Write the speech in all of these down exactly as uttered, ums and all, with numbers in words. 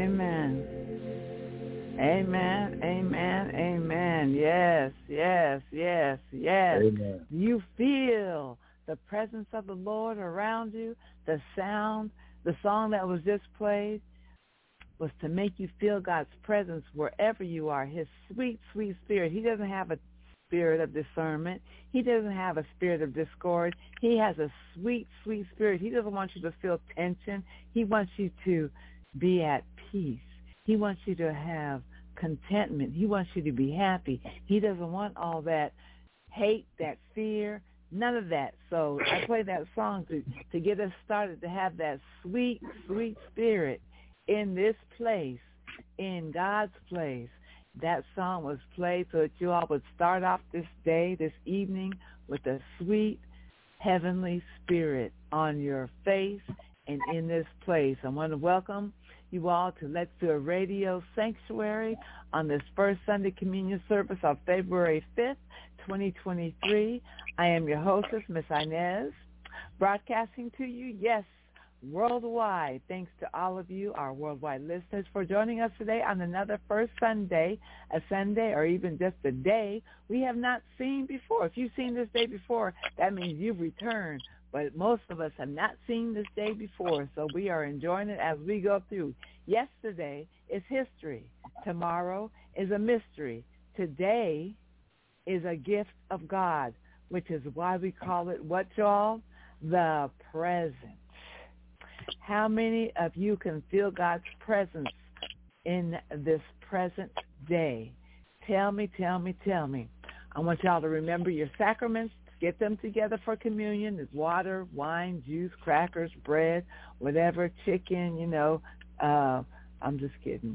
Amen. Amen. Amen. Amen. Yes, yes, yes, yes. Amen. You feel the presence of the Lord around you. The sound, the song that was just played was to make you feel God's presence wherever you are, his sweet, sweet spirit. He doesn't have a spirit of discernment. He doesn't have a spirit of discord. He has a sweet, sweet spirit. He doesn't want you to feel tension. He wants you to be at peace. He wants you to have contentment. He wants you to be happy. He doesn't want all that hate, that fear, none of that. So I play that song to, to get us started, to have that sweet, sweet spirit in this place, in God's place. That song was played so that you all would start off this day, this evening, with a sweet, heavenly spirit on your face and in this place. I want to welcome you all to Let's Do a Radio Sanctuary on this first Sunday Communion service of February fifth, twenty twenty-three. I am your hostess, Miss Inez, broadcasting to you, yes, worldwide. Thanks to all of you, our worldwide listeners, for joining us today on another first Sunday, a Sunday, or even just a day we have not seen before. If you've seen this day before, that means you've returned. But most of us have not seen this day before, so we are enjoying it as we go through. Yesterday is history. Tomorrow is a mystery. Today is a gift of God, which is why we call it what, y'all? The present. How many of you can feel God's presence in this present day? Tell me, tell me, tell me. I want y'all to remember your sacraments. Get them together for communion. There's water, wine, juice, crackers, bread, whatever, chicken, you know. Uh, I'm just kidding.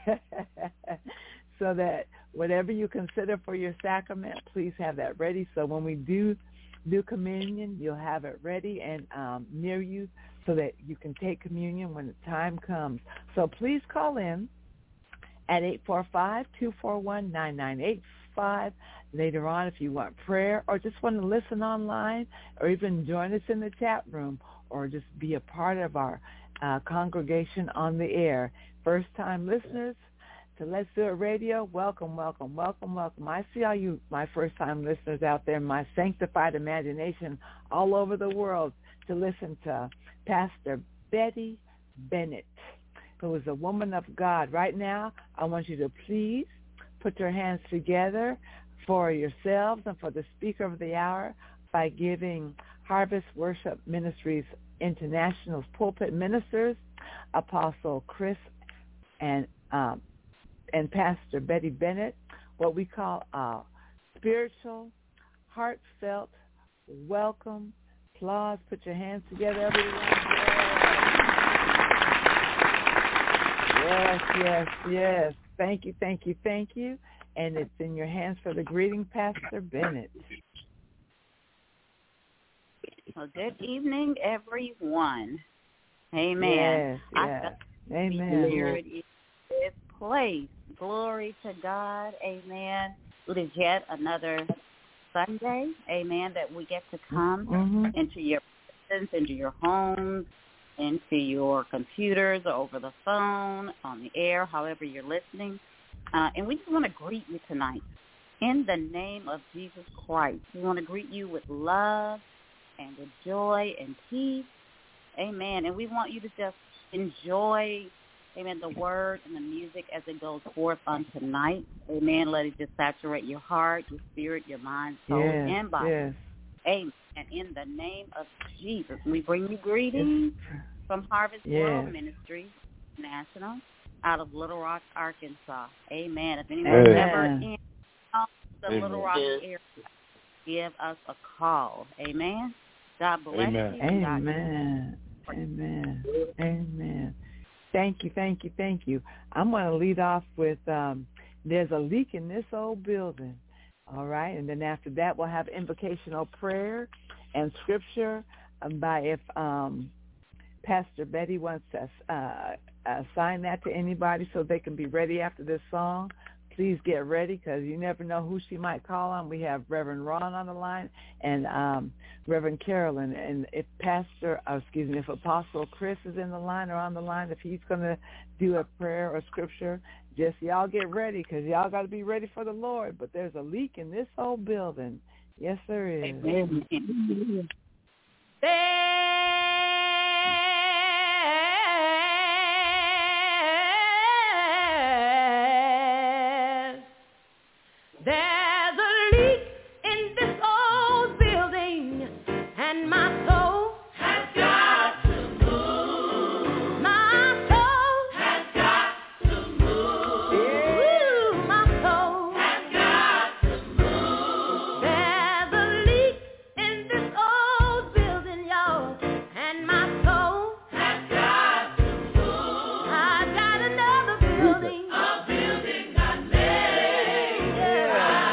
So that whatever you consider for your sacrament, please have that ready. So when we do do communion, you'll have it ready and um, near you so that you can take communion when the time comes. So please call in at eight four five, two four one, nine nine eight five. Later on, if you want prayer or just want to listen online or even join us in the chat room or just be a part of our uh, congregation on the air. First-time listeners to Let's Do It Radio, welcome, welcome, welcome, welcome. I see all you, my first-time listeners out there, my sanctified imagination all over the world to listen to Pastor Betty Bennett, who is a woman of God. Right now, I want you to please put your hands together for yourselves and for the speaker of the hour by giving Harvest Worship Ministries International's pulpit ministers, Apostle Chris and um, and Pastor Betty Bennett, what we call a spiritual, heartfelt welcome. Applause. Put your hands together, everyone. Yes, yes, yes. Thank you, thank you, thank you. And it's in your hands for the greeting, Pastor Bennett. Well, good evening, everyone. Amen. Yes, yes. Amen. Here it is, this place. Glory to God. Amen. It is yet another Sunday, amen, that we get to come mm-hmm. into your presence, into your homes, into your computers, or over the phone, on the air, however you're listening. Uh, and we just want to greet you tonight in the name of Jesus Christ. We want to greet you with love and with joy and peace. Amen. And we want you to just enjoy, amen, the word and the music as it goes forth on tonight. Amen. Let it just saturate your heart, your spirit, your mind, soul, yes, and body. Yes. Amen. And in the name of Jesus, we bring you greetings yes. from Harvest yes. World Ministries National, out of Little Rock, Arkansas. Amen. If anyone's ever in the Amen. Little Rock area, give us a call. Amen. God bless Amen. you. Amen. God Amen. Amen. Thank you, thank you, thank you. I'm going to lead off with um, there's a leak in this old building. All right. And then after that, we'll have invocational prayer and scripture by if um, Pastor Betty wants to uh, assign that to anybody so they can be ready after this song. please get ready because you never know who she might call on. We have Reverend Ron on the line and um, Reverend Carolyn. And if Pastor, oh, excuse me, if Apostle Chris is in the line or on the line, if he's going to do a prayer or scripture, just y'all get ready because y'all got to be ready for the Lord. But there's a leak in this whole building. Yes, there is. Amen. There's a leak in this old building, and my soul has got to move. My soul has got to move. Ooh, my soul has got to move. There's a leak in this old building, y'all, and my soul has got to move. I've got another building. A building I made. Yeah.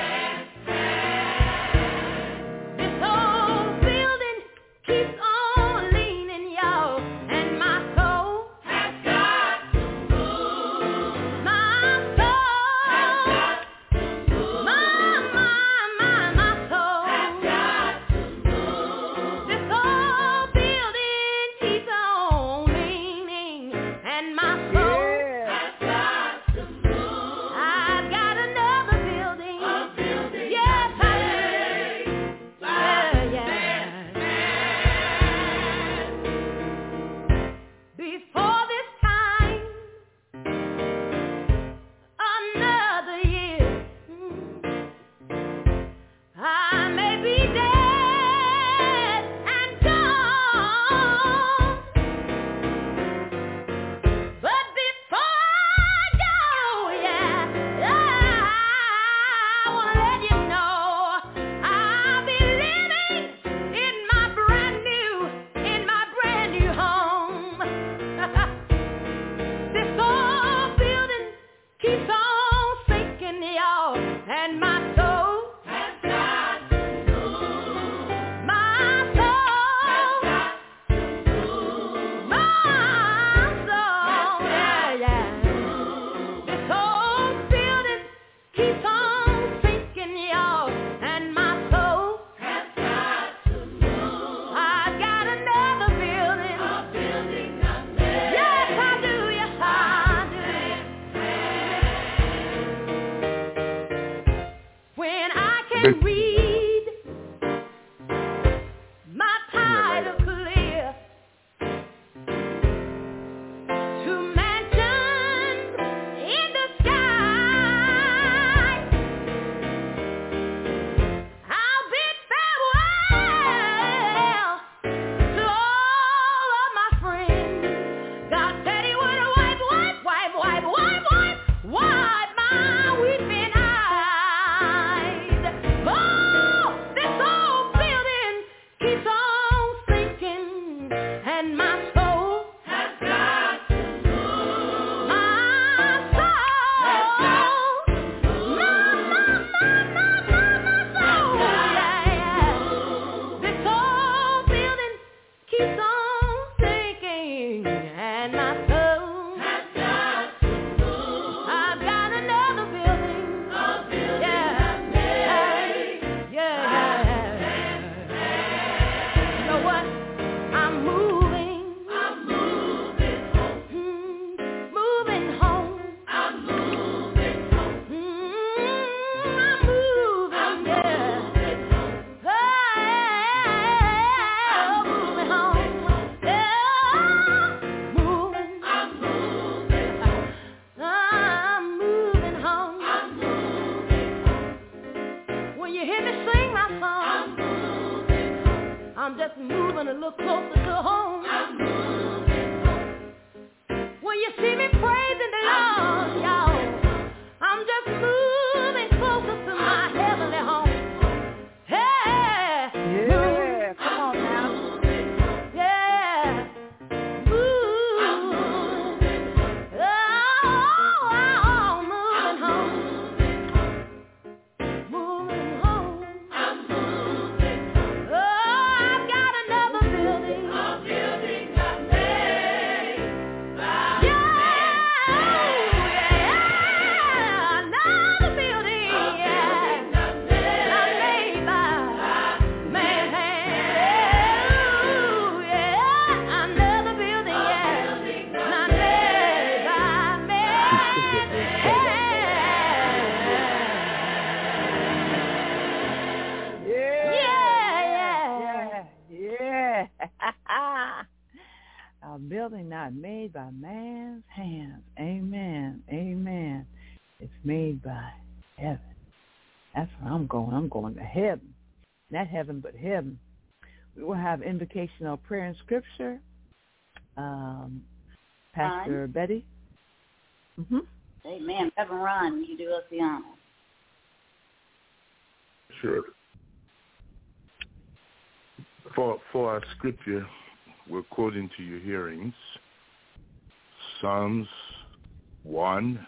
This old building keeps on leaning, y'all, and my soul has got to move. My soul has got to move. My, my, my, my soul has got to move. This old building keeps on leaning, and my soul has got to move. I've got another building. A building. Yes, I do. Yeah, yeah. Before this time, another year, I may be dead and gone, but before I go, yeah, I want to let you know I'll be living in my brand new, in my brand new home. This old building keeps on sinking, y'all, and my soul has got to move. My soul has got to move. My soul, yeah, yeah. This old building keeps on sinking, y'all, and my soul has got to move. I've got another building. A building I made. Yes, I do. Yes, I do. When I can read my title clear to mansions in the sky, I'll bid farewell to all of my friends. God said he would wipe, wipe, wipe, wipe, wipe, wipe, wipe my weeping eyes. Oh, this old building keeps on sinking, and my soul has got to move. My soul has got to move. My, my, my, my, my, my soul, yeah. This old building keeps on sinking, and my soul has got to move. I've got another building. A building I made. Yeah, yeah. You know what? I'm moving. I'm moving home. Mm, moving home. I'm moving home. Mm, I'm moving. I'm yeah. moving home. Oh, moving home. Yeah, moving. I'm moving home. I'm moving home. I'm moving home. When you hear me sing my song, I'm moving home. I'm just moving a little closer to home. I'm moving home. When you see me praising the Lord, y'all, I'm just moving closer to my heavenly home. Hey, Yeah, come on now. yeah, move. Oh, I'm moving home. Moving home. I'm moving home. Oh, I've got another building. A building I made. Yeah, yeah, a building not made by man's hands. Amen. Amen. It's made by heaven. That's where I'm going. I'm going to heaven. Not heaven, but heaven. We will have invocational prayer and scripture. Um, Pastor Ron. Betty. Mm-hmm. Amen. Reverend Ron, will you do us the honor? Sure. For for our scripture, we're quoting to your hearings Psalms one,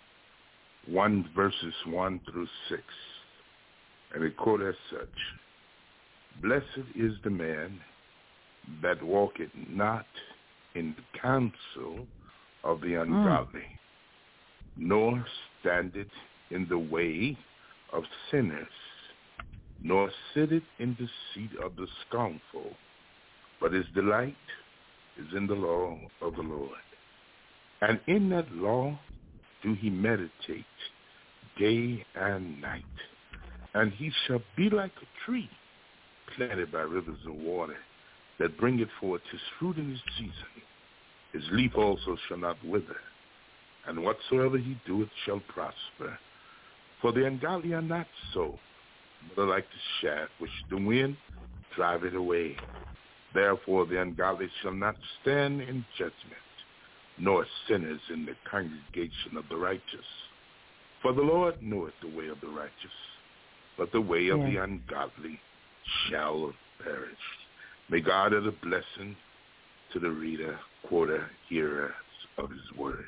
one verses one through six. And it quote as such: Blessed is the man that walketh not in the counsel of the ungodly, mm. nor standeth in the way of sinners, nor sitteth in the seat of the scornful, but his delight is in the law of the Lord. And in that law do he meditate day and night. And he shall be like a tree planted by rivers of water, that bringeth forth his fruit in his season. His leaf also shall not wither, and whatsoever he doeth shall prosper. For the ungodly are not so, but are like the shaft which the wind driveth away. Therefore the ungodly shall not stand in judgment, nor sinners in the congregation of the righteous. For the Lord knoweth the way of the righteous, but the way of yeah. the ungodly shall perish. May God add a blessing to the reader, quoter, hearer of his word.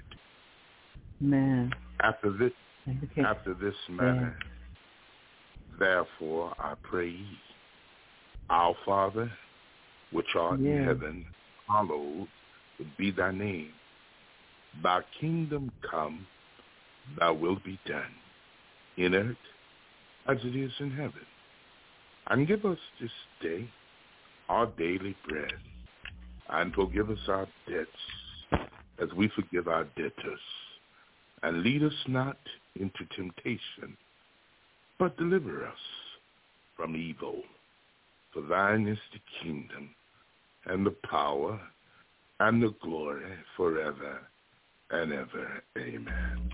Amen. After this, okay. after this manner, yeah. therefore I pray ye, Our Father, which art yeah. in heaven, hallowed be thy name. Thy kingdom come, thy will be done, in earth as it is in heaven. And give us this day our daily bread, and forgive us our debts as we forgive our debtors. And lead us not into temptation, but deliver us from evil. For thine is the kingdom, and the power, and the glory forever and ever. Amen.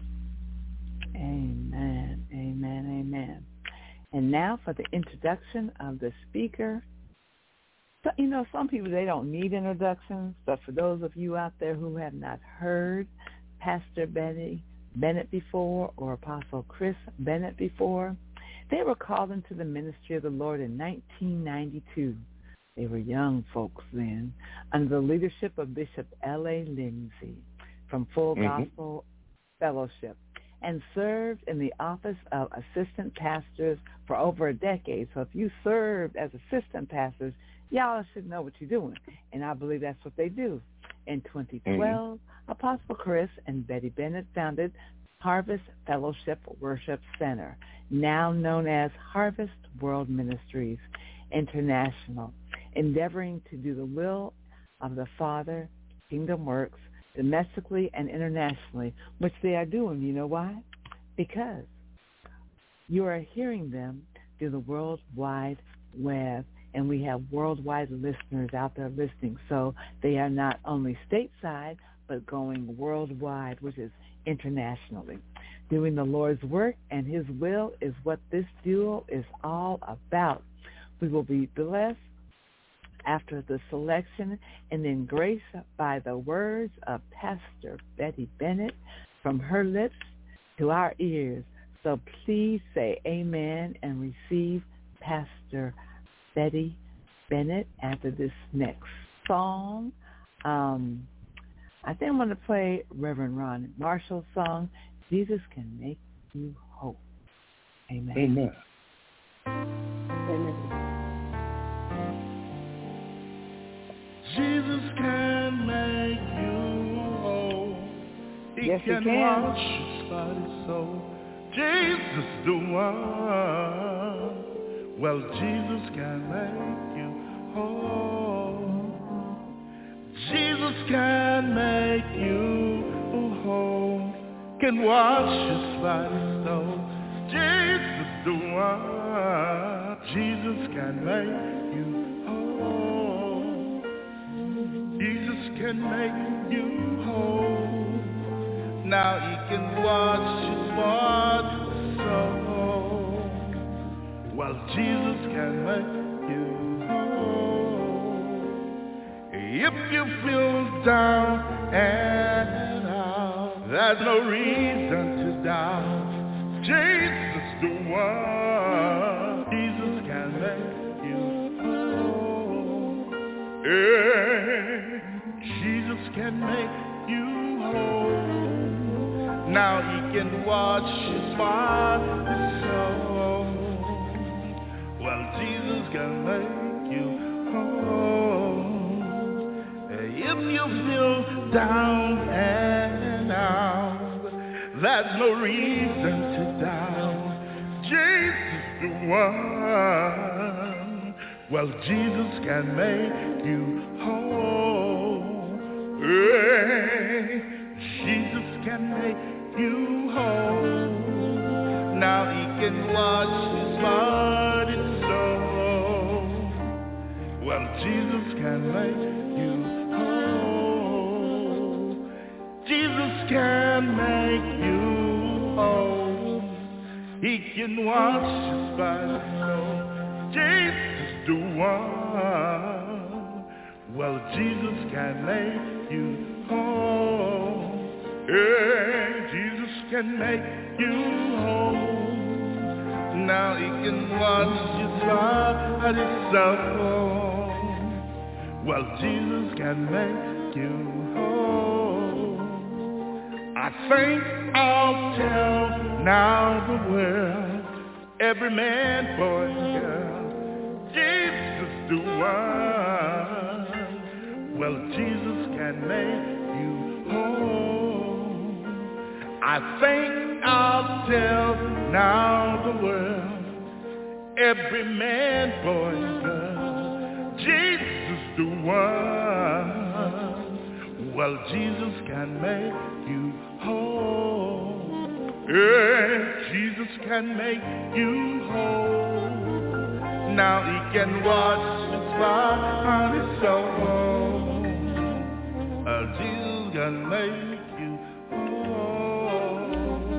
Amen, amen, amen. And now for the introduction of the speaker. So, you know, some people, they don't need introductions, but for those of you out there who have not heard Pastor Betty Bennett before or Apostle Chris Bennett before, they were called into the ministry of the Lord in nineteen ninety-two. They were young folks then, under the leadership of Bishop L A Lindsey from Full mm-hmm. Gospel Fellowship, and served in the office of assistant pastors for over a decade. So if you served as assistant pastors, y'all should know what you're doing. And I believe that's what they do. In twenty twelve, mm-hmm. Apostle Chris and Betty Bennett founded Harvest Fellowship Worship Center, now known as Harvest World Ministries International, endeavoring to do the will of the Father, kingdom works, domestically and internationally, which they are doing. You know why? Because you are hearing them through the World Wide Web, and we have worldwide listeners out there listening. So they are not only stateside, but going worldwide, which is internationally. Doing the Lord's work and his will is what this duo is all about. We will be blessed after the selection and then graced by the words of Pastor Betty Bennett from her lips to our ears. So please say amen and receive Pastor Betty Bennett after this next song. Um, I think I'm going to play Reverend Ron Marshall's song, Jesus Can Make You Whole. Amen. Amen. Amen. Jesus can make you whole. He yes, can, he can wash your spotted soul. Jesus the one. Well, Jesus can make you whole. Jesus can make you whole. Can wash your spotted soul. Jesus the one. Jesus can make you whole. Jesus can make you whole. Now he can wash your spot soul. Well, Jesus can make you whole. If you feel down and out, there's no reason to doubt. Jesus the one. Jesus can make you whole. Yeah. Jesus can make you whole. Now he can wash your spotted soul. Well, Jesus can make you whole. If you feel down and out, there's no reason to doubt. Jesus the one. Well, Jesus can make you whole. Hey, Jesus can make you whole. Now he can wash his spotted soul. Well, Jesus can make you whole. Jesus can make you whole. He can wash his spotted soul. Jesus the one. Well, Jesus can make you whole. Yeah, Jesus can make you whole. Now he can wash your spotted soul. Well, Jesus can make you whole. I think I'll tell now the world, every man, boy, and girl, Jesus the one. Well, Jesus can make you whole. I think I'll tell now the world, every man, boy, and girl, Jesus the one. Well, Jesus can make you whole. Yeah, Jesus can make you whole. Now he can wash his spotted soul. Uh, Jesus can make you whole.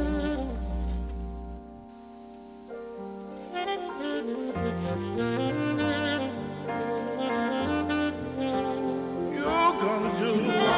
You're gonna do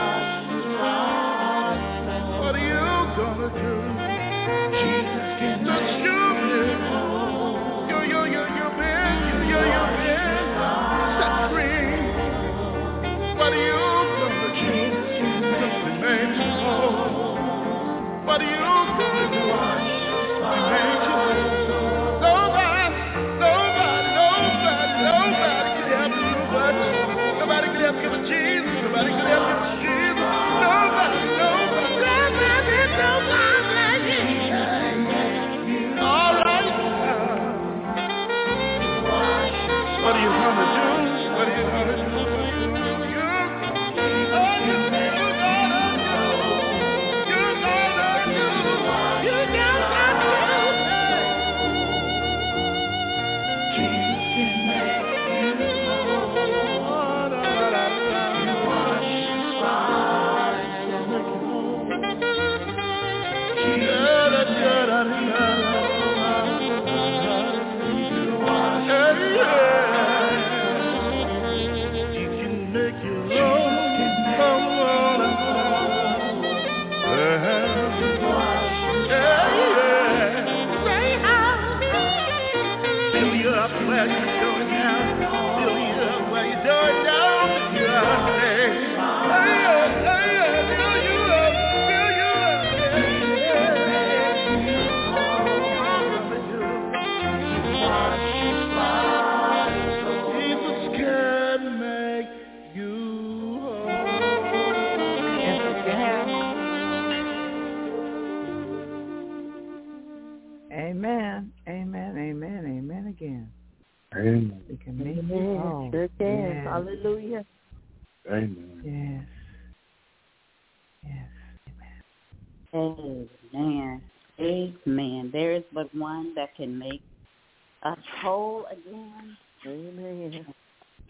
what are you gonna do? Jesus can make you whole. You, you, you, you've been, you, you, you've been set free. What are you gonna do? Jesus can make you whole. What are you gonna do? He made you whole. Nobody, nobody, nobody, nobody can help you but nobody can help you but Jesus. Nobody can help you but Jesus. Nobody, nobody, nobody, nobody. All right. What are you gonna do? What are you gonna do? You're, oh, you, you're gonna do. You're gonna do. You're gonna do. Jesus can make you whole. You wash his spotted soul. He can make you whole. Come on and fill you up where you're going down. Fill you up where you're going down. You are saved. Fill you up, fill you up, fill you up. Jesus can make you whole. Yes, he can. Amen. Amen. Amen. Amen again. Amen. He can make you whole. Sure can. Yes. Hallelujah. Amen. Yes. Yes. Amen. Amen. There is but one that can make us whole again. Amen.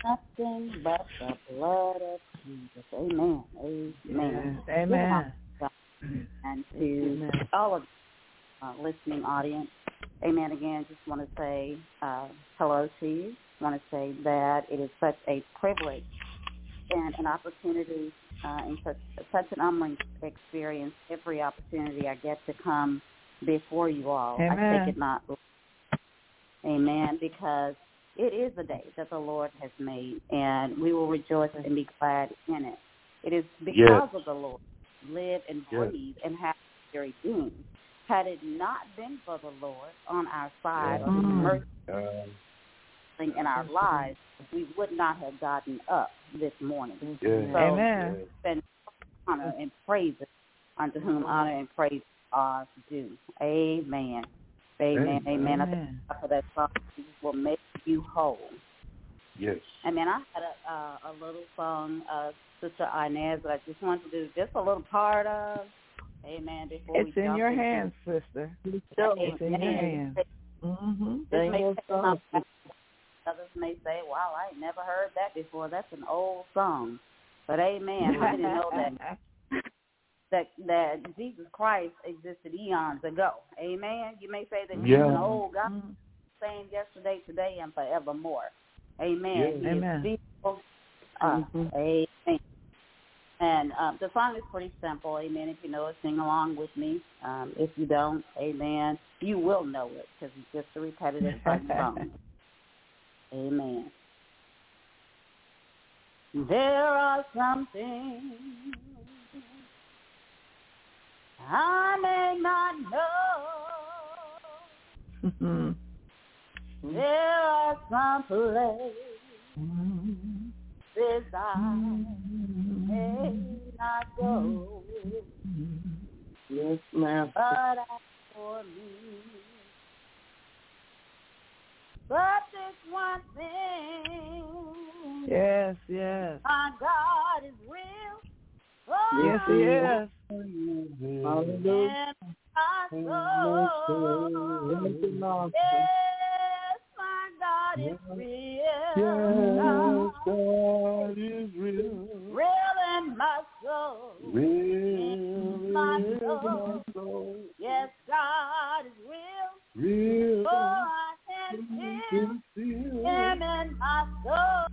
nothing but the blood of Jesus. Amen. Amen. Yes. Amen. And to Amen. all of the uh, listening audience, amen again. Just want to say uh, hello to you. Want to say that it is such a privilege and an opportunity uh, and such, such an humbling experience every opportunity I get to come before you all. Amen. I take it not, amen, because it is a day that the Lord has made, and we will rejoice and be glad in it. It is because Yes. of the Lord live and Yes. breathe and have very being. Had it not been for the Lord on our side Yeah. or His Mm. mercy Uh, in our lives, we would not have gotten up this morning. yes. So, Amen. Yes. spend honor and praise unto whom honor and praise are due. Amen. Amen. Amen. Amen. I thank Amen. God for that song. It will make you whole. Yes. And then I had a, uh, a little song, uh, Sister Inez, that I just wanted to do just a little part of. Amen. Before It's we in jump your into hands, sister. it. It's in your Amen. hands. Mm-hmm. This may say something. Others may say, wow, I ain't never heard that before. That's an old song. But amen. I didn't know that that that Jesus Christ existed eons ago. Amen. You may say that he's Yeah. an old God, Mhm. same yesterday, today, and forevermore. Amen. Yeah. He Amen. is still us. Amen. And um, the song is pretty simple. Amen. If you know it, sing along with me. Um, if you don't, amen, you will know it because it's just a repetitive type song. Amen. There are some things I may not know. Mhm. There are some places I may not go. Yes, ma'am. But as for me, but this one thing, Yes, yes. my God is real. Oh, Yes, he is. Hallelujah. and my soul. Yes, my God is real. Yes, God is real. Real in my soul. Real My in soul. my soul. Yes, God is real. Real Oh, I can feel can feel Him in my soul.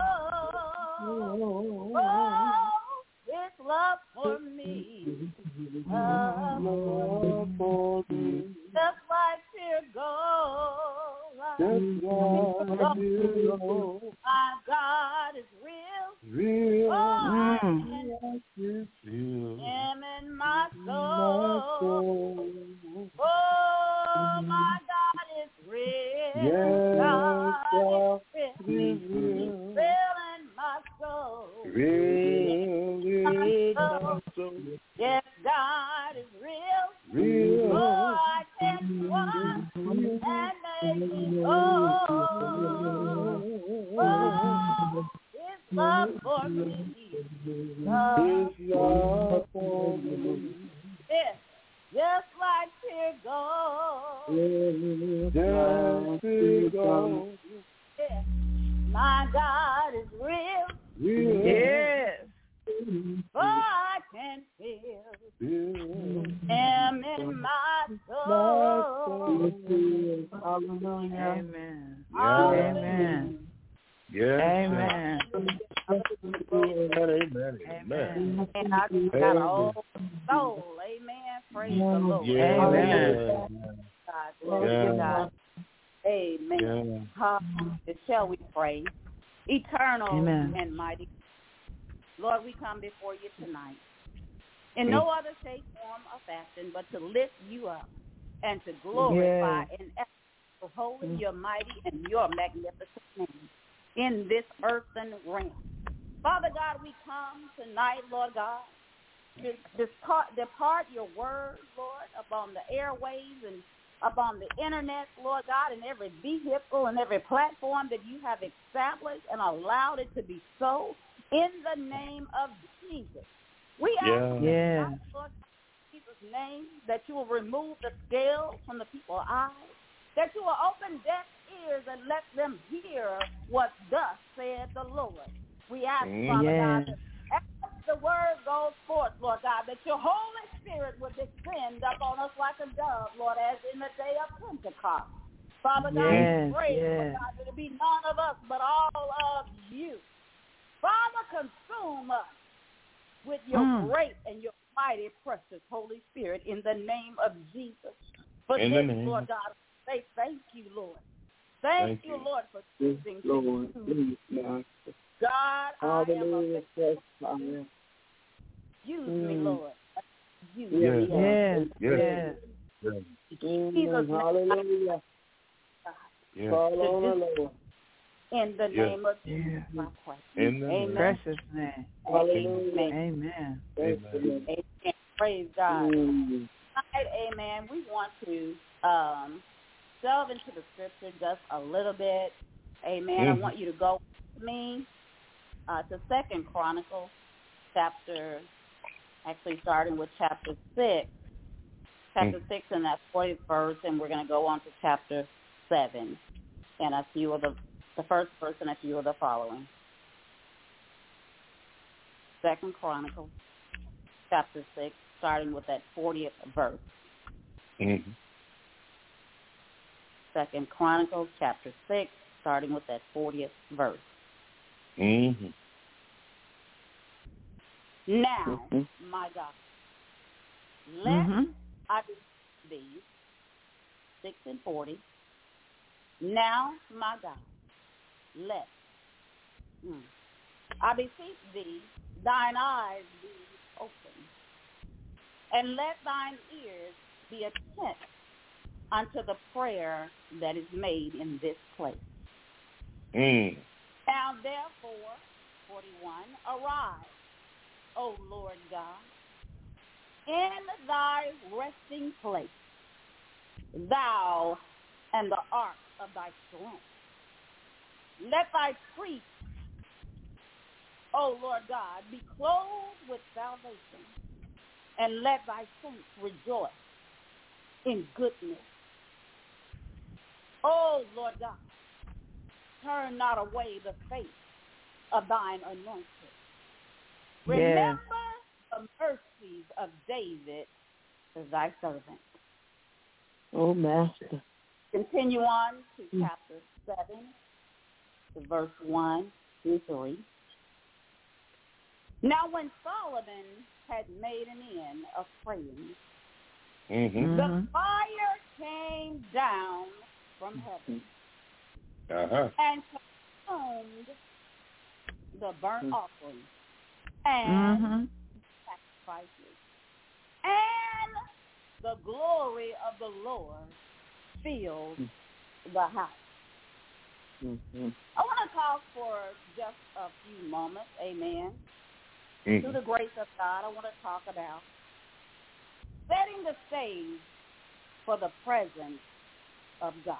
Oh, His love for me. Love love for me. just like pure gold. Just like you. My God is real. Real Oh, I Mm. can is real. Him in my My soul. soul. Oh, my God is real. Yes, God God is is real. real. Real in my soul. Real in my soul. Yes, God is real. Real. Oh, I can trust and make me whole. Oh, His love for me. Love His love for me. Yes, just like pure gold. Just pure gold. Yes, my God is real. Real. Yes. For I can feel Real. Him in my soul. Hallelujah. Amen. Yeah. Amen. Yes. Amen. Amen. Amen. Amen. And I just got an old soul. Amen. Praise the Lord. Yeah. Amen. God, glory to God. Amen. Yeah. Hallelujah. Shall we pray? Eternal Amen. and mighty Lord, we come before you tonight in no other shape, form, or fashion but to lift you up and to glorify Yes. and exalt holy, your mighty, and your magnificent name in this earthen realm. Father God, we come tonight, Lord God, to depart, depart your word, Lord, upon the airways and upon the internet, Lord God, and every vehicle and every platform that you have established and allowed it to be so. In the name of Jesus, we ask, Yeah. Yes. Lord, in Jesus' name, that you will remove the scales from the people's eyes, that you will open deaf ears and let them hear what thus said the Lord. We ask, Mm. Father Yes. God, that as the word goes forth, Lord God, that your Holy Spirit would descend upon us like a dove, Lord, as in the day of Pentecost. Father God, Yes, we pray, Lord yes. God, that it be none of us but all of you. Father, consume us with your Mm. great and your mighty, precious Holy Spirit in the name of Jesus. For In the this, name Lord of- God, say thank you, Lord. Thank, Thank you, you. Lord, for Yes, choosing to Lord. use. Please, Master. God, I am Hallelujah. a Yes, Father. Use me, Mm. Lord. Use Yes, me. Lord. Yes, Yes. yes. Yes. Mm, Jesus' name. hallelujah. Yes. Fall on the Lord. In the Yes. name of Yes. Jesus, I pray. In the name. Amen. Precious name. Hallelujah. Amen. Thank Amen. you. Amen. Praise God. Mm. Tonight, amen, we want to um, delve into the scripture just a little bit. Amen. I Mhm. want you to go with me uh, to Second Chronicles, chapter, actually starting with chapter six. Chapter six and that fortieth verse, and we're going to go on to chapter seven. And a few of the, the first verse and a few of the following. Second Chronicles, chapter six, starting with that fortieth verse. Mhm. Second Chronicles, chapter six, starting with that fortieth verse. Mhm. Now, Mhm. my God, let Mhm. I beseech thee, six and forty. Now, my God, let mm, I beseech thee, thine eyes be open, and let thine ears be attentive unto the prayer that is made in this place. Mm. Now, therefore, forty-one, arise, O Lord God, in thy resting place, thou and the ark of thy strength. Let thy priests, O Lord God, be clothed with salvation, and let thy saints rejoice in goodness. O Lord God, turn not away the face of thine anointed. Yes. Remember the mercies of David, thy servant. Oh, Master. Continue on to Mm. chapter seven, to verse one through three. Now when Solomon had made an end of praying, Mhm. the Mhm. fire came down from heaven Uh huh. and consumed the burnt Mm. offering and Mhm. sacrifices. And the glory of the Lord filled Mm. the house. Mhm. I want to talk for just a few moments, amen. Mhm. Through the grace of God, I want to talk about setting the stage for the presence of God.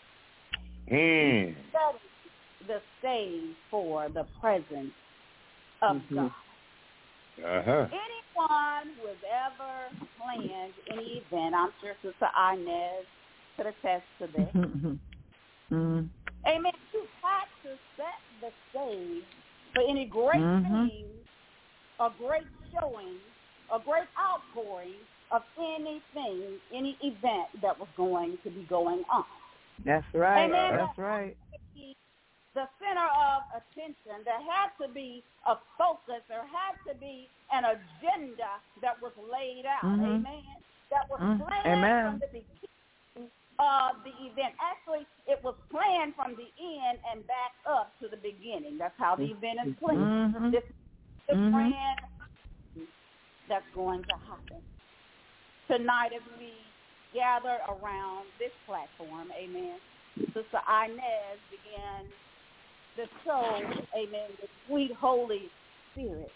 Mm. Setting the stage for the presence of Mhm. God. Uh huh. Anyone who has ever planned any event, I'm sure Sister Inez could attest to this. Mhm. Mhm. Amen. You have to set the stage for any great Mhm. thing, a great showing, a great outpouring of anything, any event that was going to be going on. That's right. Amen. That's right. The center of attention. There had to be a focus. There had to be an agenda that was laid out. Mhm. Amen. That was Mm. planned Amen. from the beginning of the event. Actually, it was planned from the end and back up to the beginning. That's how the event is planned. Mhm. This is the Mhm. plan that's going to happen. Tonight, as we gather around this platform, amen, Sister Inez began the show, amen, the sweet Holy Spirit.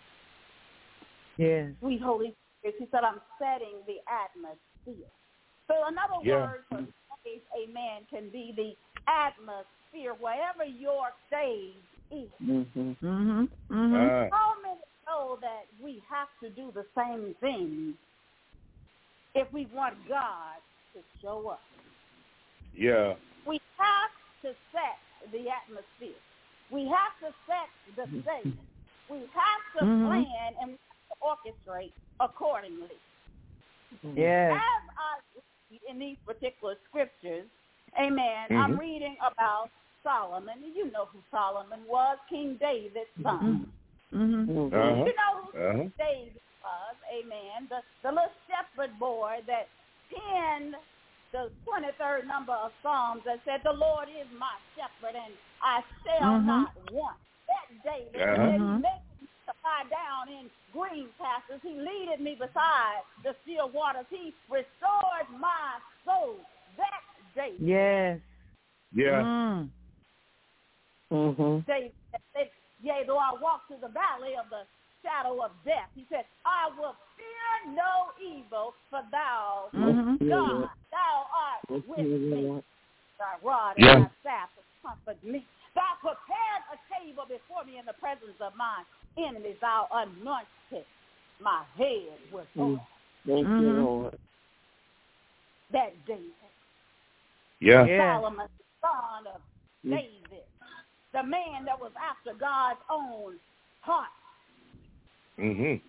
Yes. Sweet Holy Spirit. She said, I'm setting the atmosphere. So another Yeah. word for stage, amen, can be the atmosphere, wherever your stage is. Mhm. Mhm. Mhm. Uh. How many know that we have to do the same thing if we want God to show up? Yeah. We have to set the atmosphere. We have to set the stage. We have to Mhm. plan and we have to orchestrate accordingly. Yes. As I read in these particular scriptures, amen, Mhm. I'm reading about Solomon. You know who Solomon was, King David's son. Mhm. Mhm. Uh-huh. You know who Uh-huh. King David was, amen, the, the little shepherd boy that penned the twenty-third number of Psalms that said, the Lord is my shepherd and I shall Mhm. not want. That David Uh-huh. said, he Mhm. makes me to lie down in green pastures. He leadeth me beside the still waters. He restored my soul. That David. Yes. Yeah. Mm. Mhm. David said, yea, though I walk through the valley of the shadow of death, he said, I will fear no evil, for thou, Mhm. God, thou art Yes, with me. Lord. Thy rod and Yeah. thy staff will comfort me. Thou prepared a table before me in the presence of my enemies. Thou anointed my head with oil. Thank you, Mhm. Lord. That David, Yeah. Yeah. Solomon, son of David, the man that was after God's own heart. Mhm.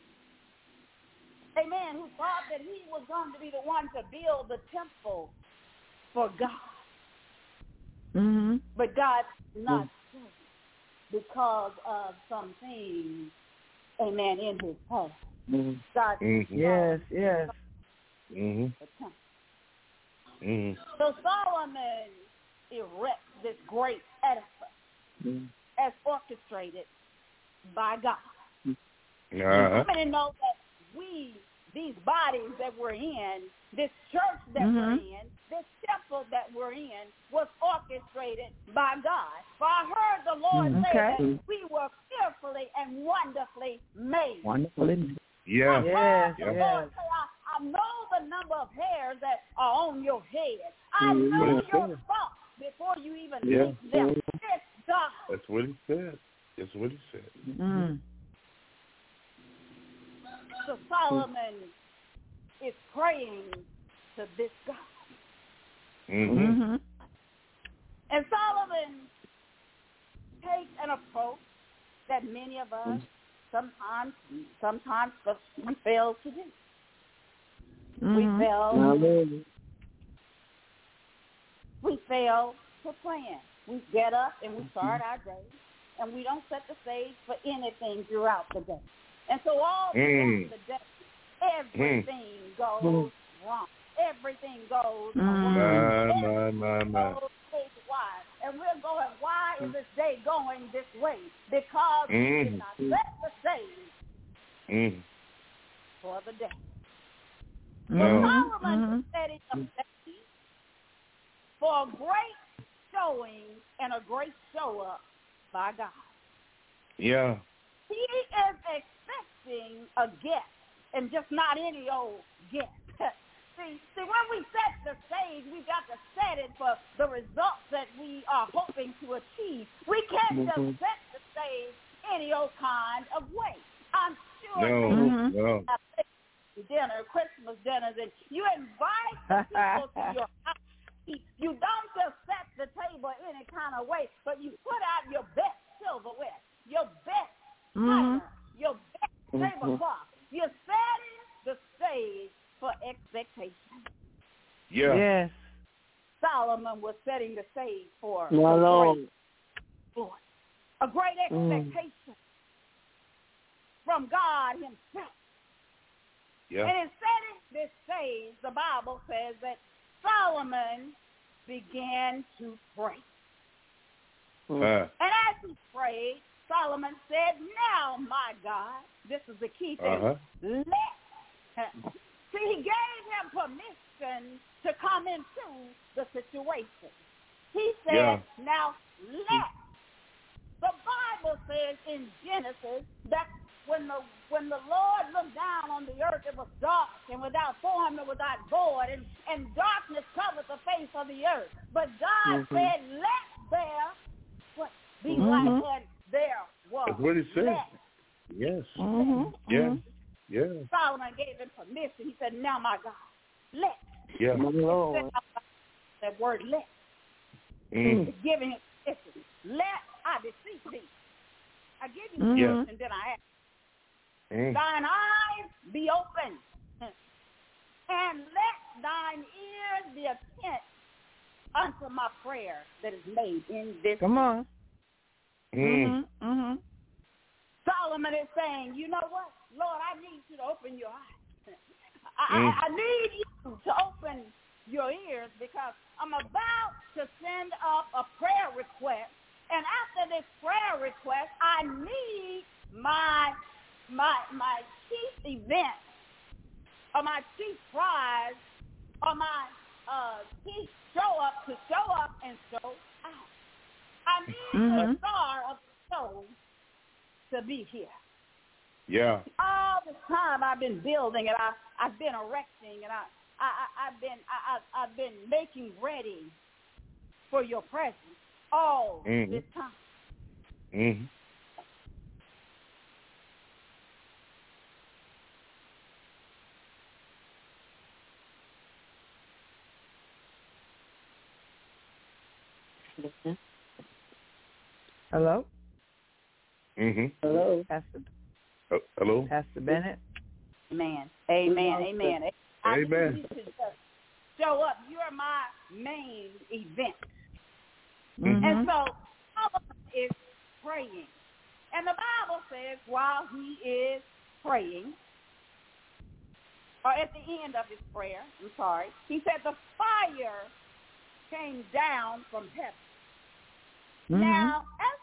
Amen, who thought that he was going to be the one to build the temple for God. Mhm. But God did not do it because of some things, amen, in his heart. Mhm. God Mhm. Yes. Yes. Mhm. the temple. Mhm. So Solomon erects this great edifice Mhm. as orchestrated by God. Uh-huh. How many know that we, these bodies that we're in, this church that we're Mhm. in, this temple that we're in, was orchestrated by God? For I heard the Lord Mm, say okay. that we were fearfully and wonderfully made. Wonderful. Isn't it? Yeah. I heard Yes. the Yeah. Lord say, I, I know the number of hairs that are on your head. I Mhm. know What he your said. thoughts before you even Yeah. think them. It's God. That's what he said. That's what he said. Mm. So Solomon is praying to this God. Mhm. Mhm. And Solomon takes an approach that many of us sometimes sometimes we fail to do. We Mhm. fail Hallelujah. we fail to plan. We get up and we start our day, and we don't set the stage for anything throughout the day. And so all Mm. throughout the day, everything goes Mm. wrong. Everything goes Mm. awry. My, my, my, my. Goes haywire. And we're going, why is this day going this way? Because we did Mm. not set the stage Mm. for the day. Mhm. Solomon Mhm. was setting the stage for a great showing and a great show up by God. Yeah. He is expecting a guest, and just not any old guest. see, see, when we set the stage, we've got to set it for the results that we are hoping to achieve. We can't Mhm. just set the stage any old kind of way. I'm sure No. that Mhm. No. you have dinner, Christmas dinners, and you invite the people to your house. You don't just set the table any kind of way, but you put out your best silverware, your best Mhm. china, your best tablecloth. You're setting the stage for expectation. Yeah. Yes. Solomon was setting the stage for My a Lord. great Lord, a great expectation from God himself. Yeah. And in setting this stage, the Bible says that Solomon began to pray. Uh, And as he prayed, Solomon said, now, my God, this is the key thing, Uh-huh. let. See, he gave him permission to come into the situation. He said, Yeah. now, let. The Bible says in Genesis that when the when the Lord looked down on the earth, it was dark and without form and without void, and, and darkness covered the face of the earth. But God Mhm. said, let there what, be Mhm. light, and there was That's what he said. let. Yes. Mhm. Yeah. Yeah. Solomon gave him permission. He said, now, my God, let. Yeah. My He said Lord. that word let. Mm. It's giving him listen. Let I beseech thee. I give you Mhm. permission, and then I ask. Mm. Thine eyes be open, and let thine ears be attent unto my prayer that is made in this. Come on. Mm. Mhm. Mhm. Solomon is saying, you know what, Lord, I need you to open your eyes. I, Mm. I, I need you to open your ears because I'm about to send up a prayer request. And after this prayer request, I need my my my chief event or my chief prize or my uh, chief show up to show up and show out. I need Mhm. the star of the show to be here. Yeah. All the time I've been building and I I've been erecting and I I, I I've been I, I I've been making ready for your presence all Mhm. this time. Mm. Listen. Hello, Mm-hmm. Hello. Pastor Uh, hello. Pastor Bennett. Amen. Amen. Amen. I Amen. need you to just show up. You're my main event. Mhm. And so Solomon is praying. And the Bible says while he is praying, or at the end of his prayer, I'm sorry, he said the fire came down from heaven. Mhm. Now, as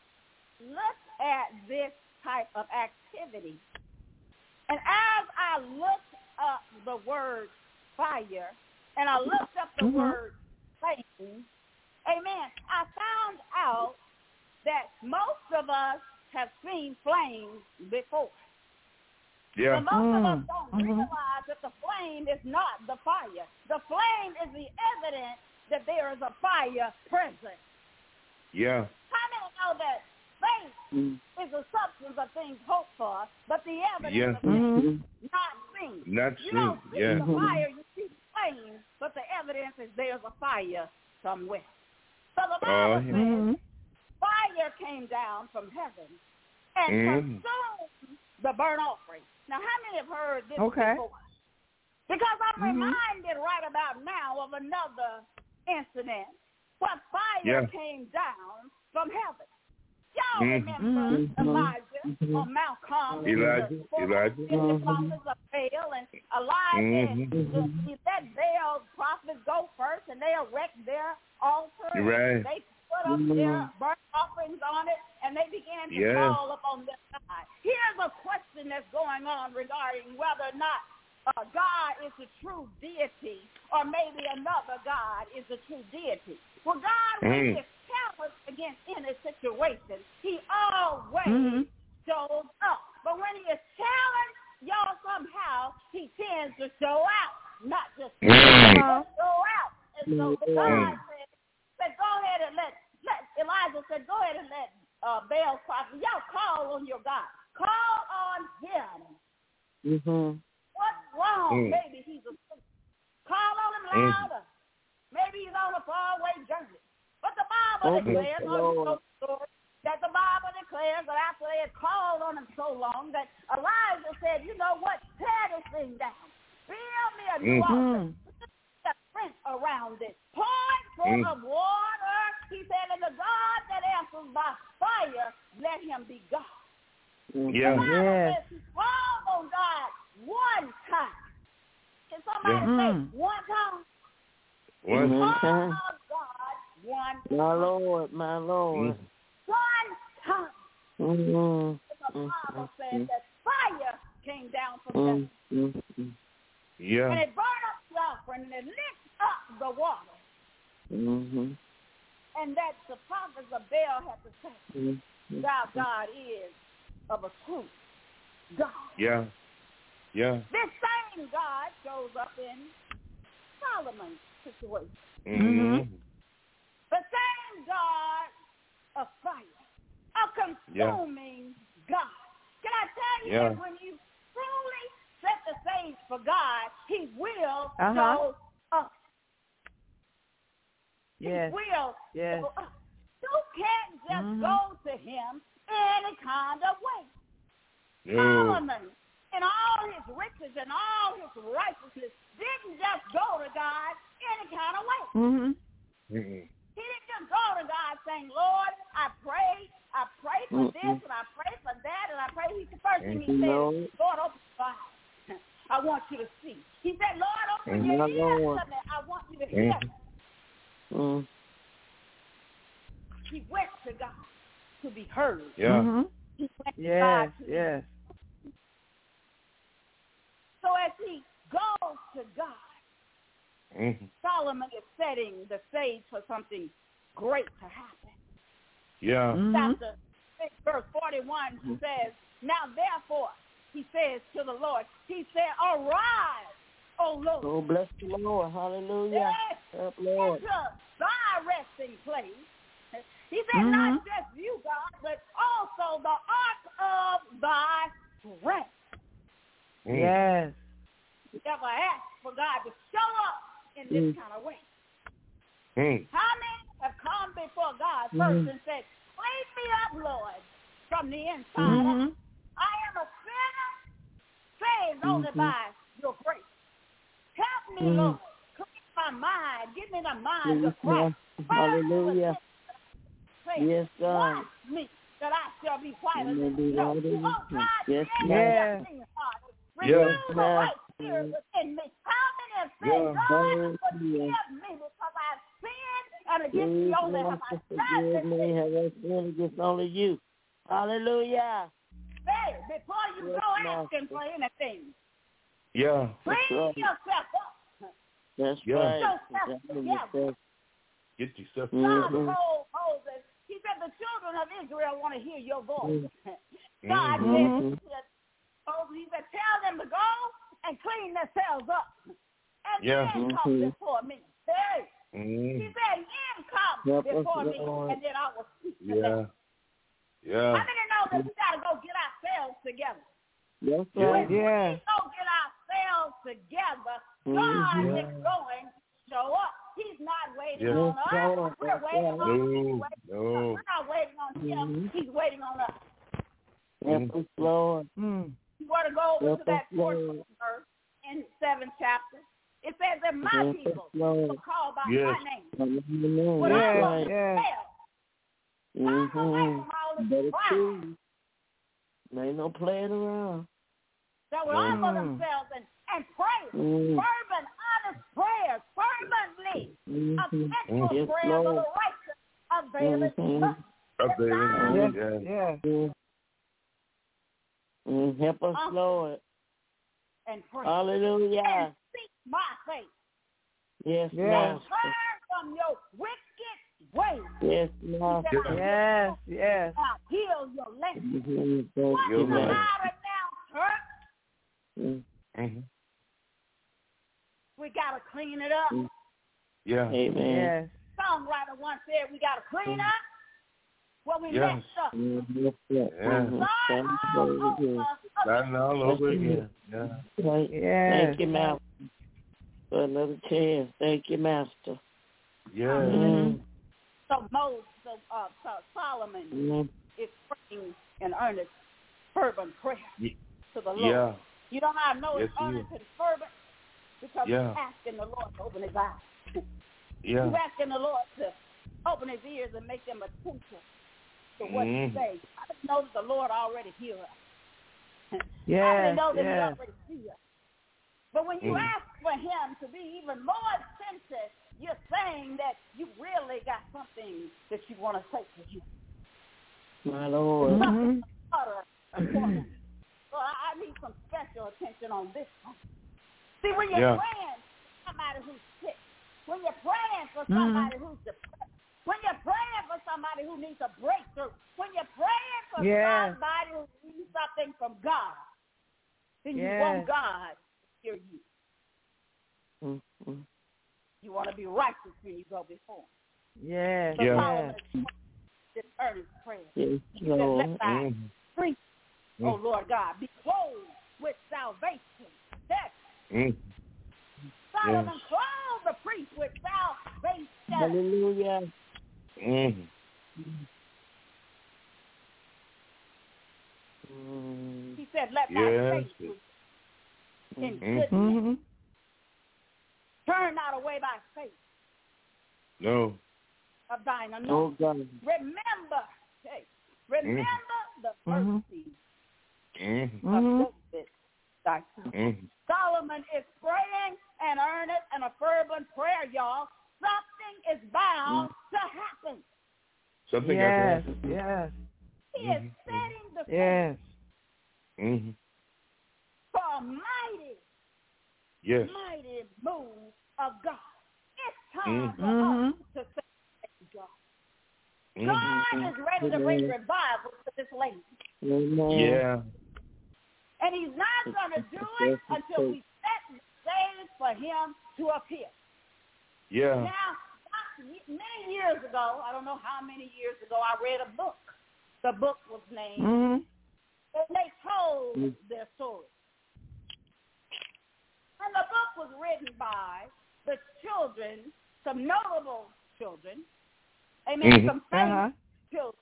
I look at this type of activity, and as I looked up the word fire, and I looked up the Mhm. word flame, amen, I found out that most of us have seen flames before. Yeah. But most of us Mm. don't Mhm. realize that the flame is not the fire. The flame is the evidence that there is a fire present. Yeah. How many know that faith Mm. is the substance of things hoped for, but the evidence Yeah. of things Mhm. not seen? Not You seen. don't see Yeah. the fire, you see flames, but the evidence is there's a fire somewhere. So the Bible Oh, says yeah. Mhm. fire came down from heaven and Mm. consumed the burnt offering. Now, how many have heard this Okay. before? Because I'm Mhm. reminded right about now of another incident where fire Yeah. came down from heaven. Y'all Mhm. remember Mhm. Elijah Mhm. on Mount Carmel, Elijah, the four Elijah. fifty Mhm. prophets of Baal, and Elijah Mhm. and he let Baal's prophets go first, and they erect their altar. You're right. They put up Mhm. their burnt offerings on it, and they began to Yeah. call upon their God. Here's a question that's going on regarding whether or not uh, God is the true deity, or maybe another God is the true deity. Well, God, when Mm. he is challenged against any situation, he always Mhm. shows up. But when he is challenged, y'all, somehow he tends to show out, not just Mm. but show out. And so the God Mm. said, said, go ahead and let, let Elijah said, go ahead and let uh, Baal's prophet, y'all call on your God. Call on him. Mhm. What's wrong? Mm. Maybe he's asleep. Call on him Mm. louder. Maybe he's on a faraway journey. But the Bible Oh, declares, bless the oh, you know Lord. the story, that the Bible declares that after they had called on him so long, that Elijah said, you know what, tear this thing down. Build me a new Mm. altar. Mhm. Put a fence around it. Pour it full Mm. of water. He said, and the God that answers by fire, let him be God. Mhm. Yeah. The Bible Yes. says he called on God one time. Can somebody Yeah. say Mm. one time? One. Mhm. Call time. on God one My time. Lord, my Lord. Mm. One time. Mhm. The Bible says Mhm. that fire came down from heaven. Mhm. Mhm. Yeah. And it burned up the offering and it lit up the water. Mhm. And that the prophets of Baal had to say, Mhm. thou God is of a truth God. Yeah. Yeah. This same God shows up in Solomon's situation. Mm. The same God of fire, a consuming God. Can I tell you Yeah. that when you truly set the stage for God, he will Uh-huh. show up. Yes. He will. Yes. You can't just Mhm. go to him any kind of way. No. Solomon, in all his riches and all his righteousness, didn't just go to God any kind of way. Mm-hmm. Mm-mm. He didn't just go to God saying, Lord, I pray, I pray for Mm-mm. this and I pray for that, and I pray. He, the first thing he No. said, Lord, open your eyes. I want you to see. He said, Lord, open Mm-hmm. your ears Lord. to me. I want you to hear. Mhm. Mm. He went to God to be heard. Yeah. Mm-hmm. He went to Yes, God to be yes. So as he goes to God, Mhm. Solomon is setting the stage for something great to happen. Yeah. Mm-hmm. Chapter six, verse forty-one says, Now therefore, he says to the Lord, he said, Arise, O Lord, Oh, bless the Lord. Hallelujah. yes, Help, Lord. into thy resting place. He said, Mhm. not just you, God, but also the ark of thy strength. Mm. Yes. You ever asked for God to show up in this Mm. kind of way? Mm. How many have come before God first Mhm. and said, clean me up, Lord, from the inside Mm-hmm. out. I am a sinner saved only Mhm. by your grace. Help me, Mhm. Lord. Clean my mind. Give me the mind of Yes, Christ. Lord. Purge me with Hallelujah. hyssop. Say, Yes, God. wash me that I shall be whiter Amen. than snow. Oh, God, Yes, create Yes. me a clean heart. Yes. Renew the Yes. right spirit within me. How many have said, Yeah. God, Yes. forgive me because I've sinned and against Please, you only have Master, I done forgive this me. thing. Have I sinned against only you? Hallelujah. Say, before you Yes, go Master. asking for anything, Yeah. That's clean right. yourself up. That's Yeah. right. Yourself Examine together. yourself. Get yourself God Mhm. told Moses, he said, the children of Israel want to hear your voice. Mm. God Mhm. said, he said, Moses, he said, tell them to go and clean themselves up. And Yeah. then come Mhm. before me. Hey, he Mm. said, then come Help us, before me, Lord. and then I will speak to Yeah. them. Yeah. How many know that we got to go get ourselves together? That's Yeah. right. Yeah. We go get ourselves together. Mhm. God Yeah. is going to show up. He's not waiting Yeah. on Yes, us. Lord. We're That's waiting right. on him. He's No. waiting on us. No. We're not waiting on him. Mhm. He's waiting on us. Help us, Lord. Mm. You want to go over Help to us, that fourth Lord. verse in the seventh chapter. It says that my Help us, people Lord. will call by Yes. my name. Amen. When That's I Yes, will right. yes. fail, turn away Mhm. from all this Better pride choose. Ain't no playing around. that will humble Mm. themselves and, and pray Mm. fervent, honest prayers, fervently, Mhm. effectual Yes, prayers of the Lord. righteous availeth Mhm. much. Up there. Yes, Yeah. yes. Mm. Mm. Help us, Uncle. Lord. And pray. Hallelujah. And seek my face. Yes, Yes. Master. Turn from your wicked ways. Yes, He Master. said, I'll Yes, yes. I'll heal your land. Mhm. Thank What's you, the Your land. Master. matter now, church? Mm. Mm-hmm. We got to clean it up. Mm. Yeah. Amen. Yes. Songwriter once said we got to clean up what we Yes. messed up. Mm. Yes, yes. Yeah. Mhm. Start Thank you, all Lord, again. over. Starting all over again. Yeah. Thank, Yes. thank you, Master, for another chance. Thank you, Master. Yeah. Mm. So Moses, so, uh, so Solomon Mm. is praying in earnest, fervent prayer Ye- to the Lord. Yeah. You know how I know Yes, it's he earnest and fervent? Because Yeah. he's asking the Lord to open his eyes. Yeah. He's asking the Lord to open his ears and make them attentive to what Mhm. he says. I didn't know that the Lord already hears us. I Yes, didn't know that he yes. already sees us. But when you Mhm. ask for him to be even more attentive, you're saying that you really got something that you want to say to him. My Lord. Mhm. Utter important. So I, I need some special attention on this one. See, when you're Yeah. praying for somebody who's sick, when you're praying for somebody who's depressed, when you're praying for somebody who needs a breakthrough, when you're praying for Yes. somebody who needs something from God, then you Yes. want God to hear you. Mm-hmm. You want to be righteous when you go before him. Yes. So Yeah. Solomon is this earnest prayer. Yes, He said, Lord. let thy Mhm. priest, Mm. O Lord God, be clothed with salvation. That's Mm. Solomon Yes. clothed the priest with salvation. Hallelujah. Hallelujah. Mm-hmm. Mm. He said, let Yes. thy face in goodness. Mm-hmm. Turn not away thy face No. of thine anointing. Oh, God. Remember, hey, remember Mm-hmm. the Mhm. mercy Mm-hmm. Mhm. of David, thy son. Mm-hmm. Solomon is praying an earnest and a fervent prayer, y'all. Something is bound to happen. Something Yes. got to happen. Yes. He Mhm. is setting the stage Yes. Mm-hmm. for a mighty, Yes. mighty move of God. It's time Mhm. for us Mhm. to say God. Mm-hmm. God is ready to bring Amen. revival to this land. Amen. Yeah. And he's not going to do it until we set the stage for him to appear. Yeah. Now, many years ago, I don't know how many years ago, I read a book. The book was named, Mhm. and they told their story. And the book was written by the children, some notable children, amen, Mhm. some famous Uh-huh. children,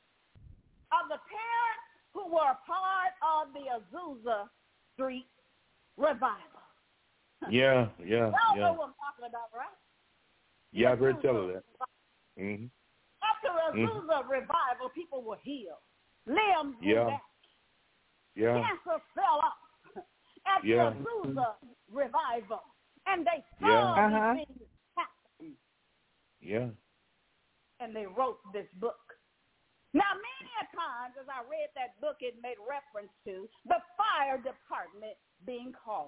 of the parents who were a part of the Azusa Street revival. Yeah. Yeah. Y'all know Yeah. what I'm talking about, right? The Yeah. I've heard tell of Azusa that. Mm-hmm. After Azusa Mhm. revival, people were healed. Limbs grew Yeah. back. Yeah. Cancer fell off. After Yeah. Azusa revival. And they saw Yeah. Uh-huh. these things happen. Yeah. And they wrote this book. Now, many a times, as I read that book, it made reference to the fire department being called.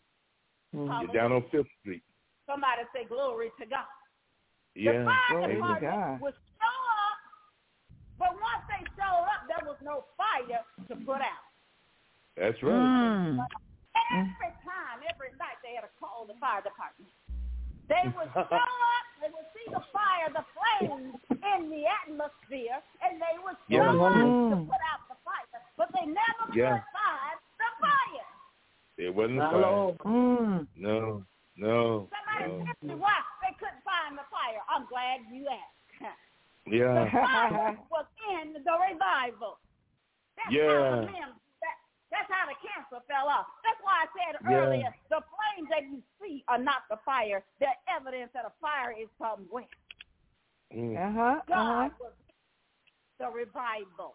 Mm. Down on Fifth Street. Somebody say, glory to God. Yeah. The fire Glory to department God. would show up, but once they showed up, there was no fire to put out. That's right. Mm. Every time, every night, they had to call the fire department. They would show up, they would see the fire, the flames in the atmosphere, and they would show Yeah. up to Mm. put out the fire, but they never Yeah. could find the fire. It wasn't My fire. Lord. Mm. No. No. Somebody No. asked me why they couldn't find the fire. I'm glad you asked. The Yeah. fire was in the revival. That's Yeah. how the men, that, that's how the cancer fell off. That's why I said Yeah. earlier, the flames that you see are not the fire. They're evidence that a fire is somewhere. Mm. Uh-huh. Uh-huh. God was in the revival.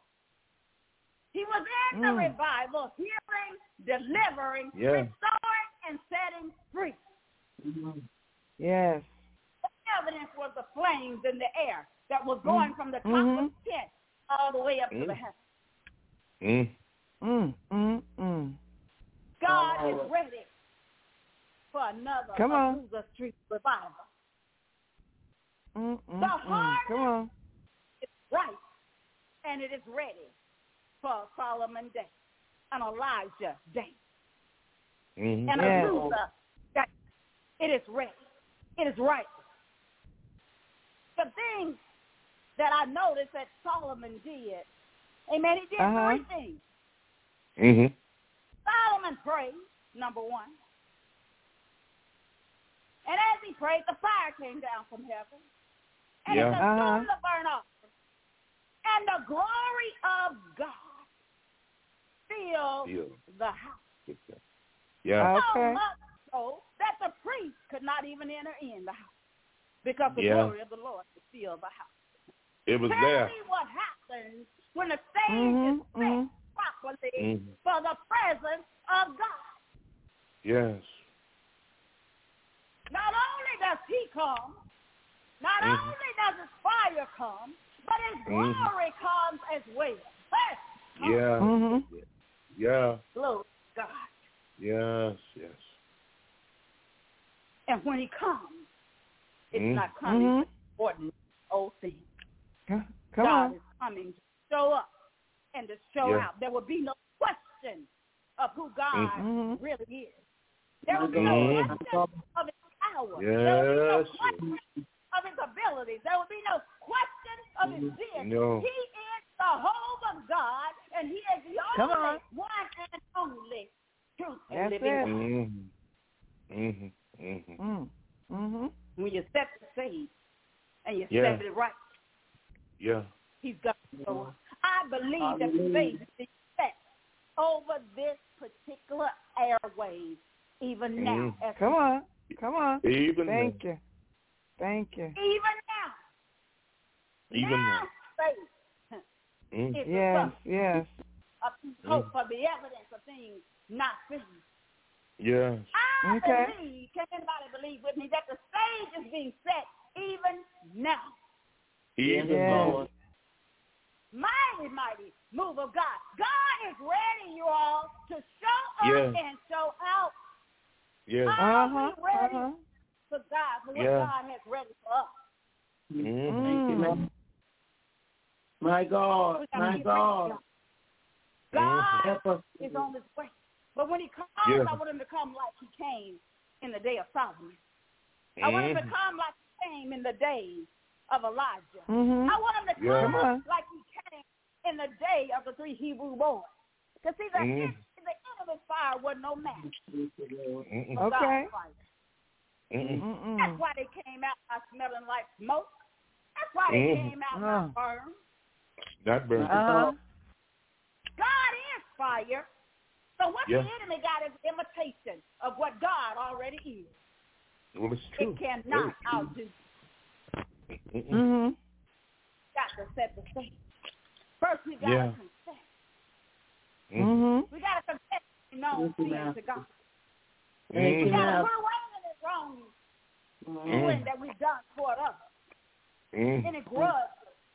He was in the Mm. revival, healing, delivering, Yeah. restoring, and setting free. Mm. Yes. The evidence was the flames in the air that was going Mm. from the top Mhm. of the tent all the way up to Mm. the heavens. Mm. Mm. Mm. Mm. God Oh. is ready for another Come on. Azusa Street revival. Mm. Mm. The Mm. harvest Come on. is right, and it is ready for Solomon Day, an Elijah Day, Mm-hmm. and Yes. Azusa Day. It is ready. It is right. The thing that I noticed that Solomon did, amen, he did Uh-huh. three things. Mm-hmm. Solomon prayed, number one. And as he prayed, the fire came down from heaven. And Yeah. it consumed Uh-huh. the burnt offering. And the glory of God filled Filled. the house. Yeah. So Okay. much so that the priest could not even enter in the house because the Yeah. glory of the Lord would fill the house. It was Tell there. me what happens when the stage Mhm. is set Mhm. properly Mhm. for the presence of God. Yes. Not only does he come, not Mhm. only does his fire come, but his Mhm. glory comes as well. Hey, Yeah. Mhm. Yeah. glory to God. Yes. Yes. And when he comes, it's Mhm. not coming Mhm. to ordinary old things. Come God on. is coming to show up and to show Yeah. out. There will be no question of who God Mhm. really is. There will be Mhm. no question of his power. There will be no Yes. question of his abilities. There will be no question of his deity. No. He is the hope of God, and he is the Come only on. one and only truth and That's living it. God. Mhm. Mhm. Mhm. Mm. Mhm. When you set the stage and you Yeah. set it right. Yeah. He's got to show up. I believe that the stage is being set over this particular airways even now. Mm. As Come on. Come on. Even Thank now. you. Thank you. Even now. Even now. now. Faith Mm. is Yes, the yes. of hope for the evidence of things not seen. Yes. I Okay. believe, can anybody believe with me, that the stage is being set even now. Even Yes. now. Mighty, mighty move of God. God is ready, you all, to show up Yes. and show out. Yes. Are Uh-huh. we ready Uh-huh. for God, for what Yeah. God has ready for us? Mm. Thank you, Lord. My God, We gotta my get God. ready. God Help us. is on his way. But when he comes, Yeah. I want him to come like he came in the day of Solomon. I want him to Mm. come like he came in the days of Elijah. Mm-hmm. I want him to Yeah. come Come on. like he came in the day of the three Hebrew boys. Because see, the, Mm. the enemy's fire was no match Mm-mm. for Okay. God's fire. Mm-mm. That's Mm-mm. why they came out not smelling like smoke. That's why they Mm. came out Uh. not burned. Not burn. Uh-huh. God is fire. So what Yeah. the enemy got is imitation of what God already is. Well, it's true. It cannot outdo. Mm-mm. Mm-hmm. Got to set the stage. First, we got Yeah. to confess. Mm. Mm-hmm. We got to confess known Thank you, sin ma'am. to God. Thank We you, got to ma'am. put away any wrong Mm. doing that we've done toward others. Mm. Any grudge,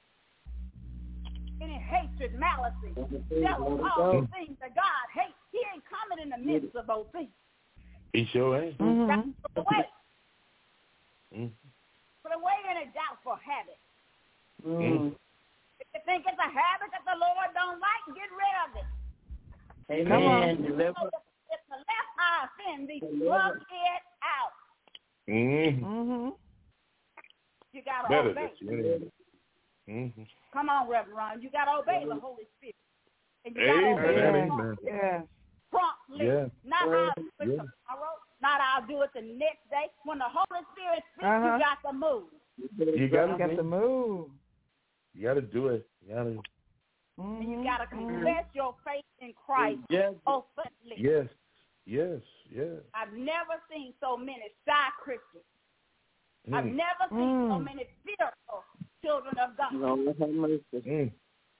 any hatred, malice, jealousy, all go. those things that God hates. He ain't coming in the midst of those things. He sure ain't. Mm-hmm. That's put away. Mm. Put away any doubtful habit. Mm. If you think it's a habit that the Lord don't like, get rid of it. Come on. Amen. Deliver. If the left eye offend thee, pluck it out. Mm. Mm-hmm. You got to Better obey. this. Yeah. Mm-hmm. Come on, Reverend Ron. You got to obey the Holy Spirit. And you got to Amen. obey Yes. the Amen. Yes. promptly. Yeah. Not I'll do it Yeah. tomorrow. Not I'll do it the next day. When the Holy Spirit speaks, Uh-huh. you got to move. You gotta You got to move. You gotta do it. You gotta. Mm-hmm. And you got to confess your faith in Christ Yes. openly. Yes. Yes. Yes. I've never seen so many shy Christians. I've Mm. never seen so Mm. many fearful children of God. Lord have mercy. Mm.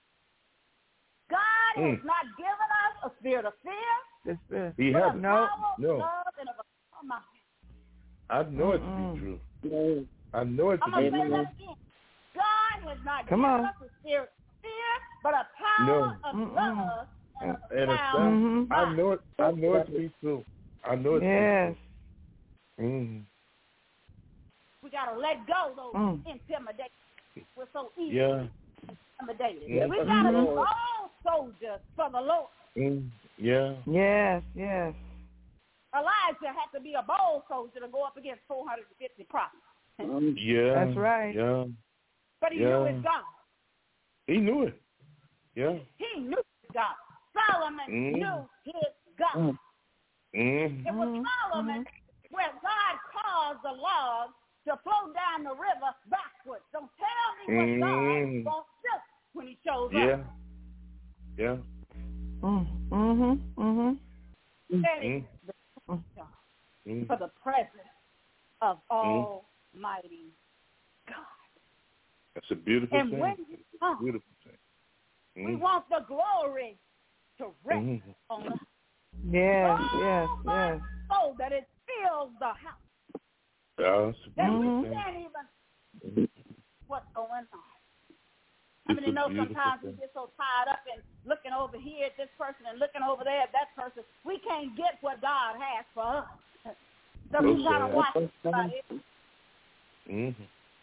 God Mm. has not given us a spirit of fear, This, this. He but has. of No. power, No. love, and of a sound mind. I know it to Mm-mm. be true. Yes. I know it to I'm going be to say true. that again. God has not Come given on. us a spirit of fear, but a power No. of Mm-mm. love and of a And a sound sound. Mhm. I know it. I know it to be true. I know it Yes. to be true. Mm. We got to let go of those Mm. intimidations. We're so easy Yeah. intimidated. Yes, We got to be Lord. all soldiers for the Lord. Mm. Yeah. Yes. Yes. Elijah had to be a bold soldier to go up against four hundred fifty prophets. Um, Yeah. That's right. Yeah. But he Yeah. knew his God. He knew it. Yeah. He knew his God. Solomon Mm. knew his God. Mm. Mm. It was Mhm. Solomon where God caused the logs to flow down the river backwards. Don't tell me what Mm. God won't do when he shows Yeah. up. Yeah. Mm. Mhm. Mhm. That is Mm. the Mm. God Mm. for the presence of Almighty God. That's a beautiful And thing. when you come, Beautiful thing. we Mm. want the glory to rest Mm. on us. Yes. Oh, Yes. my Yes. soul, that it fills the house. Yeah, that's a That beautiful we thing. can't even Mhm. what's going on. I It's mean, you a know, beautiful sometimes we thing. get so tied up in looking over here at this person and looking over there at that person, we can't get what God has for us. So No, we got to sir. watch everybody. Mm-hmm.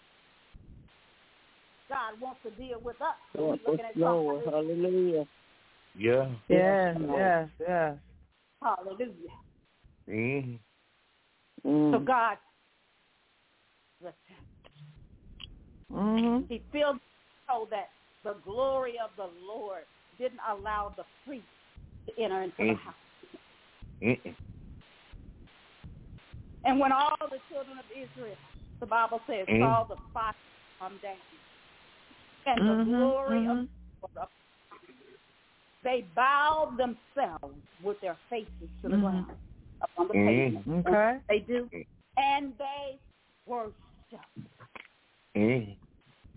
God wants to deal with us. So Lord, we're looking at Lord, something. hallelujah. Yeah. Yes. Yes. Yes. Hallelujah. Mm-hmm. Mm. So God, listen, Mhm. he filled so that the glory of the Lord didn't allow the priest to enter into the Mm. house. Mm-mm. And when all the children of Israel, the Bible says, Mm. saw the fire come down. And Mm-hmm, the glory mm-hmm. of was up. They bowed themselves with their faces to the Mhm. ground upon the Mm. pavement. Okay. They do. And they worship. Mm.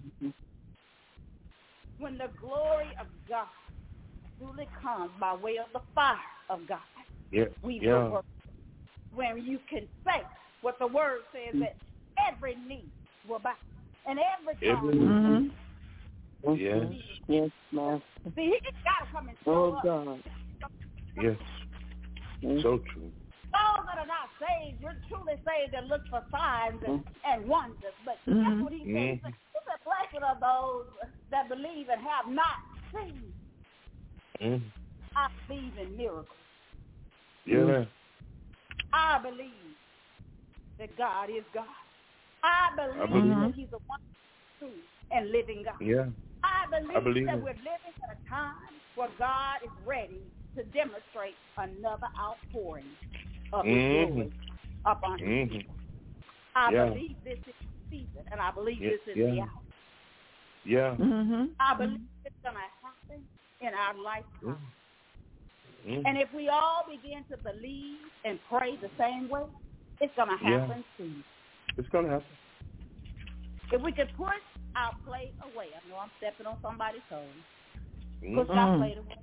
When the glory of God truly comes by way of the fire of God, Yeah. we Yeah. will worship. When you can say what the word says, that every knee will bow and every tongue Every- will Mhm. Yes. Yes, Master. see. He just got to come and show Oh, up. God. Yes. Mm. So true. Those that are not saved, you're truly saved and look for signs and, and wonders. But that's Mhm. what he said. He said, he said, blessed are those that believe and have not seen. Mm. I believe in miracles. Yeah. I believe that God is God. I believe, I believe that it. he's a one true and living God. Yeah. I believe, I believe that it. we're living at a time where God is ready to demonstrate another outpouring of his Mhm. glory upon his Mhm. people. I Yeah. believe this is the season, and I believe Yeah, this is yeah. the hour. Yeah. Mhm. I believe it's going to happen in our lifetime. Mm. And if we all begin to believe and pray the same way, it's going to Yeah. happen soon. It's gonna happen. If we could push our plate away, I know I'm stepping on somebody's toes, Mm. push our Mm. plate away.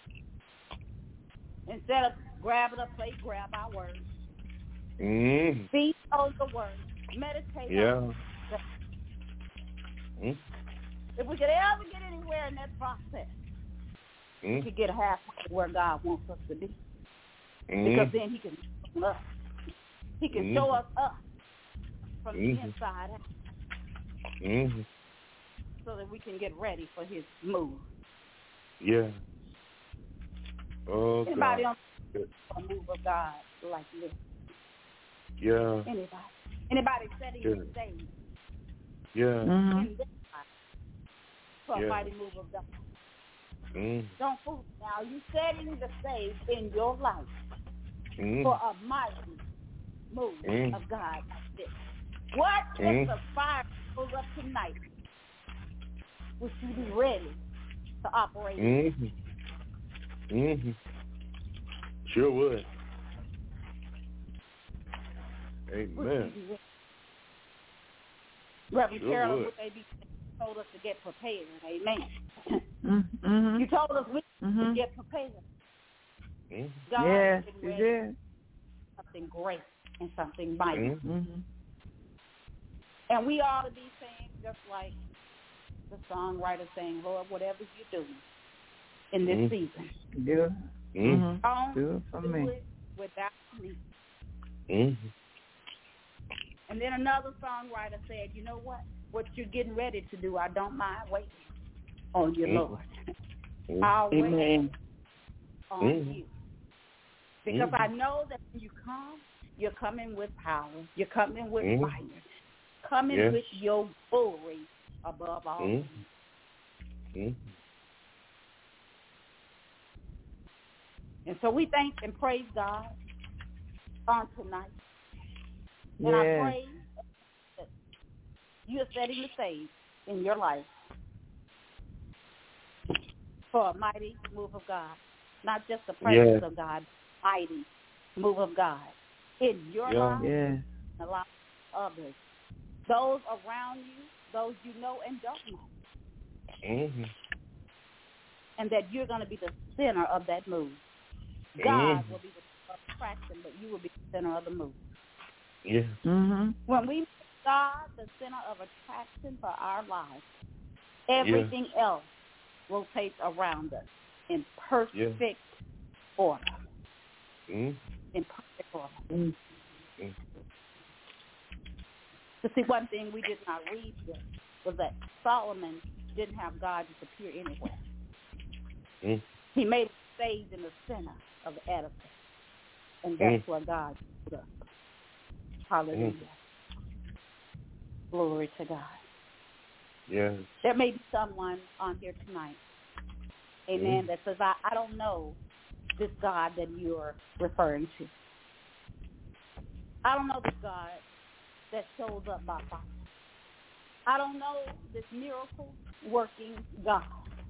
Instead of grabbing a plate, grab our word. Mm. Feed on the word. Meditate Yeah. on it. Mm. If we could ever get anywhere in that process, we Mm. could get halfway to where God wants us to be. Mm. Because then he can show us. He can Mm. show us us from Mm. the inside out Mm. so that we can get ready for his move. Yeah. Oh Anybody God. on the move of God like this? Yeah. Anybody? Anybody setting Yeah. the stage Yeah. Mhm. in this life for a Yeah. mighty move of God? Mm. Don't fool now. You setting the stage in your life Mm. for a mighty move Mm. of God like this. What Mm. if the fire goes up tonight? Would you be ready to operate? Mhm. Mhm. Sure would. Would you Amen. be ready? Reverend Sure Carolyn, would. would they be told us to get prepared? Amen. Mhm. You told us we Mhm. to get prepared. Mm. God Yes, is getting you ready did. for something great and something mighty. Mm. Mhm. And we ought to be saying, just like the songwriter saying, Lord, whatever you're doing in this Mm. season, Do it. Mm. Mhm. don't Do it for do me. it without me. Mm. And then another songwriter said, you know what? What you're getting ready to do, I don't mind waiting on you, Mm. Lord. Mm. I'll wait Amen. on Mm. you. Because Mm. I know that when you come, you're coming with power. You're coming with Mm. fire. Coming Yeah. with your glory above all Mm. things. Mm. And so we thank and praise God on tonight. And I Yes. pray that you are setting the stage in your life for a mighty move of God. Not just the presence Yeah. of God, mighty move of God in your Yeah. life Yes. and the life of others. Those around you, those you know and don't know. Mm. And that you're going to be the center of that move. God Mm. will be the attraction, but you will be the center of the move. Yeah. Mhm. When we make God the center of attraction for our lives, everything else rotates around us in perfect Yeah. order. Mm. In perfect order. Mm. Mm. To see, one thing we did not read here was that Solomon didn't have God disappear anywhere. Mm. He made a stage in the center of the edifice, and that's where God put us. Hallelujah. Mm. Glory to God. Yes. There may be someone on here tonight, amen, Mm. that says, I, I don't know this God that you're referring to. I don't know this God that shows up by fire. I don't know this miracle working God.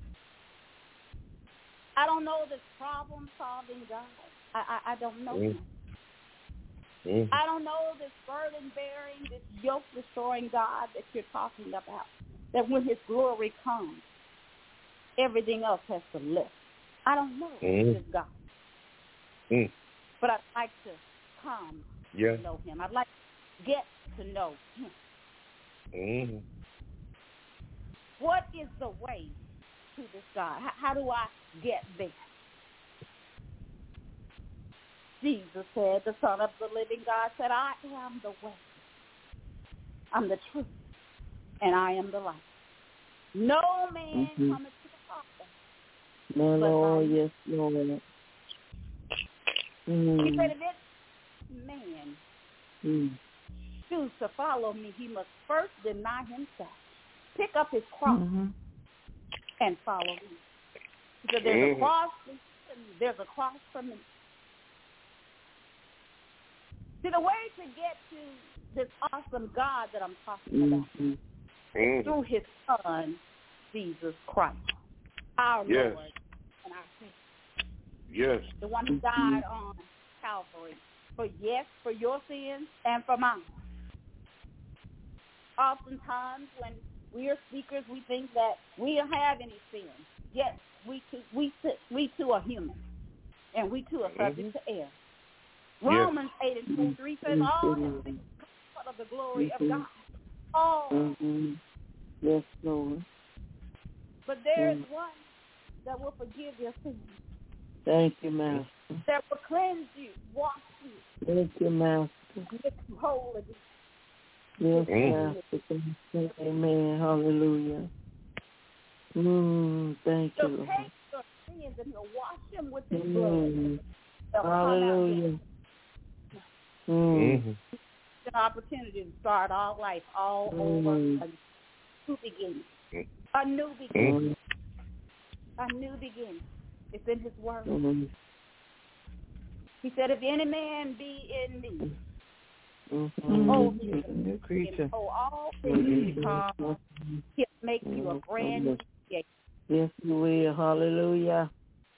I don't know this problem solving God. I, I, I don't know him. Mm-hmm. I don't know this burden bearing, this yoke destroying God that you're talking about. That when his glory comes, everything else has to lift. I don't know Mm-hmm. this God. Mm. But I'd like to come Yeah. to know him. I'd like to get to know him. Mm-hmm. What is the way to this God? How, how do I get there? Jesus said, the Son of the living God said, I am the way. I'm the truth. And I am the life. No man Mm-hmm. cometh to the Father. My but Lord, by yes, Lord. He Mm. said, if this man Mm. choose to follow me, he must first deny himself, pick up his cross, Mm-hmm. and follow me. He said, there's Mhm. a cross for you, and there's a cross for me. See, the way to get to this awesome God that I'm talking about Mm-hmm. is Mm-hmm. through his Son, Jesus Christ, our Yes. Lord and our Savior, Yes. the one who died on Calvary for, yes, for your sins and for mine. Oftentimes when we are speakers, we think that we don't have any sin. Yes, we too, we, too, we too are human, and we too are subject to error. Romans eight and twenty-three says, all have sinned short of the glory of God. All. Mm-hmm. Yes, Lord. But there is one that will forgive your sins, Thank you, Master. that will cleanse you, wash you, Thank you, Master. make you whole again. Yes, Mhm. Master. Thank you. Amen. Hallelujah. Mm, thank you, So Lord. take your sins and he'll wash them with his blood. Mm, They'll come out. hallelujah. Mm, Mm-hmm. It's an opportunity to start our life all Mm. over again. New beginning. A new beginning. A new beginning. It's in his word. mm, He said, if any man be in me, mhm. oh, Mm-hmm. he It's a new creature. oh, all things become, Mhm. he'll make you a brand new creation. Yes, you will. Hallelujah.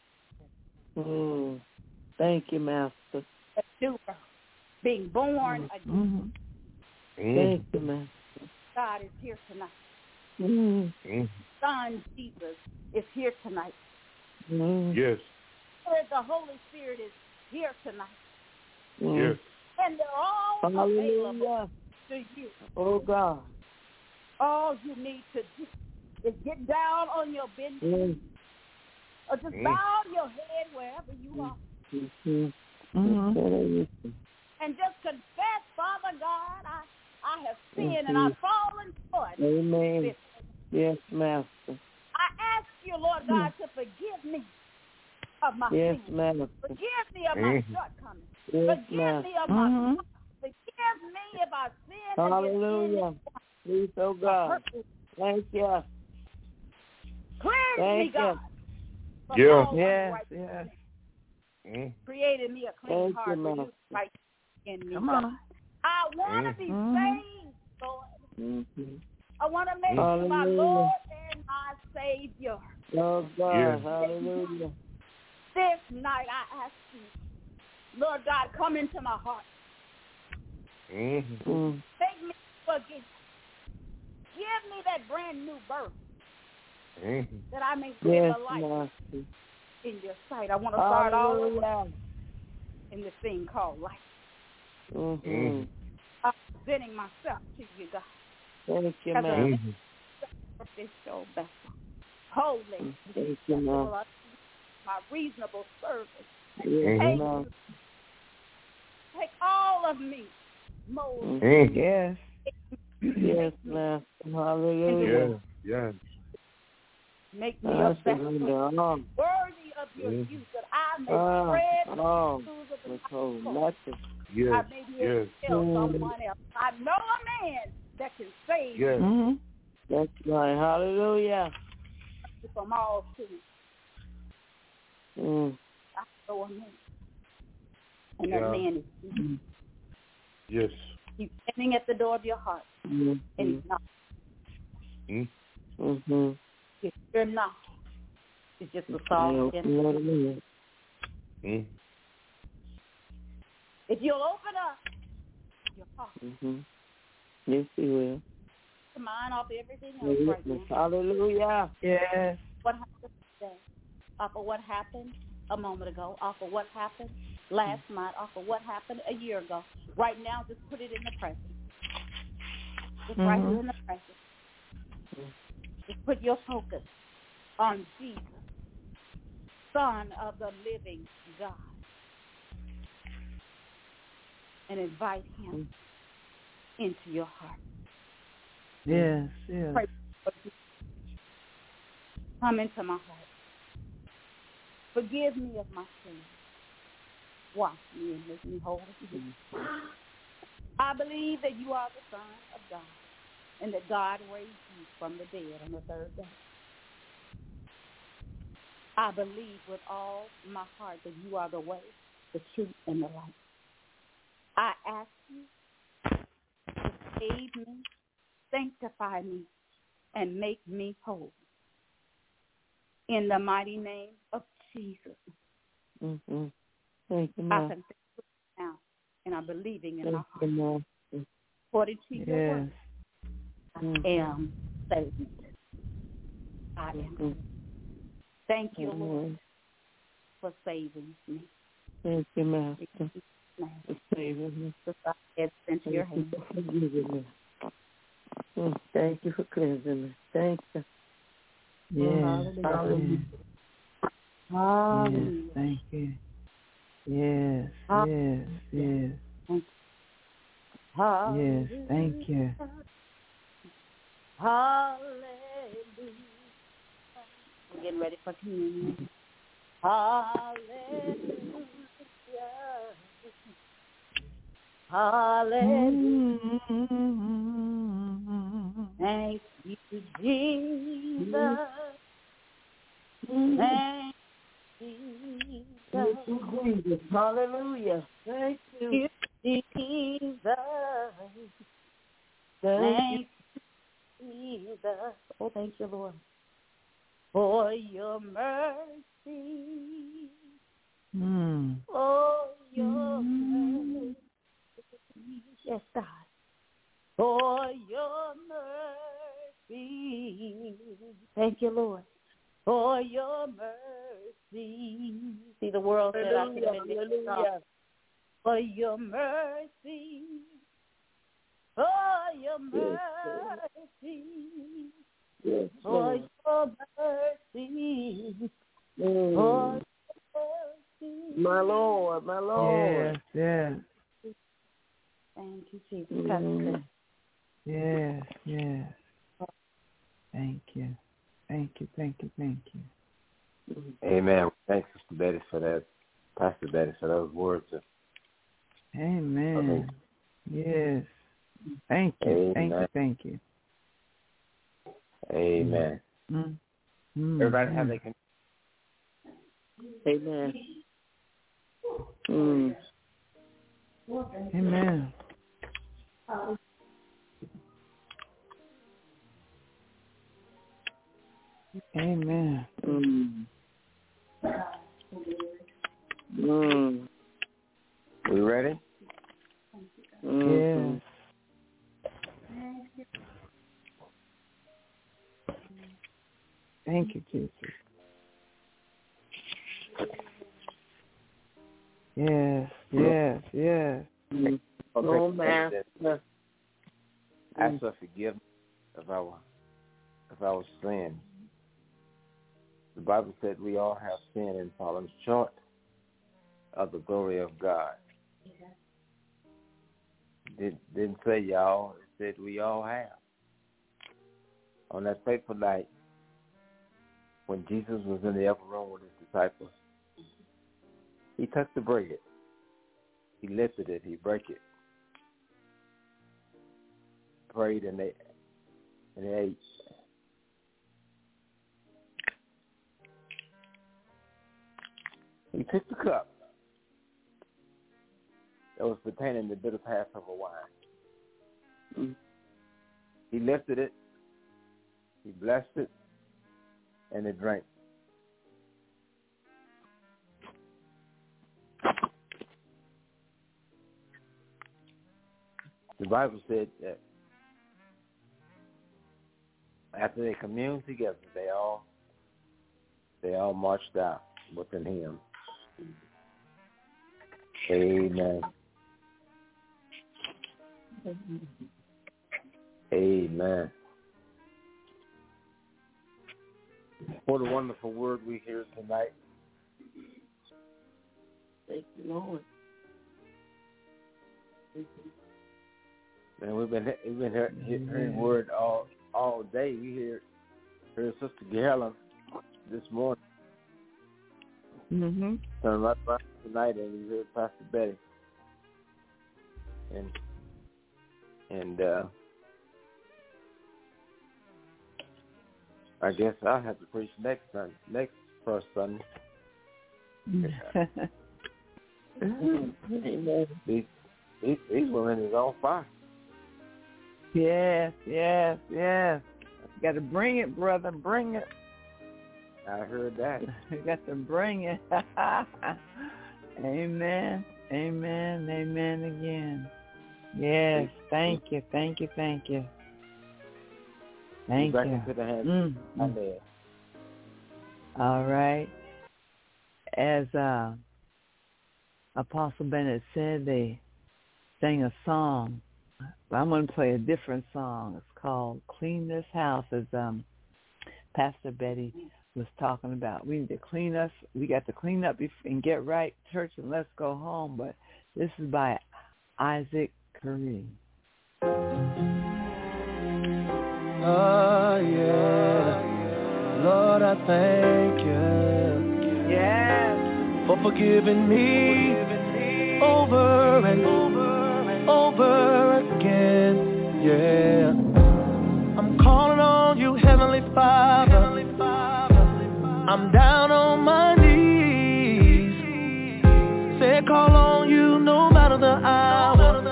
Mm. Thank you, Master. A new birth. Being born again. Mm-hmm. Thank you, Master. God is here tonight. Mm. Mm-hmm. Son Jesus is here tonight. Mm. Yes. Spirit, the Holy Spirit is here tonight. Mm. Yes. And they're all available Hallelujah. to you. Oh, God. All you need to do is get down on your bended Mm. knees, or just Mm. bow your head wherever you are, Mhm. Mm-hmm. and just confess, Father God, I, I have sinned and Mhm. I've fallen short. Amen. Yes, Master. I ask you, Lord God, to forgive me of my Yes, sins. Master. Forgive me of my Mhm. shortcomings. Yes, Forgive Master. me of my Mm-hmm. faults. Forgive me if I sin against Hallelujah. anyone. Please, oh God. Thank you. Cleanse me, Thank you. God, from Yeah. all Yes, unrighteousness. yes. Mm. Created me a clean Thank heart, you, renew Master. right in me. Come God. on. I want to Mm. be Mhm. saved, Lord. Mhm. I want to make Mm. you my Hallelujah. Lord and my Savior. Oh God. Yeah. Hallelujah. This night I ask you, Lord God, come into my heart. Mm-hmm. Mm. Make me forgive. Give me that brand new birth Mm-hmm. that I may live Yes, a life Master. in your sight. I want to start all over Hallelujah. in this thing called life. Mhm. I'm presenting myself to you, God, Thank you, as a Master. Mm-hmm. sacrificial vessel, holy, Thank you, acceptable Master. unto you, my reasonable service. Yes, Take, Master. take all of me, mold me, Mm-hmm. Yes. Yes, make me, Master. Hallelujah. Yes. Yes. make me I a vessel surrender all. worthy of your Mhm. use, that I may Ah, spread the all. truths of the Withhold gospel. nothing. Yes. I may be able Yes. to tell Mm. someone else. I know a man that can save Yes. Mm-hmm. That's right. Hallelujah. you from all sin. Mm. I know a man. And Yeah. that man is Yes. he's standing at the door of your heart, Mm. and he's not. Mm-hmm. If you're knocking, it's just a soft invitation. Mm. If you'll open up your heart, Mm-hmm. Yes, he will. your mind off everything else right now. Hallelujah. Yes. What happened today? Off of what happened a moment ago. Off of what happened last month. Off of what happened a year ago. Right now, just put it in the present. Just Mm-hmm. right here in the present. Just put your focus on Jesus, Son of the living God, and invite him into your heart. Yes, yes. Pray for Jesus. Come into my heart. Forgive me of my sins. Wash me and make me whole again. I believe that you are the Son of God and that God raised you from the dead on the third day. I believe with all my heart that you are the way, the truth, and the light. I ask you to save me, sanctify me, and make me whole. In the mighty name of Jesus. Mm-hmm. Thank you, I Mom. confess it now, and I'm believing in Thank my you, heart. Mom. According to your Yes. word, I am saved. I am. Mm-hmm. Thank you, Mm-hmm. Lord, for saving me. Thank you, Master, In Jesus' name. for saving me. Just I head into your Thank you hands. for forgiving me. Mm, Thank you for cleansing me. Thank you. Yes. Hallelujah. Yes. Hallelujah. Thank you. Yes. Yes. Yes. Yes. Thank you. Hallelujah. We're getting ready for communion. Hallelujah. Hallelujah. Thank you, Jesus. Thank you, Jesus. Hallelujah. Thank you. Thank you, Jesus. Thank Thank you, Jesus. Oh, thank you, Lord, for your mercy. Mm. For your mercy. Yes, God. For your mercy. Thank you, Lord. For your mercy. See, the world said I could have been Hallelujah. For your mercy. For your mercy. Yes, For Lord. your mercy. Mm. For your mercy. My Lord, my Lord. Yes. Yes. Thank you, Jesus. Mm. Yes. Yes. Thank you. Thank you. Thank you. Thank you. Amen. Thanks, Sister Betty, for that. Pastor Betty, for those words. Of, Amen. Yes. Thank you. Amen. Thank you. Thank you. Amen. Mm. Mm. Everybody have their con- Amen. Mm. Amen. Amen. Mm. Mm. We ready? Mm. Yes. Thank you, Jesus. Yes, yes, yes. Mm. Oh, Master. Ask for forgiveness of our of our sin. The Bible said we all have sinned and fallen short of the glory of God. Did, didn't say y'all. It said we all have. On that fateful night, when Jesus was in the upper room with his disciples, he took the bread. He lifted it. He broke it. Prayed and they and they ate. He took the cup that was containing the bitter Passover wine. Mm. He lifted it He blessed it, and it drank. The Bible said that after they communed together, they all they all marched out within him. Amen. Amen. What a wonderful word we hear tonight. Thank you, Lord. Man, we've been we've been hear, hear, hearing word all all day. We hear heard Sister Helen this morning. Mm-hmm. Turned right back tonight, and we heard Pastor Betty. And and uh, I guess I'll have to preach next Sunday, next first Sunday. Amen. These, these, these women is on fire. Yes, yes, yes. You got to bring it, brother. Bring it. I heard that. You got to bring it. Amen. Amen. Amen again. Yes. Thank you. Thank you. Thank you. Thank back you. into the hands Mm. of there. All right. As uh, Apostle Bennett said, they sang a song. But I'm going to play a different song. It's called Clean This House, as um, Pastor Betty was talking about. We need to clean us. We got to clean up and get right, church, and let's go home. But this is by Isaac Curry. Oh, yeah. Lord, I thank you. Yes. For forgiving me over and over and over again. Yeah. I'm calling on you, Heavenly Father. I'm down on my knees. Say call on you no matter the hour.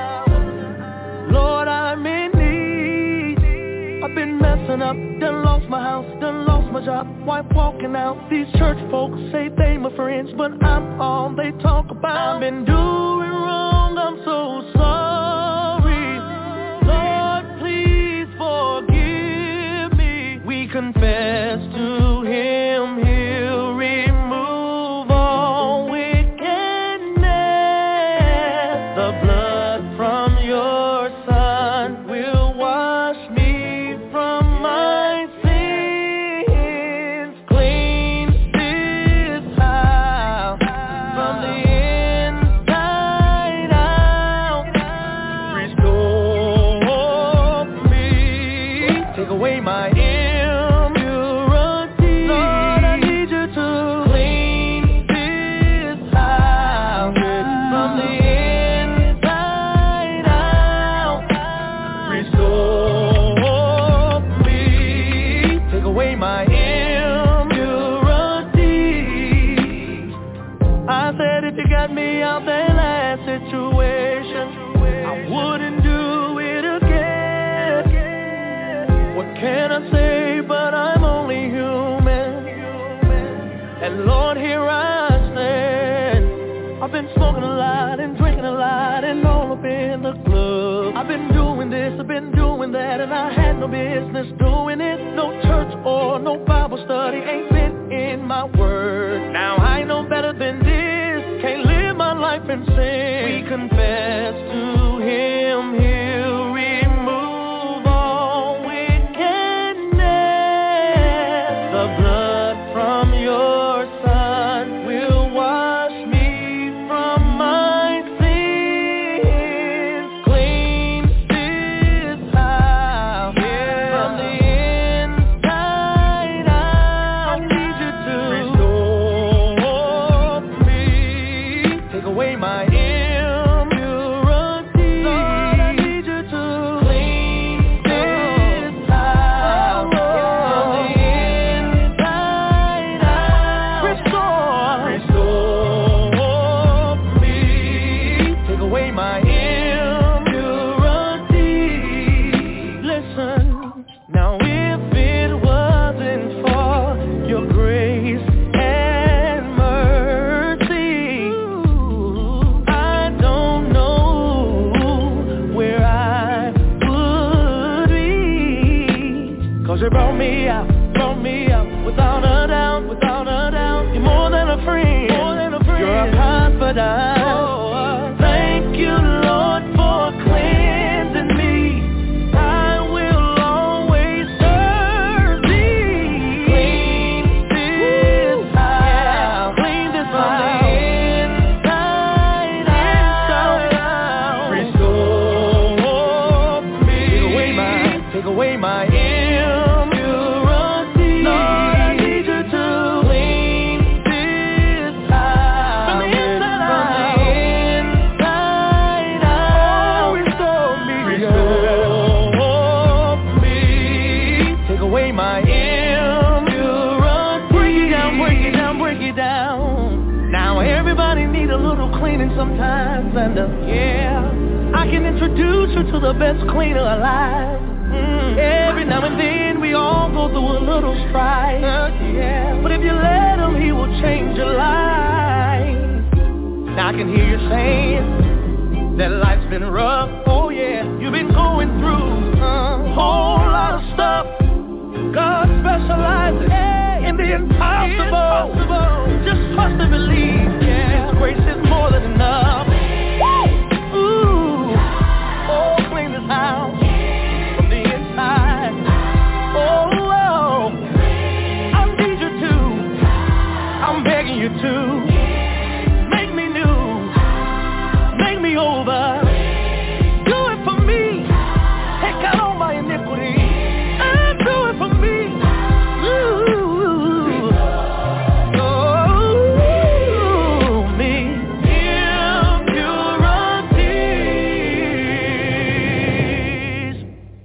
Lord, I'm in need. I've been messing up, done lost my house, done lost my job. Wife walking out, these church folks say they my friends, but I'm all they talk about. I've been doing wrong, I'm so sorry. Lord, please forgive me. We confess to him, he'll remove all wickedness. The blood from your son will wash me from my sins. Clean this house from the inside out. Restore me. Take away my impurity. Lord, I need you to clean this house from the inside out. Restore me. Take away my impurity. I said if you got me out that last situation, I wouldn't do it again. What can I say, but I'm only human. And Lord, here I stand. I've been smoking a lot and drinking a lot and all up in the club. I've been doing this, I've been doing that, and I had no business doing it. No church or no Bible study, ain't been in my word. Now I know better than this, can't live my life in sin. We confess to him, he'll remove all wickedness. The blood from your son will wash me from my sins. Clean this house from the inside out. I need you to restore me. Take away my impurity. paradise. Thank you, Lord, for cleansing me. I will always serve thee. Clean this house, clean this house, inside out. Restore me. Take away my, take away my impurity. Lord, I need you to clean this house from the inside out. Oh, restore me, restore me. Take away my impurity. Break it down, break it down, break it down. Now everybody need a little cleaning sometimes, and uh, yeah, I can introduce you to the best cleaner alive. Mm. Every now and then we all go through a little strife, uh, yeah. But if you let him, he will change your life. Now I can hear you saying that life's been rough. Oh yeah, you've been going through a whole lot of stuff. God specializes hey, in the impossible. impossible. Just trust and believe. Yeah, His grace is more than enough. Woo! Ooh, oh, clean this house. You to make me new, make me over, do it for me, take out all my iniquity, and do it for me. Ooh, oh, me impurities.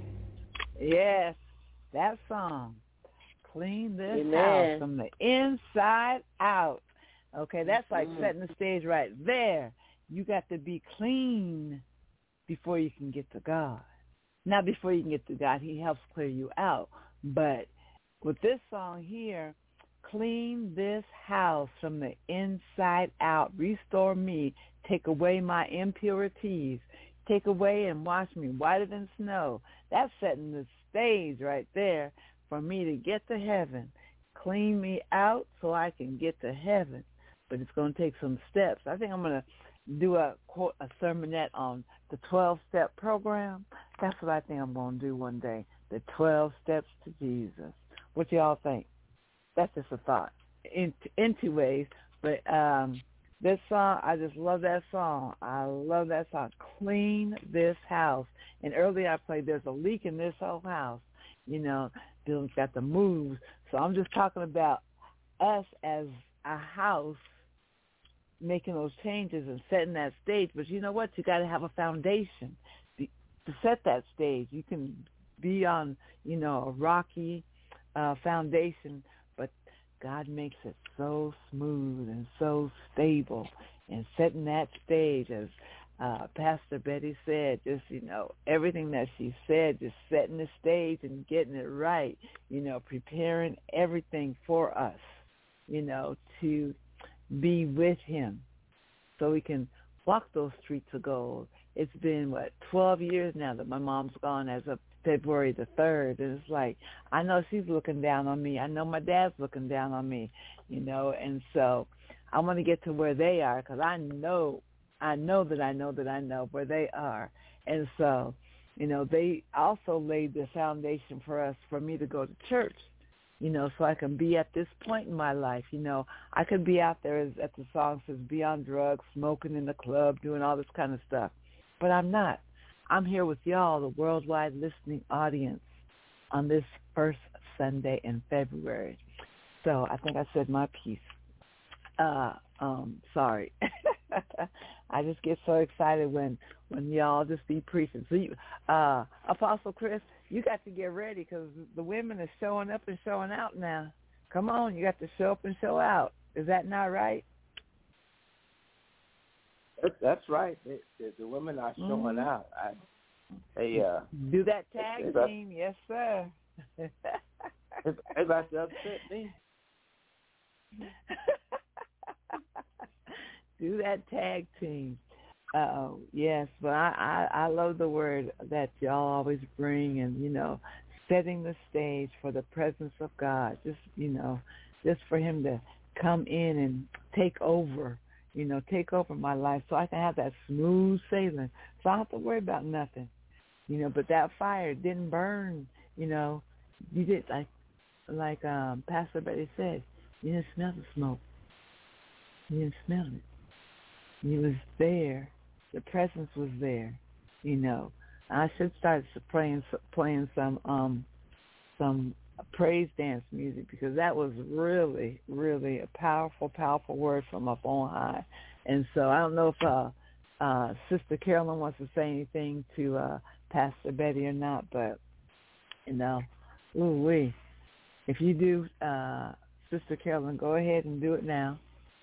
Yes, that song. Clean this Amen. house from the inside out. Okay, that's like mm-hmm. setting the stage right there. You got to be clean before you can get to God. Not before you can get to God. He helps clear you out. But with this song here, clean this house from the inside out. Restore me. Take away my impurities. Take away and wash me whiter than snow. That's setting the stage right there for me to get to heaven. Clean me out so I can get to heaven. But it's going to take some steps. I think I'm going to do a a sermonette on the twelve-step program. That's what I think I'm going to do one day, the twelve steps to Jesus. What y'all think? That's just a thought in, in two ways. But um, this song, I just love that song. I love that song, Clean This House. And earlier I played There's a Leak in This Whole House. You know, Bill's got the moves. So I'm just talking about us as a house making those changes and setting that stage. But you know what? You got to have a foundation to set that stage. You can be on, you know, a rocky uh, foundation, but God makes it so smooth and so stable. And setting that stage, as uh, Pastor Betty said, just, you know, everything that she said, just setting the stage and getting it right, you know, preparing everything for us, you know, to be with him so we can walk those streets of gold. It's been, what, twelve years now that my mom's gone as of February the third. And it's like, I know she's looking down on me. I know my dad's looking down on me, you know, and so I want to get to where they are because I know, I know that I know that I know where they are. And so, you know, they also laid the foundation for us, for me to go to church, you know, so I can be at this point in my life. You know, I could be out there, as, as the song says, be on drugs, smoking in the club, doing all this kind of stuff. But I'm not. I'm here with y'all, the worldwide listening audience, on this first Sunday in February. So I think I said my piece. Uh, um, sorry. I just get so excited when, when y'all just be preaching. So you, uh, Apostle Chris, you got to get ready because the women are showing up and showing out now. Come on, you got to show up and show out. Is that not right? That's, that's right. The, the, the women are showing mm-hmm. out. I, they uh, do that tag they, team, yes, sir. They about to upset me. Do that tag team. Uh, yes, but I, I, I love the word that y'all always bring, and, you know, setting the stage for the presence of God, just, you know, just for him to come in and take over, you know, take over my life so I can have that smooth sailing. So I don't have to worry about nothing, you know. But that fire didn't burn, you know. You did, like, like um, Pastor Betty said, you didn't smell the smoke. You didn't smell it. You was there. The presence was there, you know. I should start playing playing some um some praise dance music, because that was really, really a powerful, powerful word from up on high. And so I don't know if uh, uh, Sister Carolyn wants to say anything to uh, Pastor Betty or not, but, you know, ooh-wee. If you do, uh, Sister Carolyn, go ahead and do it now.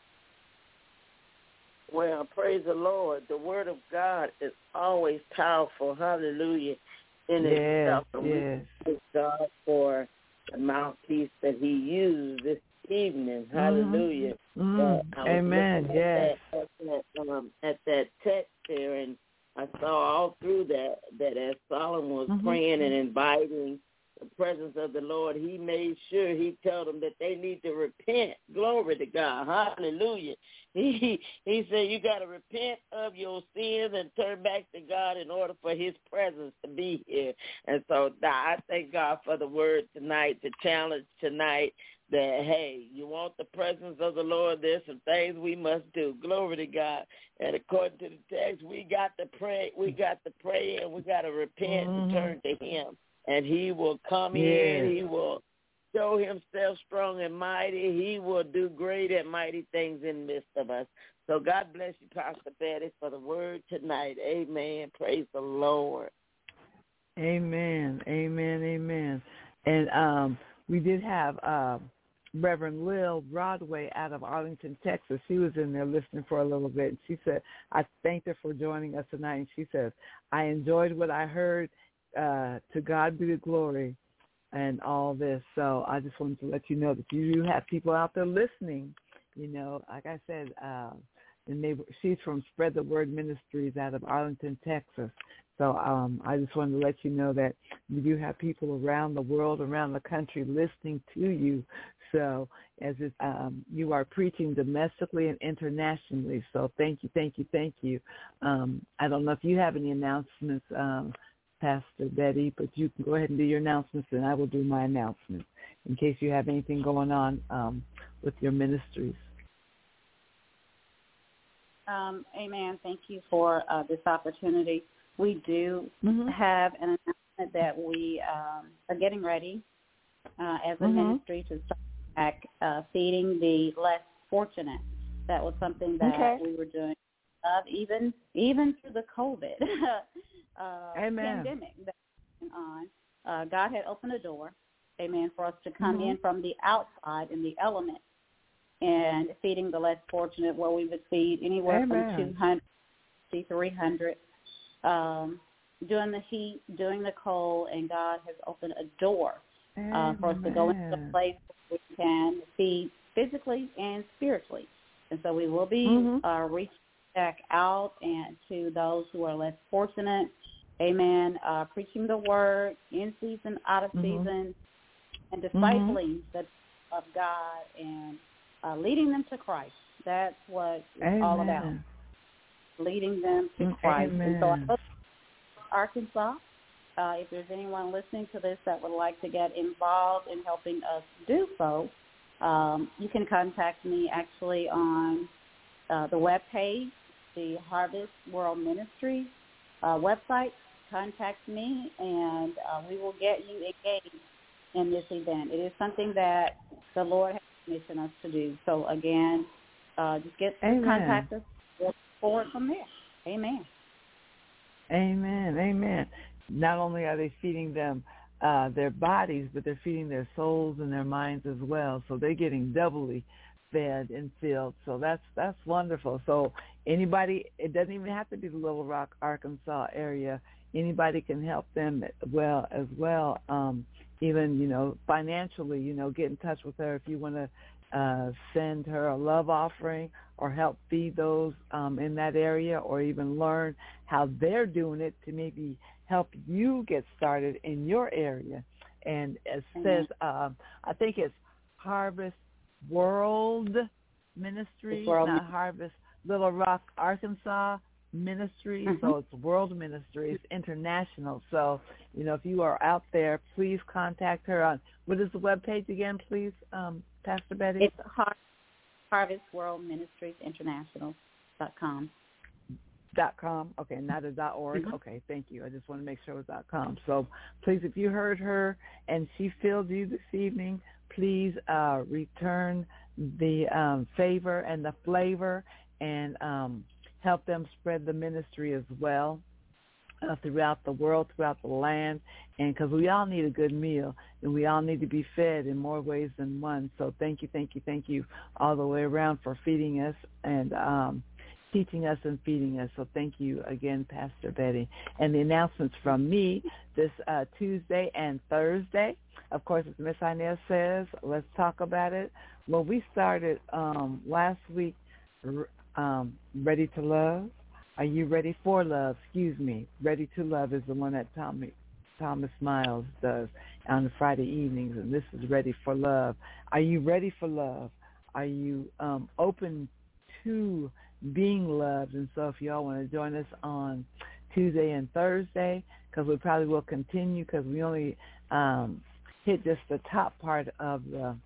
Well, praise the Lord. The word of God is always powerful. Hallelujah. In yes, itself. And yes. we thank God for the mouthpiece that he used this evening. Hallelujah. Mm-hmm. Uh, Amen. Yes. At that, at, that, um, at that text there, and I saw all through that that as Solomon was mm-hmm. praying and inviting the presence of the Lord, he made sure he told them that they need to repent. Glory to God. Hallelujah. He he said you got to repent of your sins and turn back to God in order for his presence to be here. And so I thank God for the word tonight, the challenge tonight, that, hey, you want the presence of the Lord, there's some things we must do. Glory to God. And according to the text, we got to pray. We got to pray and we got to repent mm-hmm. and turn to him. And he will come yes. in. He will show himself strong and mighty. He will do great and mighty things in the midst of us. So God bless you, Pastor Betty, for the word tonight. Amen. Praise the Lord. Amen. Amen. Amen. And um, we did have uh, Reverend Lil Broadway out of Arlington, Texas. She was in there listening for a little bit. And she said, I thanked her for joining us tonight. And she says, I enjoyed what I heard. Uh, to God be the glory and all this. So I just wanted to let you know that you do have people out there listening. You know, like I said, uh, and they, she's from Spread the Word Ministries out of Arlington, Texas. So um, I just wanted to let you know that you do have people around the world, around the country listening to you. So as it, um, you are preaching domestically and internationally. So thank you, thank you, thank you. Um, I don't know if you have any announcements, um, Pastor Betty, but you can go ahead and do your announcements, and I will do my announcements in case you have anything going on um, with your ministries. Um, amen. Thank you for uh, this opportunity. We do mm-hmm. have an announcement that we um, are getting ready uh, as a mm-hmm. ministry to start back uh, feeding the less fortunate. That was something that okay. we were doing uh, even even through the COVID uh, pandemic that went on. Uh, God had opened a door, amen, for us to come mm-hmm. in from the outside in the element and feeding the less fortunate, where we would feed anywhere amen. from two hundred to three hundred. Um, doing the heat, doing the cold, and God has opened a door uh, for us to go into a place where we can feed physically and spiritually. And so we will be mm-hmm. uh, reaching back out and to those who are less fortunate, amen, uh, preaching the word in season, out of mm-hmm. season, and discipling mm-hmm. the of God and uh, leading them to Christ. That's what it's amen. all about. Leading them to Christ. Amen. And so I hope Arkansas, uh, if there's anyone listening to this that would like to get involved in helping us do so, um, you can contact me actually on uh, the webpage, the Harvest World Ministries uh, website. Contact me, and uh, we will get you engaged in this event. It is something that the Lord has commissioned us to do. So, again, uh, just get Amen. contact us. Forward from there. Amen. Amen. Amen. Not only are they feeding them uh, their bodies, but they're feeding their souls and their minds as well. So they're getting doubly fed and filled. So that's that's wonderful. So anybody, it doesn't even have to be the Little Rock, Arkansas area. Anybody can help them well as well. Um, even, you know, financially, you know, get in touch with her if you want to uh, send her a love offering or help feed those um, in that area, or even learn how they're doing it to maybe help you get started in your area. And it mm-hmm. says, um, I think it's Harvest World Ministries, World. not Harvest Little Rock, Arkansas Ministries, Mm-hmm. so it's World Ministries International. So, you know, if you are out there, please contact her on, what is the webpage again, please, um, Pastor Betty? It's Har- Harvest World Ministries International dot com. Dot com. Okay, not a dot org. Mm-hmm. Okay, thank you. I just want to make sure it was dot com. So please, if you heard her and she filled you this evening, please uh, return the um, favor and the flavor and um, help them spread the ministry as well uh, throughout the world, throughout the land, and because we all need a good meal and we all need to be fed in more ways than one. So thank you, thank you, thank you all the way around for feeding us and um, teaching us and feeding us. So thank you again, Pastor Betty. And the announcements from me this uh, Tuesday and Thursday. Of course, as Miss Inez says, let's talk about it. Well, we started um, last week, um, Ready to Love. Are you ready for love? Excuse me. Ready to Love is the one that Tommy, Thomas Miles does on the Friday evenings, and this is Ready for Love. Are you ready for love? Are you um, open to being loved? And so if y'all want to join us on Tuesday and Thursday, because we probably will continue because we only um, hit just the top part of the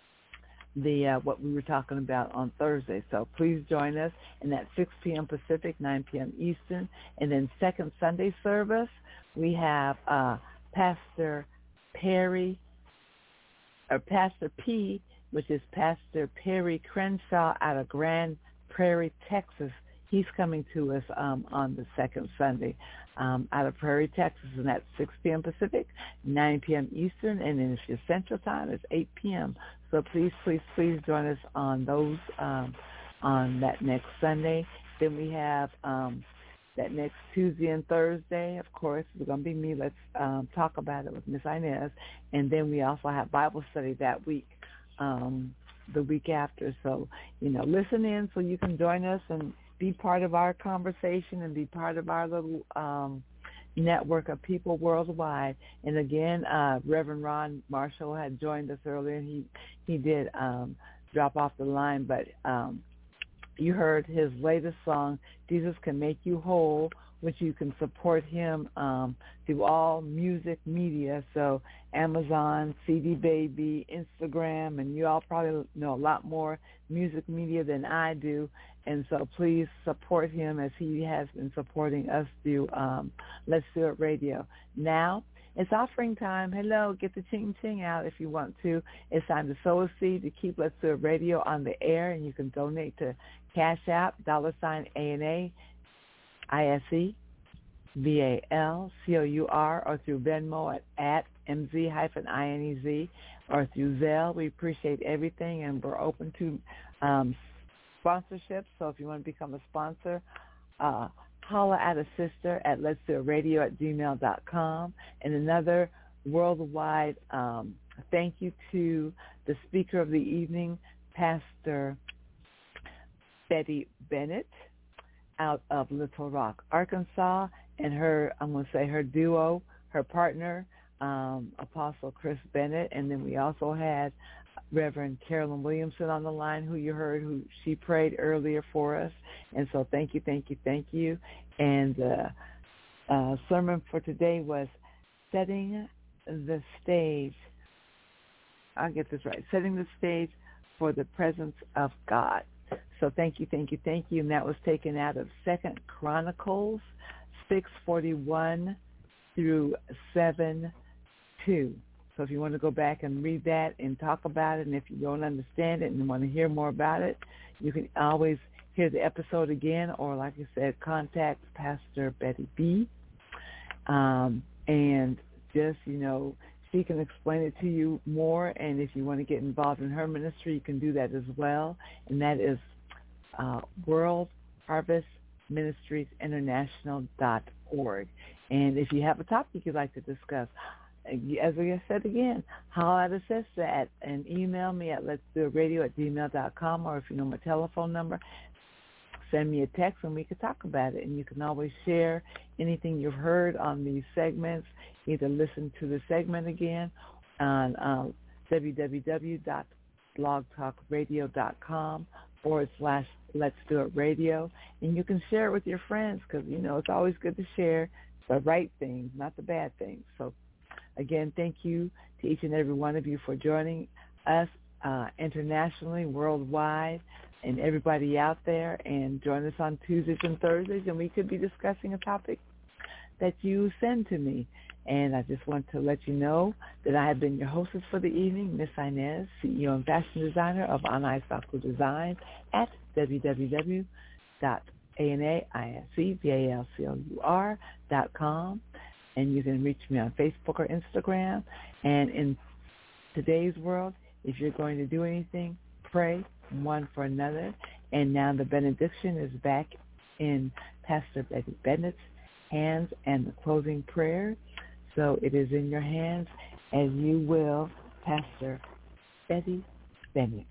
the uh, what we were talking about on Thursday. So please join us, and that's six p.m. Pacific, nine p.m. Eastern. And then second Sunday service, we have uh, Pastor Perry, or Pastor P, which is Pastor Perry Crenshaw out of Grand Prairie, Texas. He's coming to us um, on the second Sunday um, out of Prairie, Texas, and that's six p.m. Pacific, nine p.m. Eastern, and then if you're Central Time, it's eight p.m. So please, please, please join us on those um, on that next Sunday. Then we have um, that next Tuesday and Thursday. Of course, it's going to be me. Let's um, talk about it with Miss Inez, and then we also have Bible study that week. Um, the week after. So, you know, listen in so you can join us and be part of our conversation and be part of our little um, network of people worldwide. And again, uh, Reverend Ron Marshall had joined us earlier, and he, he did um, drop off the line, but um, you heard his latest song, Jesus Can Make You Whole, which you can support him um, through all music media, so Amazon, C D Baby, Instagram, and you all probably know a lot more music media than I do, and so please support him as he has been supporting us through um, Let's Do It Radio. Now, it's offering time. Hello, get the ching-ching out if you want to. It's time to sow a seed to keep Let's Do It Radio on the air, and you can donate to Cash App, dollar sign A N A, I S E, V A L, C O U R, or through Venmo at, at M Z hyphen I N E Z, or through Zelle. We appreciate everything, and we're open to um, sponsorships. So if you want to become a sponsor, uh, holla at a sister at let's do it radio at gmail dot com. And another worldwide um, thank you to the speaker of the evening, Pastor Betty Bennett, out of Little Rock, Arkansas, and her, I'm going to say her duo, her partner, um, Apostle Chris Bennett, and then we also had Reverend Carolyn Williamson on the line, who you heard, who she prayed earlier for us, and so thank you, thank you, thank you. And the uh, uh, sermon for today was setting the stage, I'll get this right, setting the stage for the presence of God. So thank you, thank you, thank you. And that was taken out of Second Chronicles six forty-one through seven two. So if you want to go back and read that and talk about it, and if you don't understand it and want to hear more about it, you can always hear the episode again, or like I said, contact Pastor Betty B. Um, and just, you know, she can explain it to you more, and if you want to get involved in her ministry, you can do that as well, and that is uh, World Harvest Ministries International dot org. And if you have a topic you'd like to discuss, as I said again, holler at a sister at, and email me at let's do it radio at gmail dot com, or if you know my telephone number, send me a text and we can talk about it. And you can always share anything you've heard on these segments, either listen to the segment again on uh, w w w dot blog talk radio dot com forward slash Let's Do It Radio, and you can share it with your friends because, you know, it's always good to share the right things, not the bad things. So, again, thank you to each and every one of you for joining us uh, internationally, worldwide, and everybody out there. And join us on Tuesdays and Thursdays, and we could be discussing a topic that you send to me. And I just want to let you know that I have been your hostess for the evening, Miss Inez, C E O and fashion designer of Anais Valcourt Design at w w w dot anaivalcour dot com. And you can reach me on Facebook or Instagram. And in today's world, if you're going to do anything, pray one for another. And now the benediction is back in Pastor Betty Bennett's hands and the closing prayer. So it is in your hands, as you will, Pastor Betty Bennett.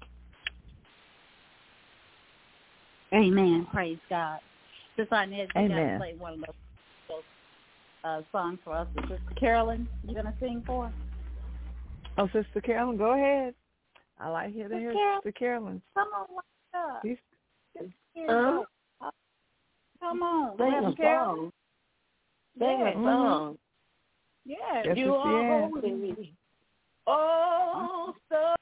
Amen. Praise God. Sister Inez, you got Amen. to play one of those, those uh, songs for us. Sister Carolyn, you going to sing for us? Oh, Sister Carolyn, go ahead. I like to hear Sister Carolyn. Come on, what's up? She's, Uh, Come on. Sing a Reverend Carolyn. song. Sing a Mhm. song. Yes. Yes, You Sister are Ann. holy. Oh, so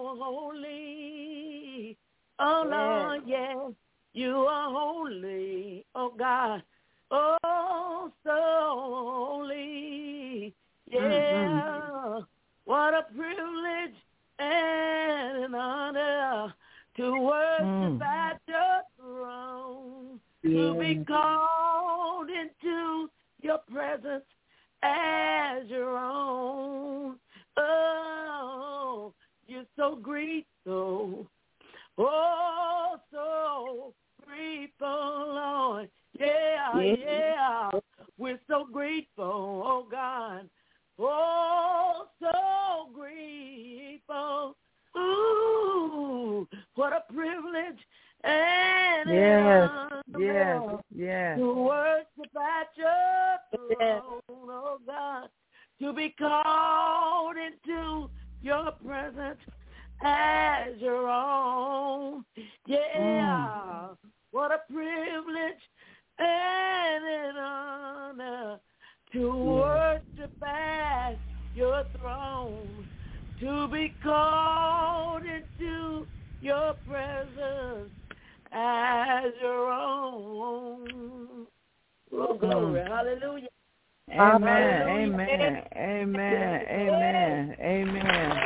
holy. Oh, Lord, yes. You are holy. Oh, God. Oh, so holy. Yeah. Mm-hmm. What a privilege and an honor to worship Mm. at your throne. Yeah. To be called into your presence as your own. Oh, you're so grateful. Oh, so grateful, Lord. Yeah, Yeah. yeah. We're so grateful, oh God. Oh, so grateful. Ooh, what a privilege and Yes, an yes, honor yes. to worship at your throne, oh God, to be called into your presence as your own. Yeah, Mm. what a privilege and an honor to worship at your throne, to be called into your presence as your own. Oh, glory. Mm. Hallelujah. Amen, Hallelujah. amen, amen, amen, amen.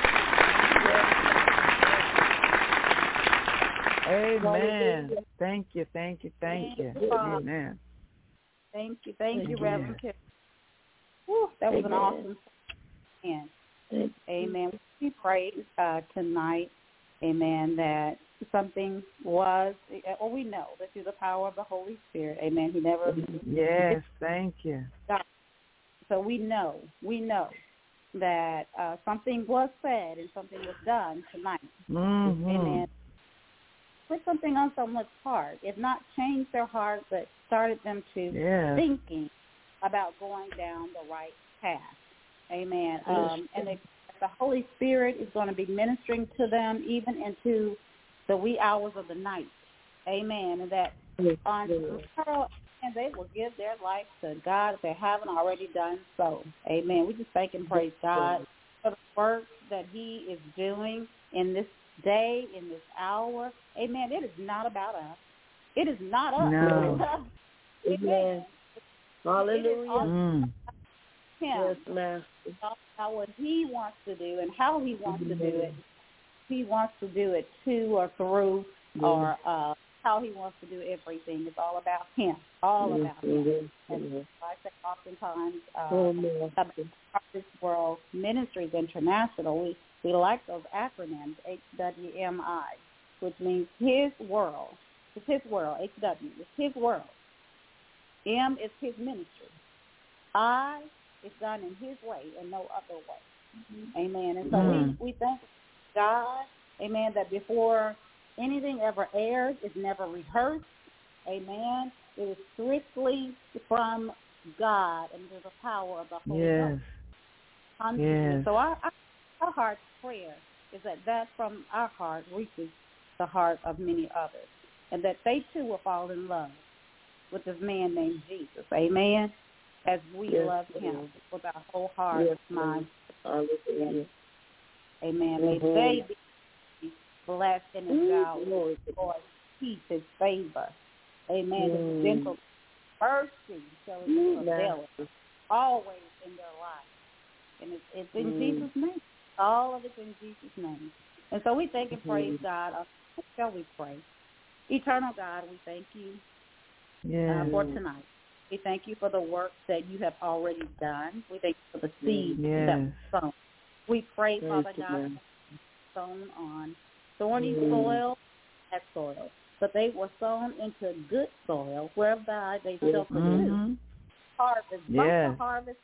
Amen. Thank you, thank you, thank you. Amen. Thank you. Thank you, Thank Reverend you. Carolyn. Whew, that was an Amen. awesome song. Amen. We prayed uh, tonight, amen, that something was, or we know that through the power of the Holy Spirit, amen, he never, Yes, thank you. so we know, we know that uh, something was said and something was done tonight, Mm-hmm. amen. Put something on someone's heart, if not changed their heart, but started them to Yes. thinking about going down the right path, amen. Um, and they, the Holy Spirit is going to be ministering to them even into the wee hours of the night, amen, and that on tomorrow, and they will give their life to God if they haven't already done so, amen. We just thank and praise God for the work that he is doing in this day, in this hour, amen. It is not about us. It is not us. No. Amen. Hallelujah. It is all Mm. him. Yes, ma'am. It's all about what he wants to do and how he wants to do it. He wants to do it to or through or uh, how he wants to do everything. It's all about him. All about him. And I say oftentimes uh, about this world Ministries International, we, we like those acronyms, H W M I, which means his world. It's his world, H W. It's his world. M is his ministry. I is done in his way and no other way. Amen. And so Mm. we, we thank God, amen, that before anything ever airs, it's never rehearsed. Amen. It is strictly from God and through the power of the Holy Yes. Ghost. Um, Yes. So our, our, our heart's prayer is that that from our heart reaches the heart of many others. and that they too will fall in love with this man named Jesus. Amen. As we yes, love him Lord. With our whole heart, yes, mind. Amen. May mm-hmm. they be blessed and endowed with Lord's peace, his favor. Amen. Mm. His gentle mercy shall mm. prevail always in their life. And it's, it's in mm. Jesus' name. All of it's in Jesus' name. And so we thank and praise mm. God. What shall we pray? Eternal God, we thank you yes. uh, for tonight. We thank you for the work that you have already done. We thank you for the seed yes. that was sown. We pray, praise Father God, man. sown on thorny mm. soil, that soil. But they were sown into good soil, whereby they shall produce mm-hmm. harvest, yes. bunch harvest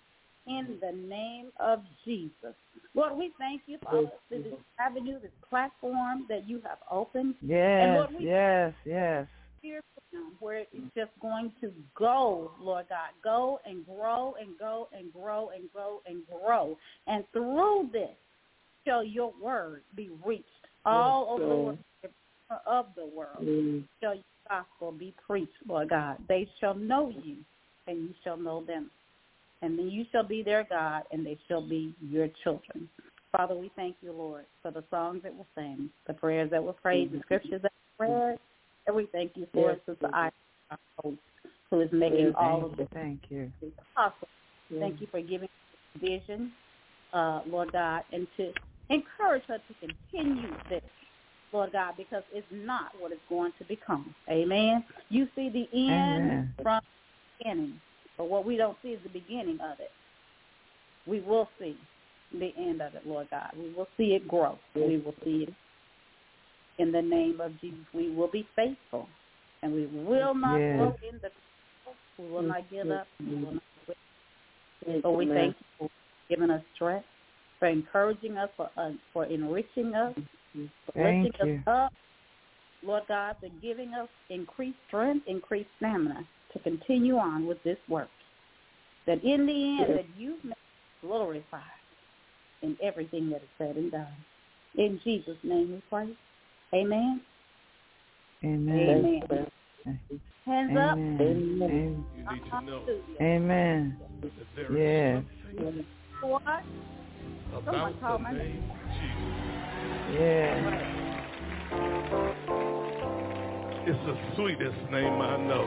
in the name of Jesus. Lord, we thank you, Father, for this avenue, this platform that you have opened. Yes, and Lord, we yes, yes. Where it's just going to go, Lord God, go and grow and go and grow and grow and grow. And through this shall your word be reached all over the world, of the world. Mm. Shall your gospel be preached, Lord God. They shall know you, and you shall know them. And then you shall be their God, and they shall be your children. Father, we thank you, Lord, for the songs that were sang, the prayers that were prayed, mm-hmm. the scriptures that were read. And we thank you for yes, Sister I, our host, who is making yes, all of this thank you. possible. Yes. Thank you for giving us vision, uh, Lord God, and to encourage her to continue this, Lord God, because it's not what it's going to become. Amen. You see the end Amen. From the beginning, but what we don't see is the beginning of it. We will see the end of it, Lord God. We will see it grow. Yes. We will see it. In the name of Jesus, we will be faithful, and we will not yes. grow in the we will not give up. We will not quit. So we thank you for giving us strength, for encouraging us, for uh, for enriching us, for thank lifting you. us up, Lord God, for giving us increased strength, increased stamina to continue on with this work. That in the end, that you may be glorified in everything that is said and done. In Jesus' name we pray. Amen. Amen. Amen. Hands Amen. up. Amen. You need to know. Amen. That there is yes. something what? about the my name name. Jesus. Yes. It's the sweetest name I know.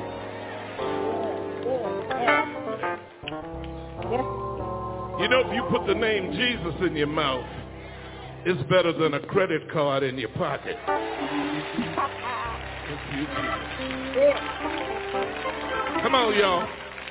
Yes. You know, if you put the name Jesus in your mouth, it's better than a credit card in your pocket. Come on, y'all.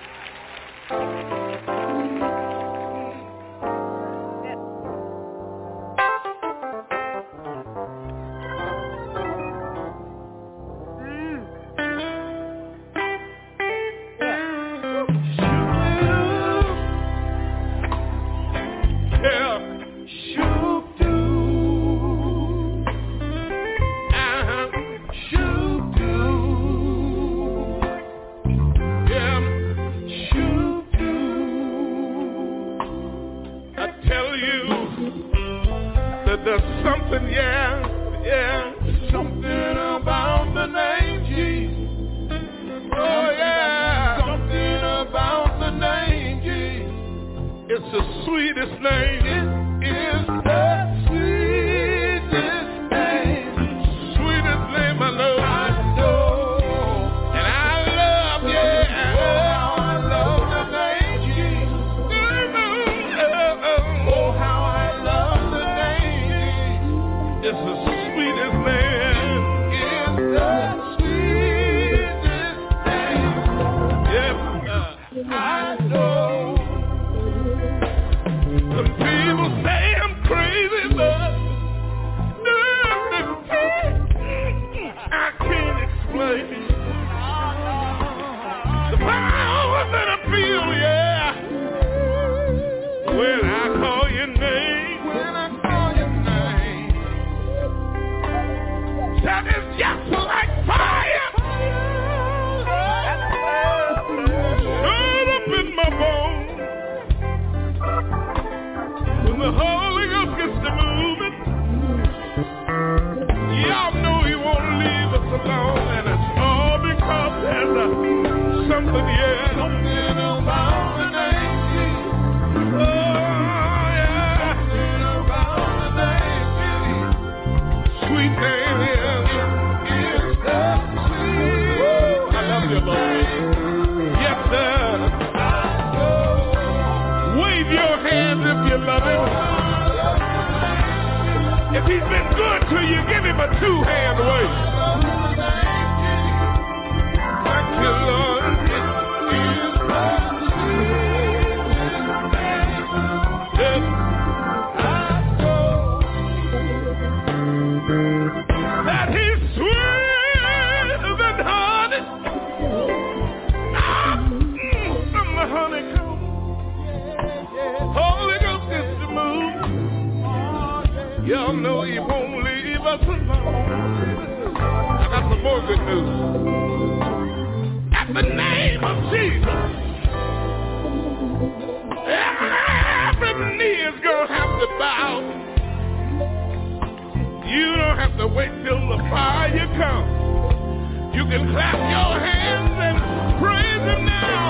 The Holy Ghost gets to moving. Y'all know he won't leave us alone. Thank you, Lord. Yes, sir. Wave your hands if you love him. If he's been good to you, give him a two-hand wave. Thank you, Lord. Yes. That he's sweeter than honey. Ah, mm, from the honeycomb. Holy Ghost is to move. Y'all know he won't leave us alone. I got some more good news. At the name of Jesus, every knee is gonna have to bow. You don't have to wait till the fire comes. You can clap your hands and praise him now.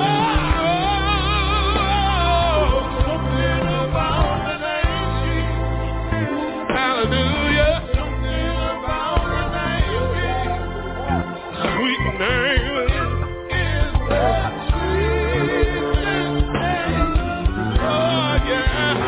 Oh, something about the name Jesus. Hallelujah. Something about the name Jesus. Sweet name is the sweetest name. Oh, yeah.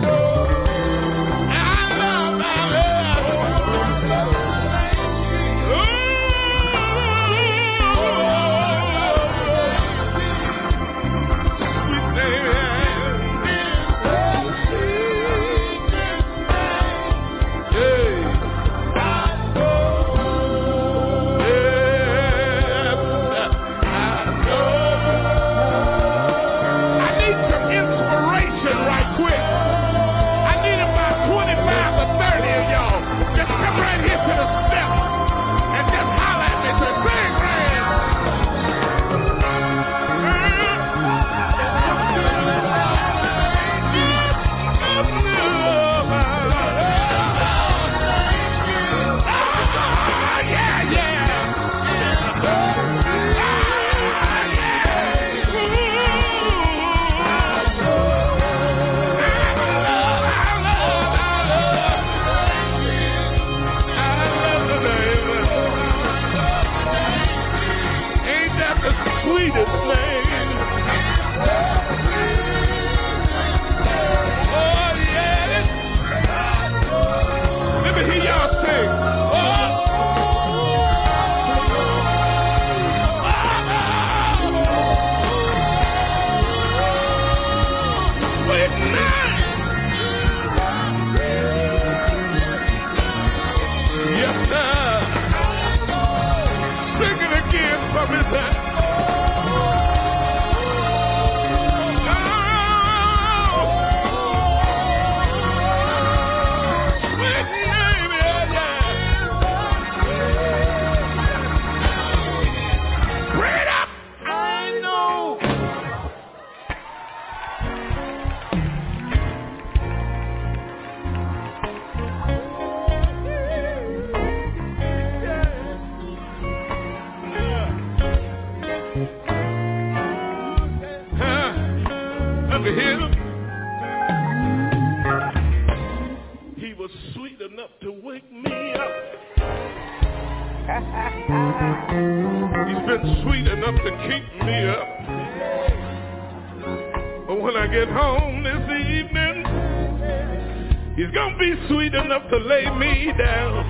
To lay me down.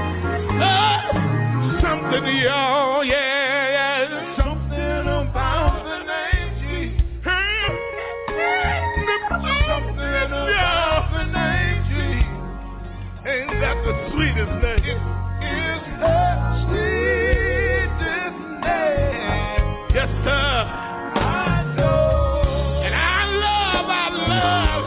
Oh, something, y'all, yeah, yeah. Something about the name Jesus. Something about the name Jesus. Ain't that the sweetest name? It is the sweetest name. Yes, sir. I know. And I love, I love.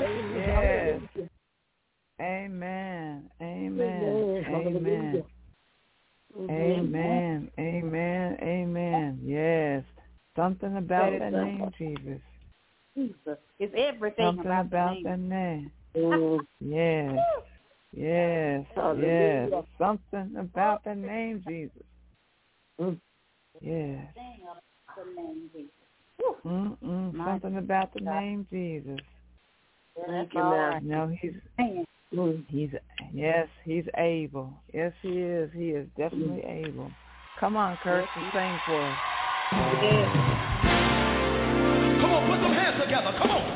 Amen. Amen. Amen. Amen. Amen. Amen. Yes. Something about that, that name, Jesus. Jesus. It's everything Something about, about that name. name. Yes. Yes. Yes. Something about the name, Jesus. Yes. Mm-mm. Something about the name, Jesus. Thank you, Master. No, he's he's yes, he's able. Yes, he is. He is definitely able. Come on, Kurt, to sing for us. Come on, put some hands together. Come on.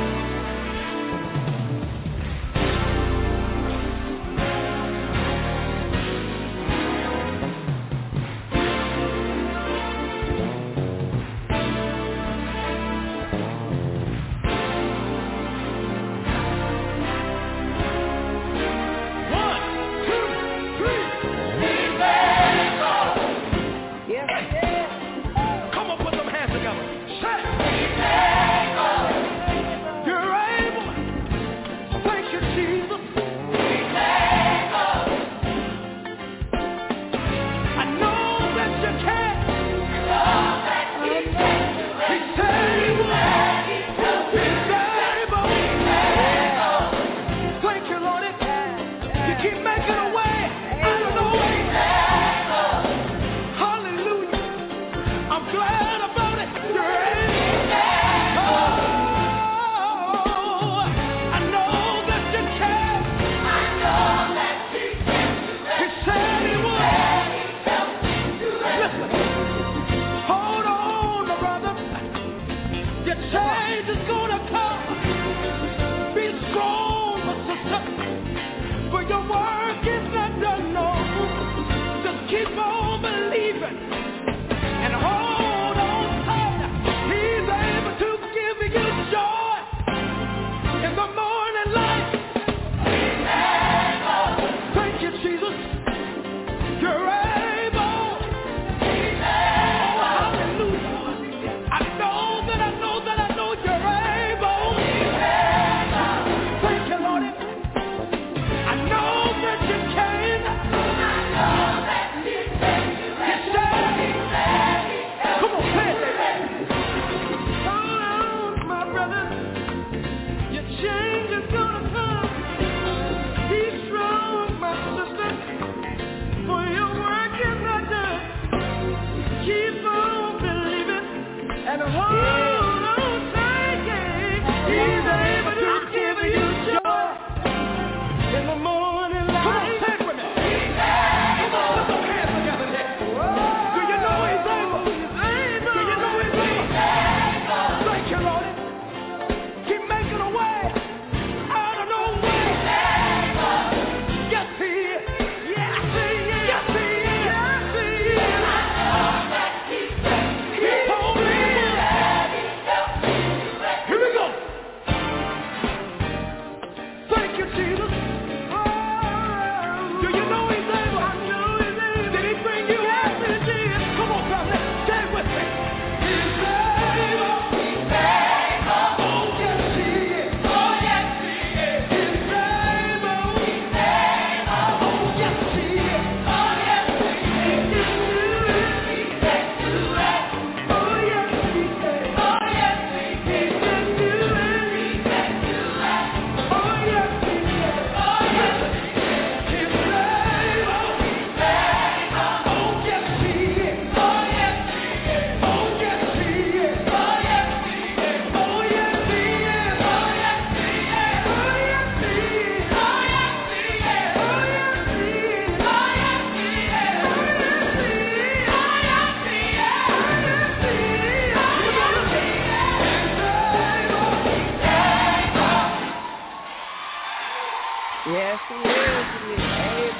Yes, he is. He is able.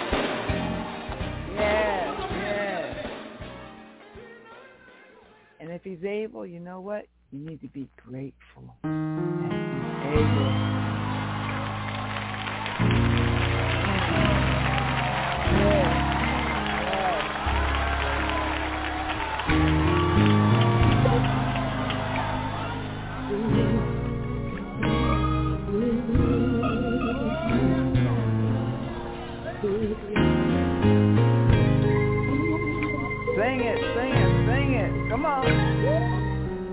Yes, yes. And if he's able, you know what? You need to be grateful that he's able. Yes. Sing it, sing it, sing it. Come on.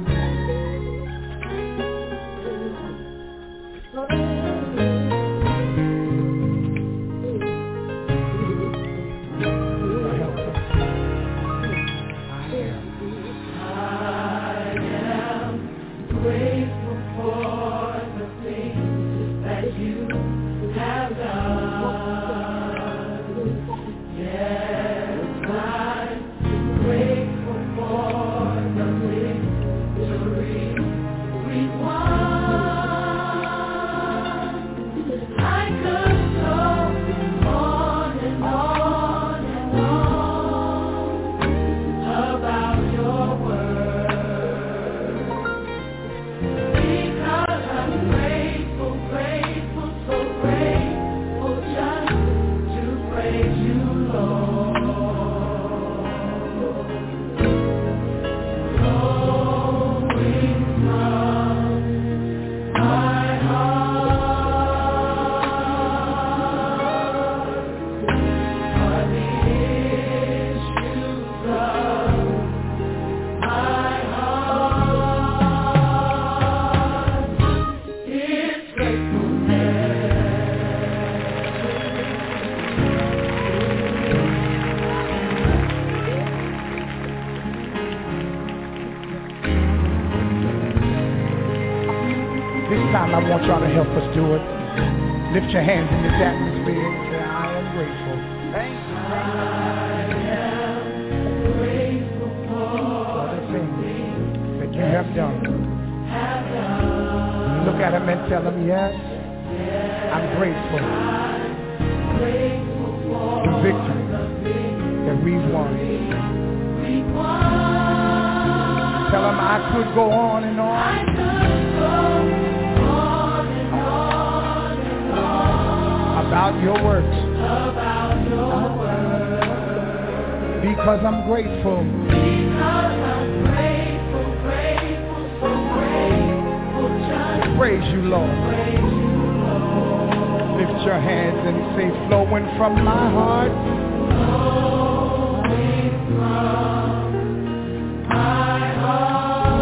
I want y'all to help us do it. Lift your hands in this atmosphere and say, I am grateful. Thank you. I am grateful for the things that you have done. Look at him and tell him, yes, I'm grateful. The victory that we've won. Tell him I could go on and on. About your works, about your works, because I'm grateful, because I'm grateful, grateful, so grateful, just praise you, Lord. Praise you, Lord. Lift your hands and say, flowing from my heart, flowing from my heart.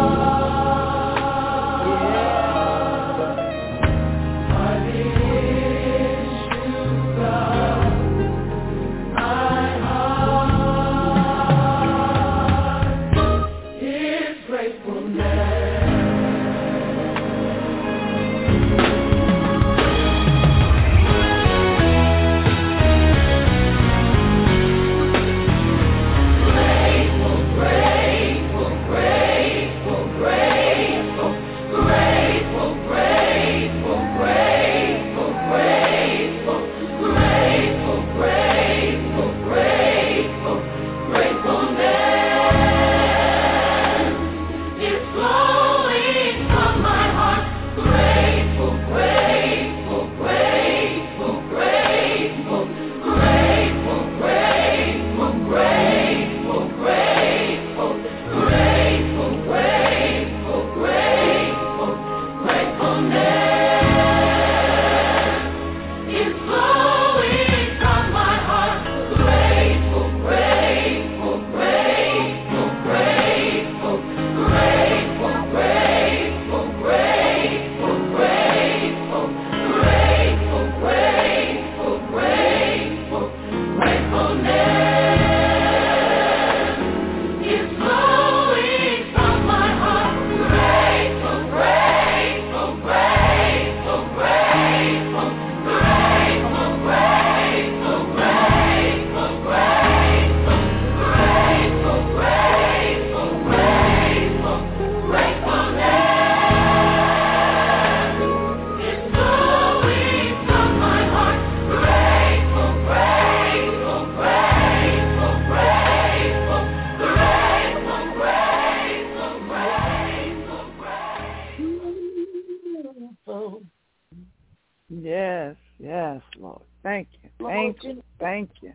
Yes, yes, Lord. Thank you. Thank you. Thank you.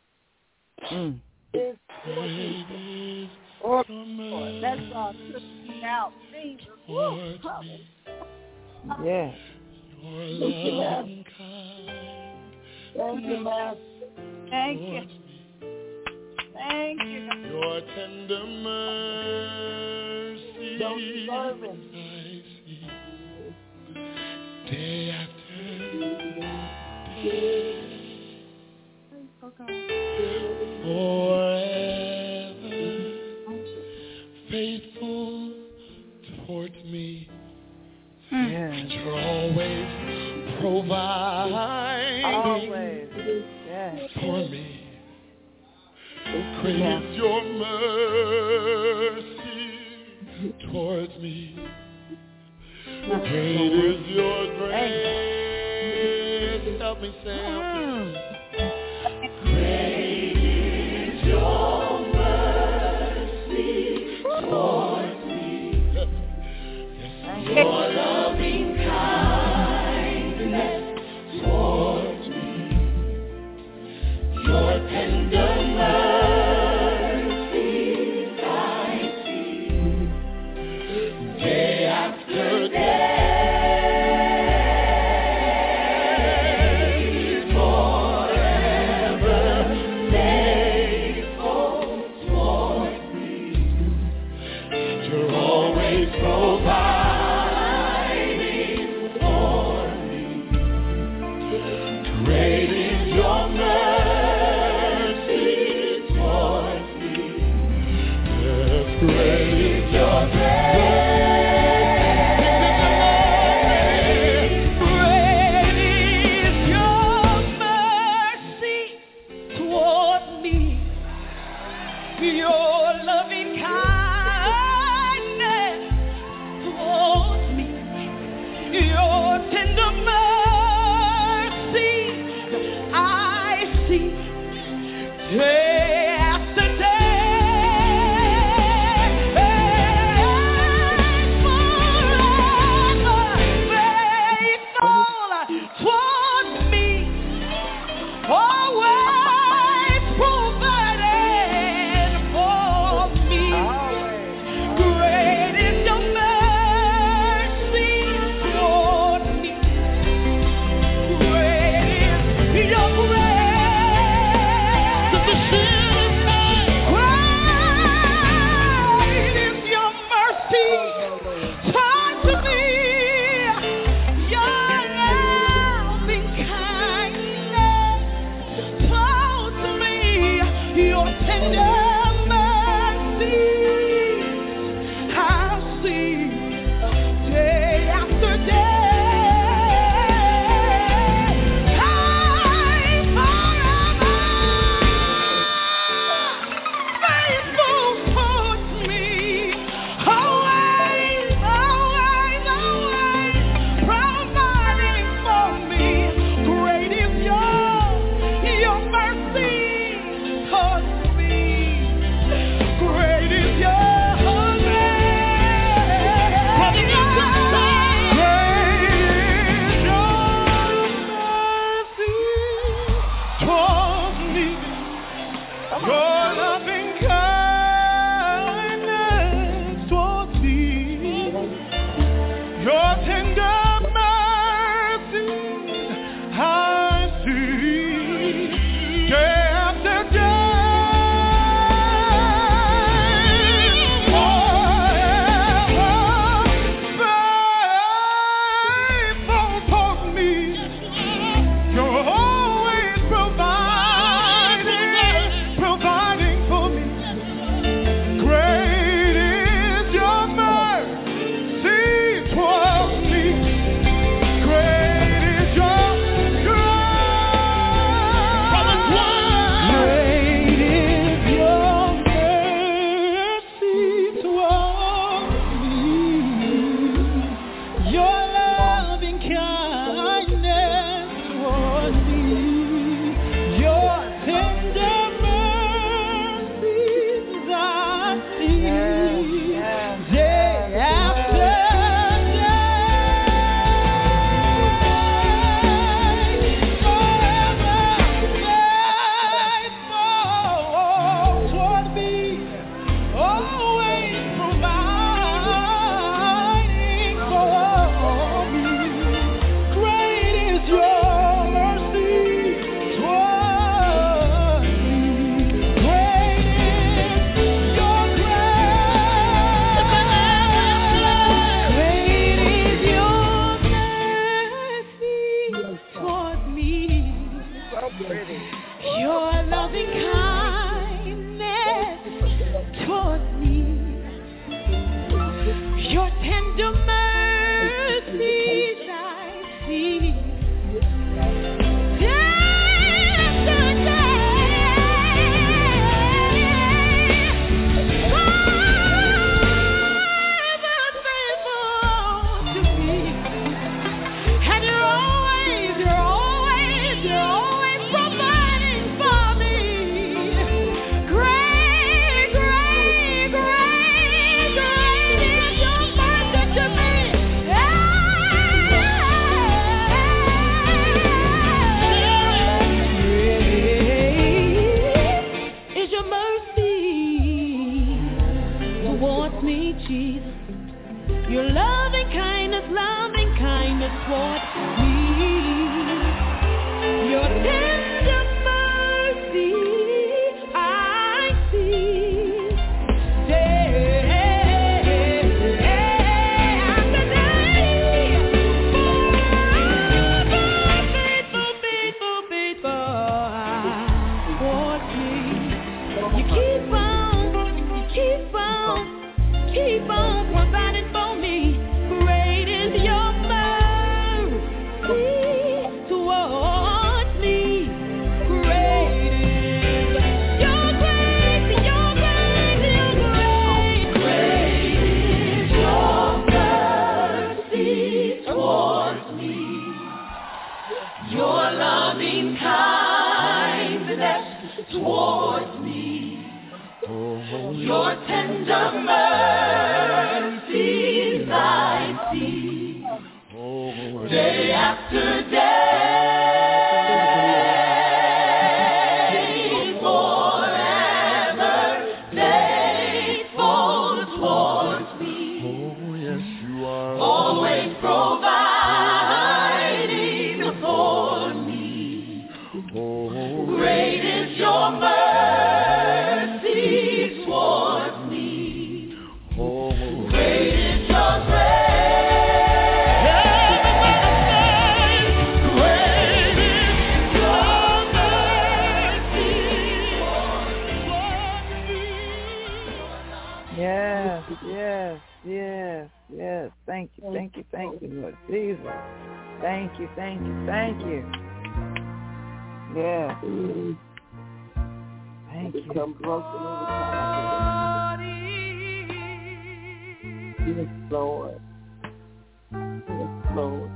Mm. Or, that's all. Now, Jesus. Yes. Thank you, Master. Thank you, Master. Thank you. Thank you. your tender mercy I see day after day. Forever faithful towards me. Yes. You're always providing Always. Yes. for me. Great is your mercy towards me. Great is your grace. Help me say, help me. Great is your mercy towards me. Yes, your loving kindness towards me. Your tender mercies I see day after day. Provide loving kindness towards me, your tender mercies I see. Your loving kindness, loving kindness towards me. Your tender mercy I see. Day after day, faithful, faithful, faithful towards me. You keep on, you keep on, keep on providing for me. Great is your mercy towards me. Great is your grace, your grace, your grace. Great is your mercy towards me. Your loving kindness towards me. Your tender mercies I see, day after day, forever faithful towards me. Always providing for me. Great is your mercy towards me. Great is your grace. Great is your mercy towards me. Yes, yes, yes, yes. Thank you, thank you, thank you, Lord Jesus. Thank you, thank you, thank you. Yes. Thank you. Come closer every time. Yes, Lord. Yes, Lord.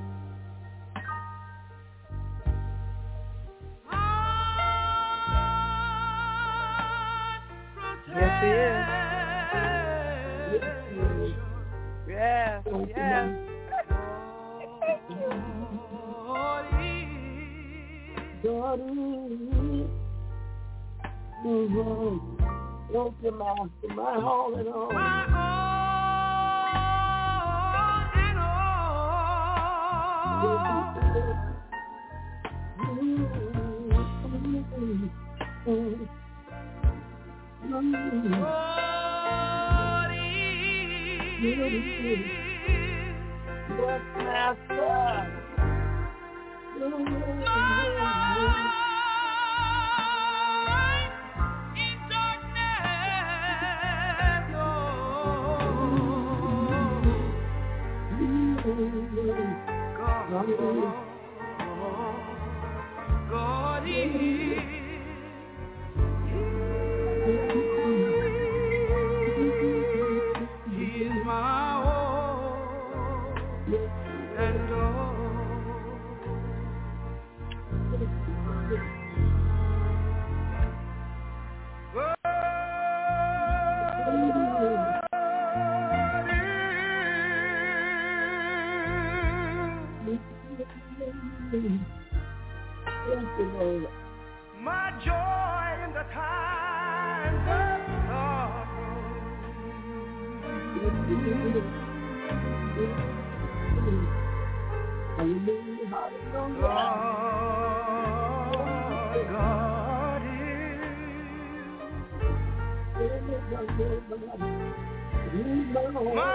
Yes, he is. Yes, yes. God is. Mm-hmm. Thank you, Master. My all in all. Yes, Master. God, God is. He is my all and all. My joy in the times of sorrow. God, God is my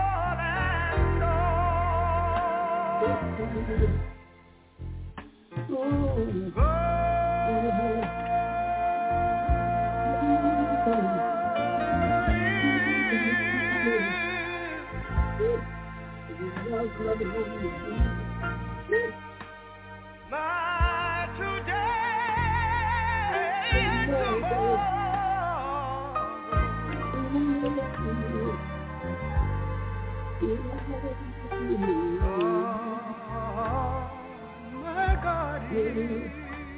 all and all. My today and tomorrow. My God is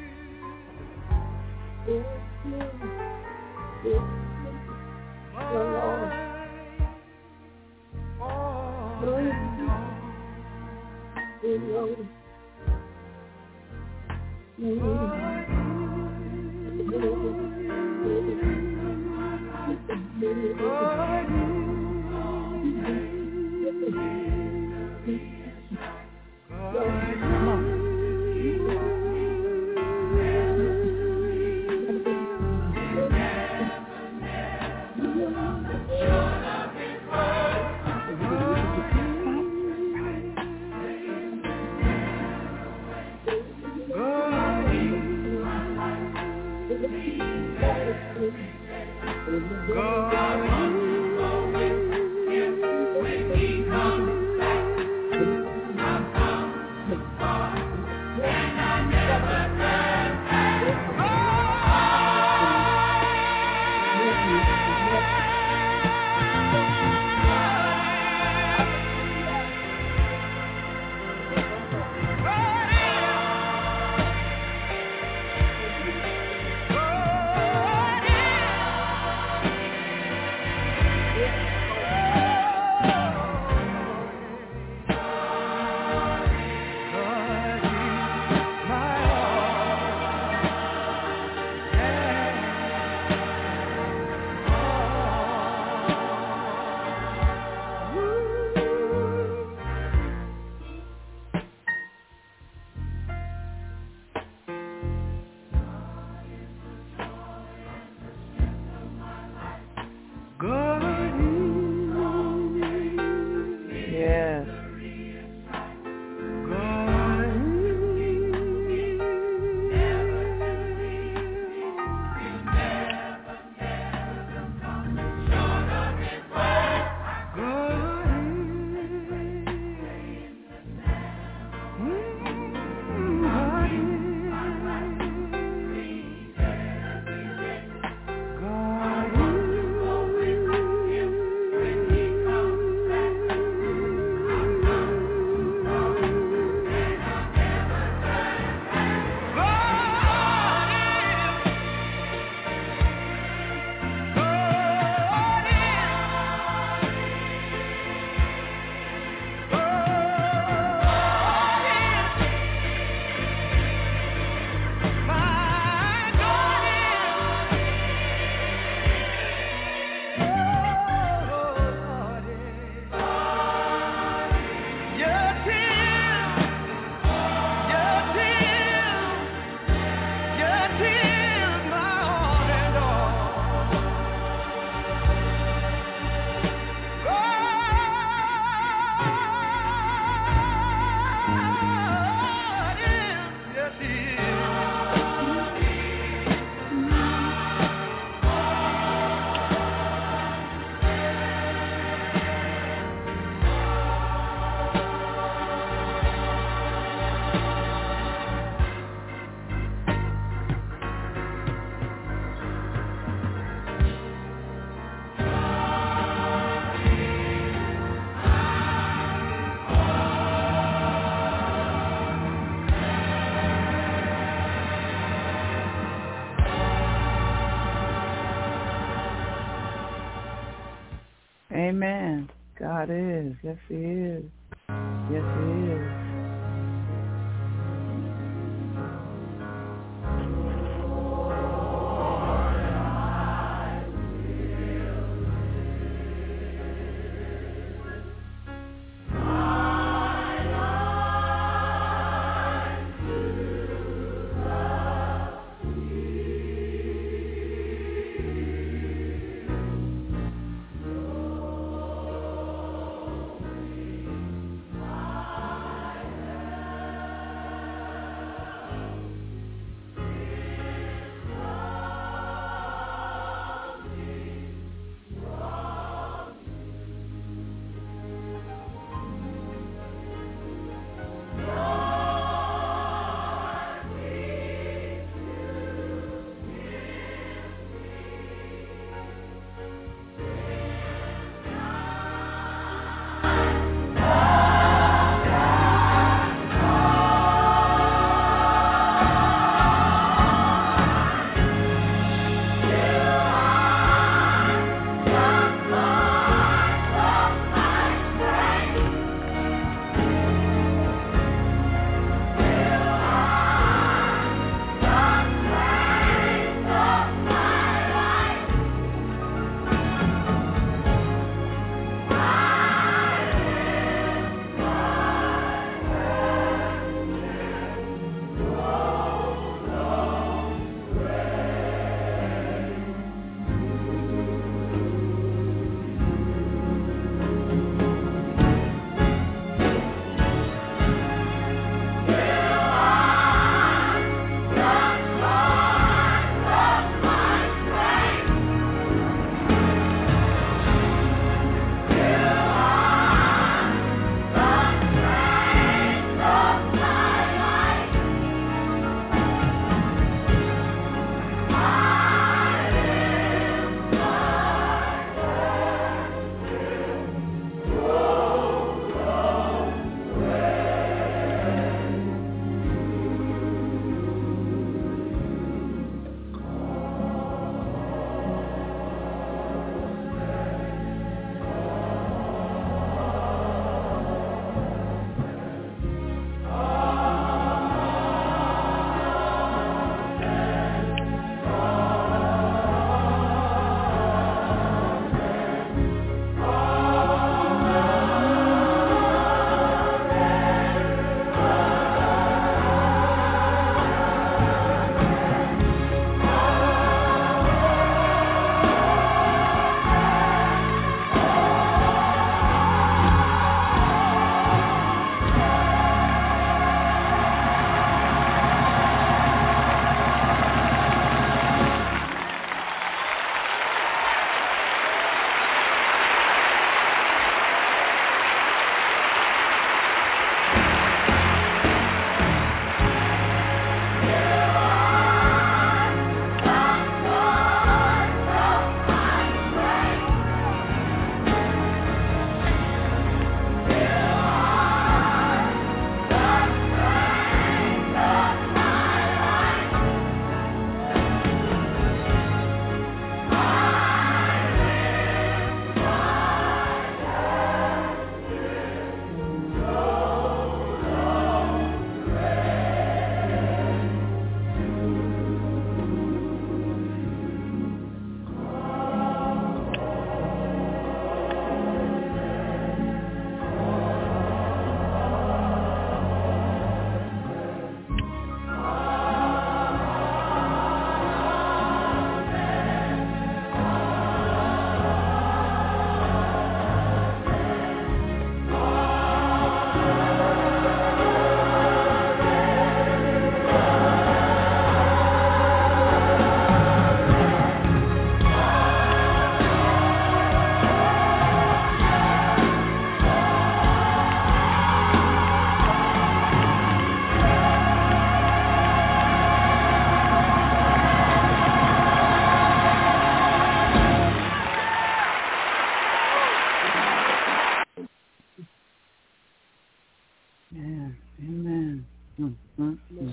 Amen. God is. Yes, He is. Yes, He is.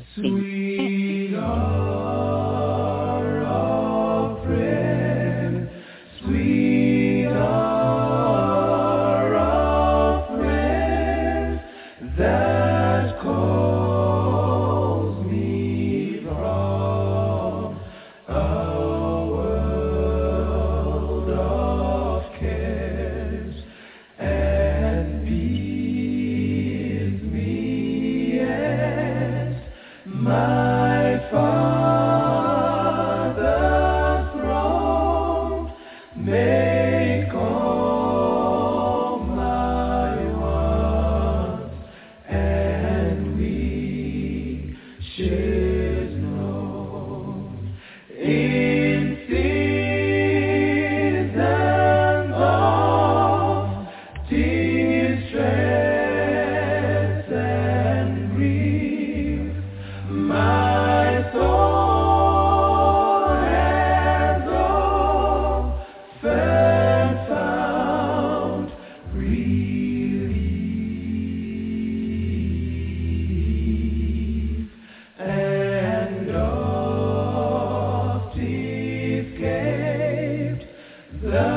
Sweet hour of prayer, sweet hour of prayer, that calls me from a world of cares and bids me at my Father's throne, make all my wants and wishes known. In seasons of distress and grief, my soul has often found relief, and oft escaped the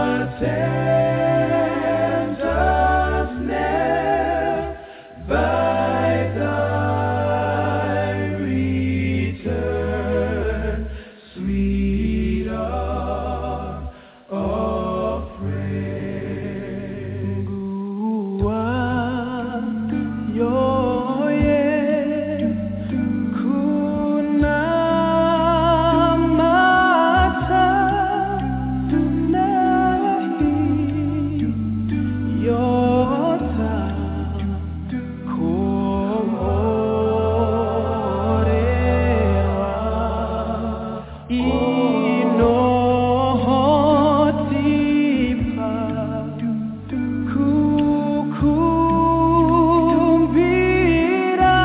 tempter's snare by thy return, sweet hour of prayer. Gua yoye kuna mata nahi yota komorewa inohotipa kukumbira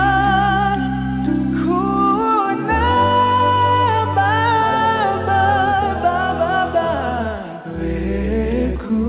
kuna baba baba beku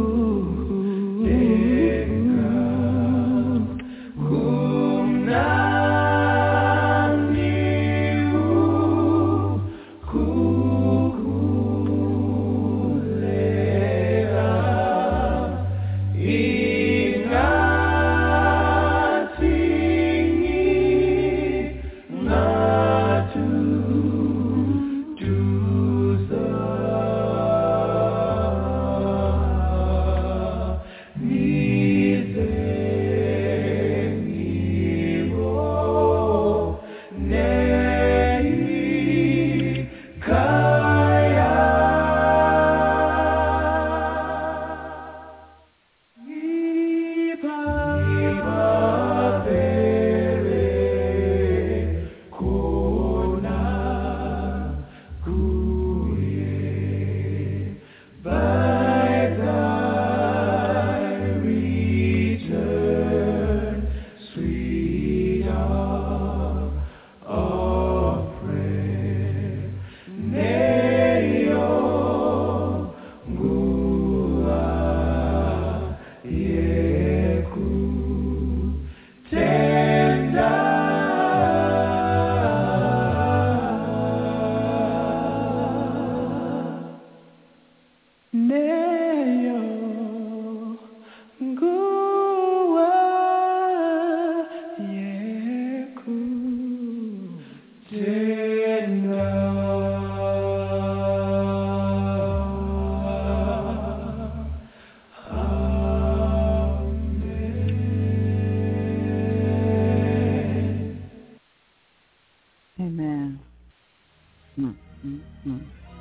Amen. Mm, mm, mm.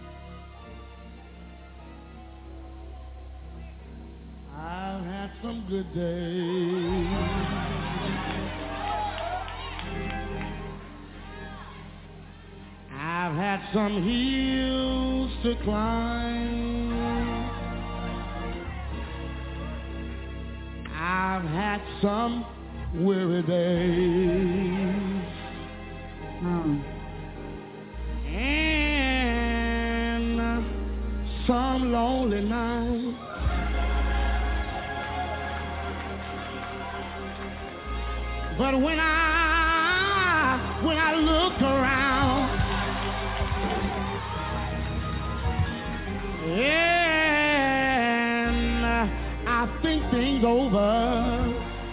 I've had some good days. I've had some hills to climb. I've had some weary days. Mm. And uh, some lonely nights. But when I when I look around, and I think things over.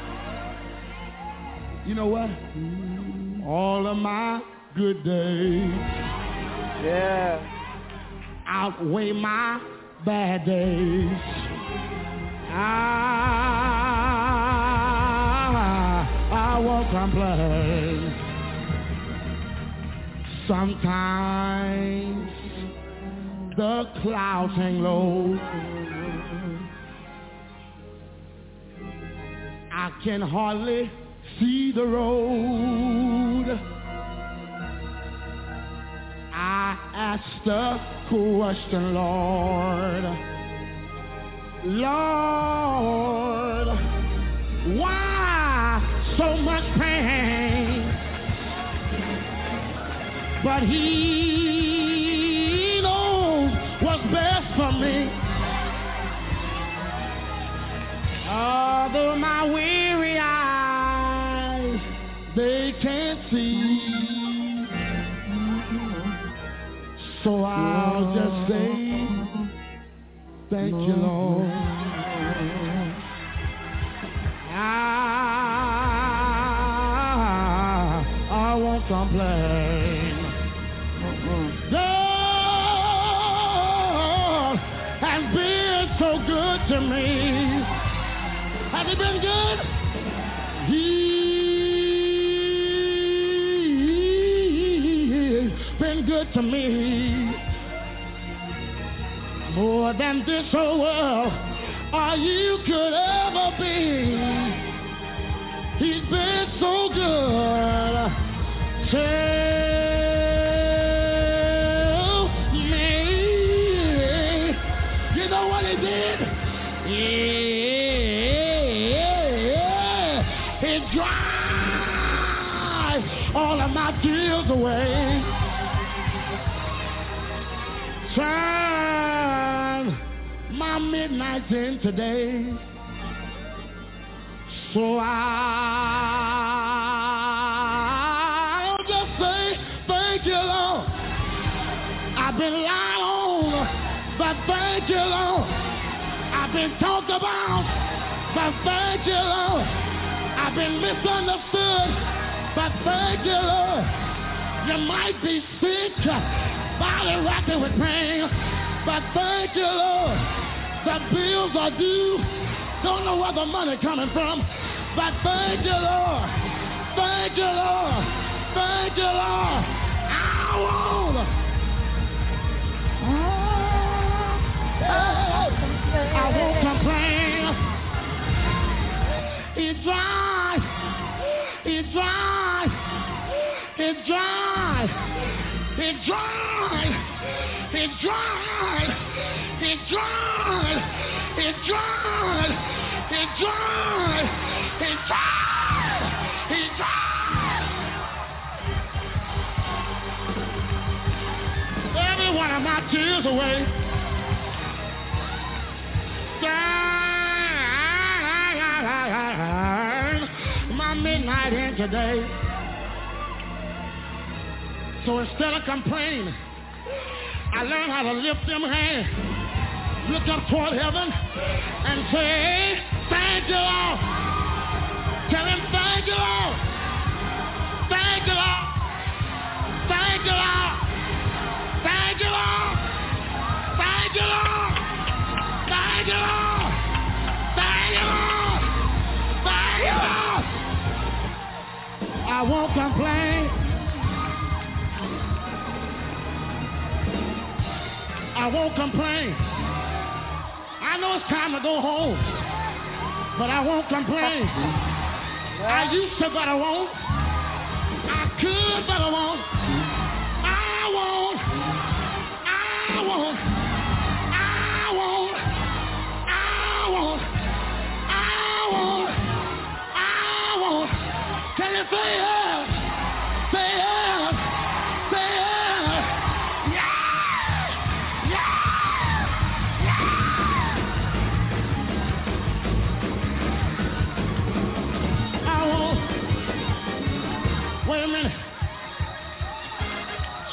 You know what? All of my good days, Yeah. outweigh my bad days. I, I won't complain. Sometimes the clouds hang low. I can hardly see the road. I asked the question, Lord, Lord, why so much pain? But he knows what's best for me. Although my weary eyes, they can't see. So I'll just say, thank you, Lord. I, I won't complain. God has been so good to me. Has he been good? He's been good to me. More than this whole world or you could ever be. He's been so good. Tell me, you know what he did? Yeah, he dried all of my tears away. Turn my midnight into day. So I'll just say thank you, Lord. I've been lied on, but thank you, Lord. I've been talked about, but thank you, Lord. I've been misunderstood, but thank you, Lord. You might be sick, body racking with pain, but thank you, Lord. The bills are due. Don't know where the money coming from, but thank you, Lord. Thank you, Lord. Thank you, Lord. I won't. I won't complain. It's dry. It's dry. It's dry. It's dry. It's dry. It's dry. It's dry. It's dry. It's dry. It's dry. Every one of my tears away. Turn my midnight in today. So instead of complaining, I learned how to lift them hands, look up toward heaven, and say, thank you, Lord. Tell him, thank you, Lord. Thank you, Lord. Thank you, Lord. Thank you, Lord. Thank you, Lord. Thank you, Lord. Thank you, Lord. Thank you, Lord. I won't complain. I won't complain. I know it's time to go home, but I won't complain. I used to, but I won't. I could, but I won't. I won't. I won't. I won't. I won't. I won't. I won't. Can you say yes? Say yes. Say yes. Yeah. Yeah. Yeah. I won't. Wait a minute.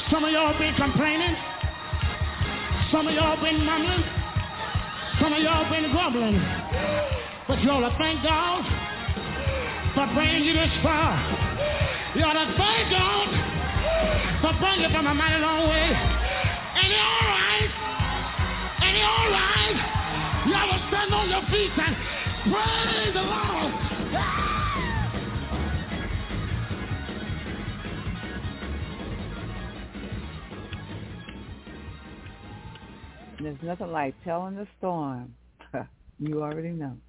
Some of y'all been complaining. Some of y'all been mumbling. Some of y'all been grumbling. But you ought to thank God for bringing you this far. You ought to thank God for bringing you from a mighty long way. And you're all right. And you're all right. You ought to stand on your feet and praise the Lord. There's nothing like telling the storm. You already know.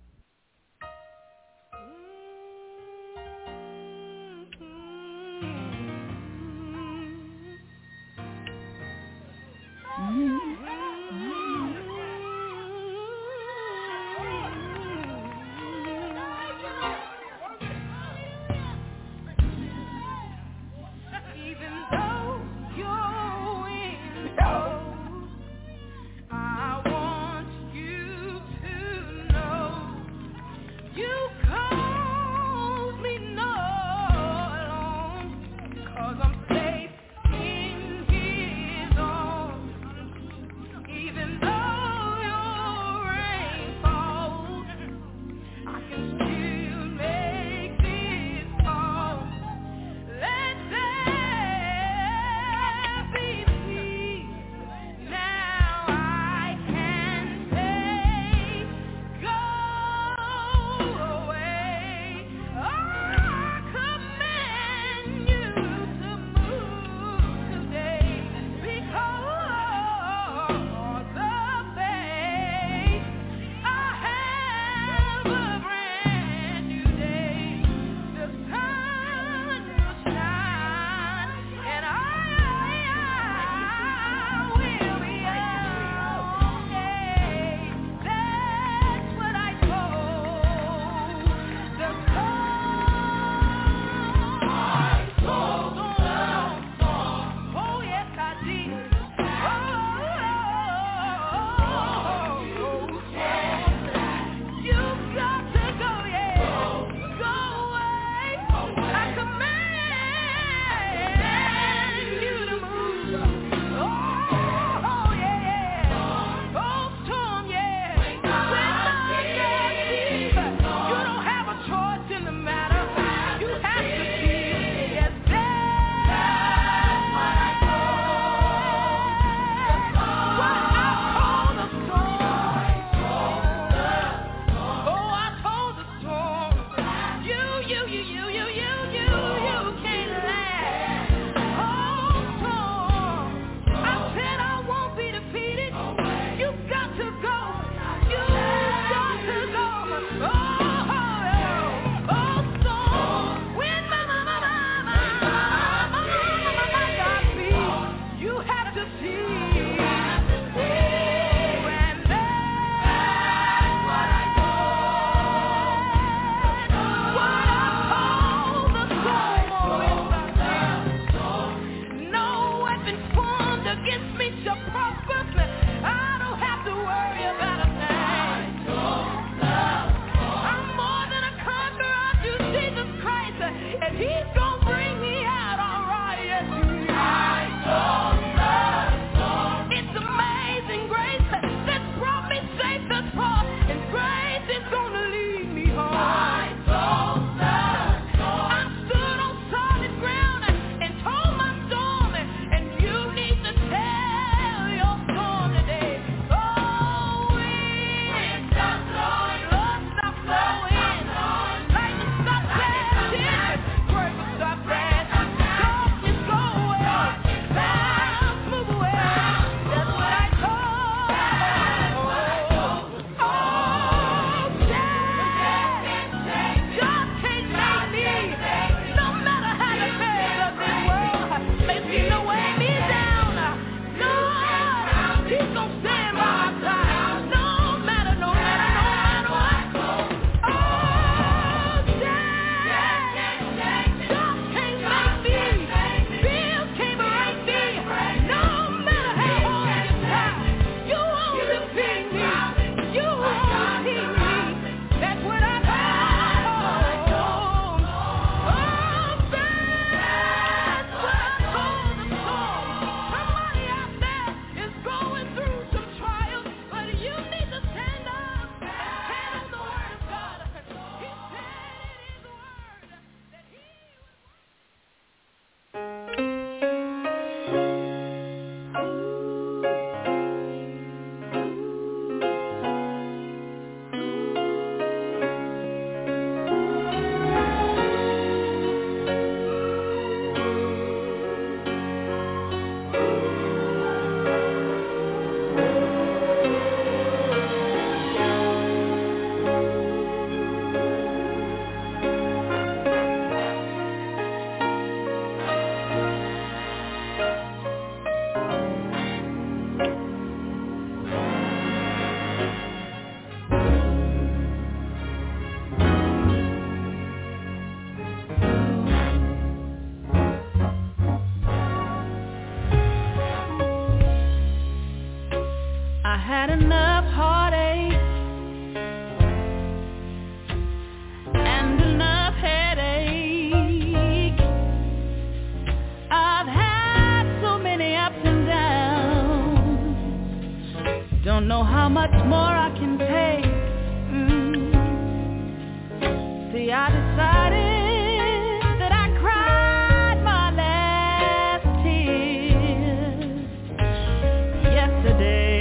know how much more I can take. Mm. See, I decided that I cried my last tears yesterday.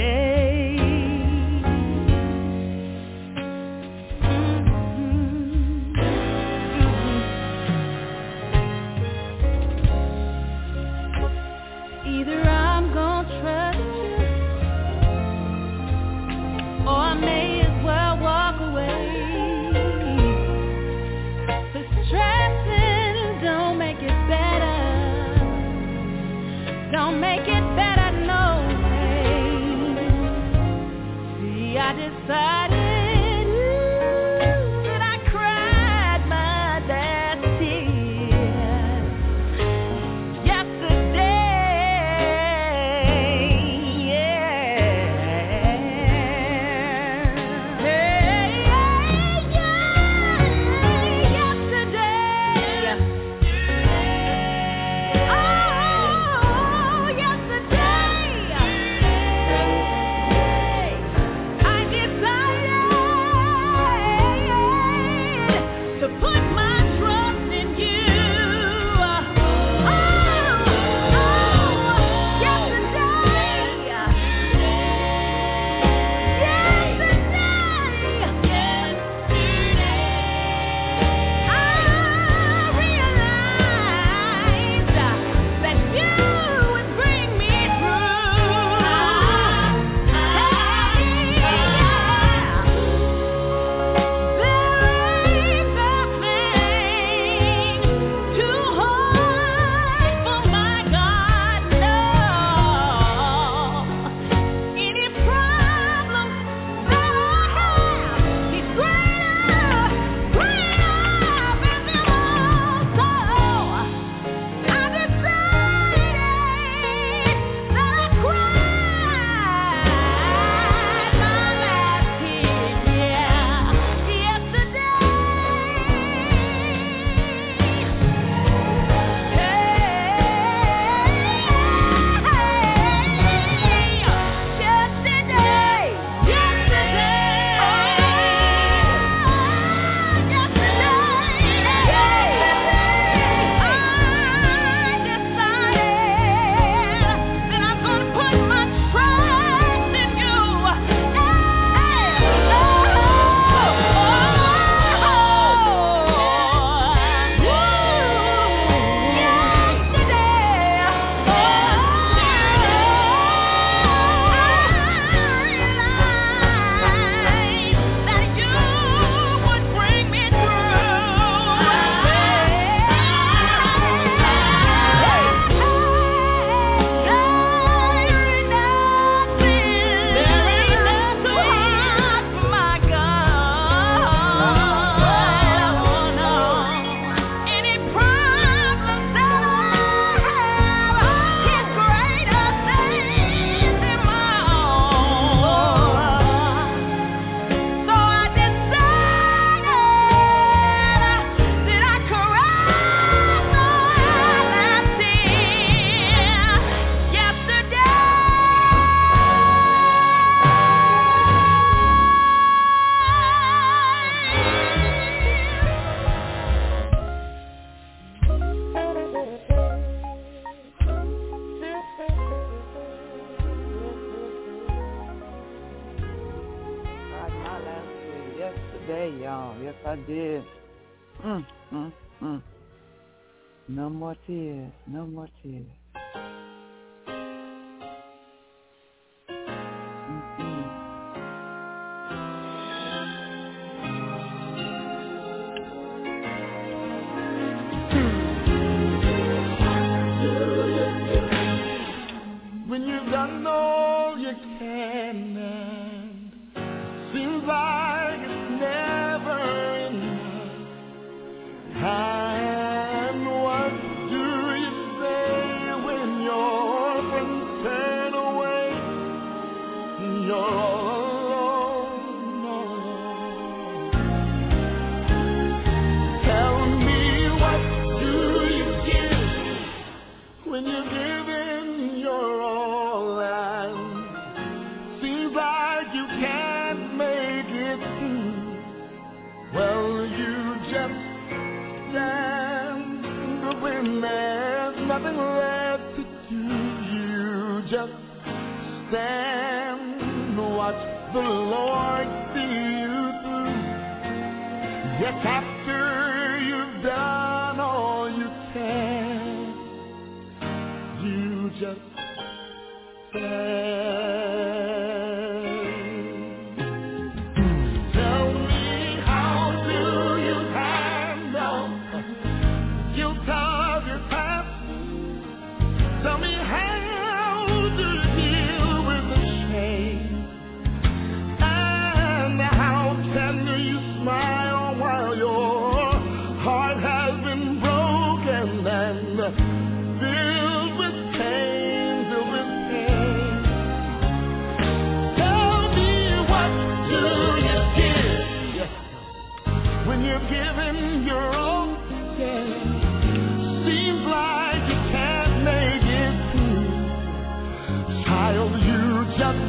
Either I'm gonna trust you, or I may as well walk away. The stressing don't make it better, don't make it better, no way. See, I decided that I cried my last tears yesterday. Yes, I did. Mm, mm, mm. No more tears. No more tears. When you've done all you can, and seems like it's never enough. And what do you say when your friends turn away? You're all alone, all alone. Tell me, what do you give when you're giving your all? And seems like just stand and watch the Lord see you through. Yes, after you've done all you can, you just stand. Tell me, how do you handle guilt of your past? Tell me, how do you deal with the shame? And how can you smile while your heart has been broken and filled with pain, filled with pain? Tell me, what do you give when you're giving your all? Yeah. Seems like you can't make it through. Child, you just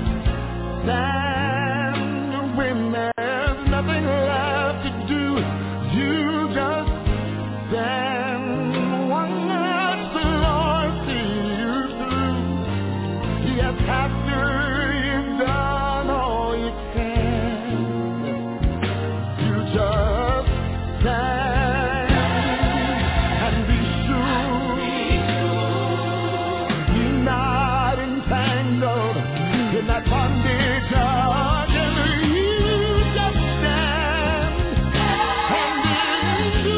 stand when there's nothing left to do. You just stand, watch the Lord see you through. Yes, after you've done all you can, you just stand and be sure you're not entangled in that bondage again. You just stand and be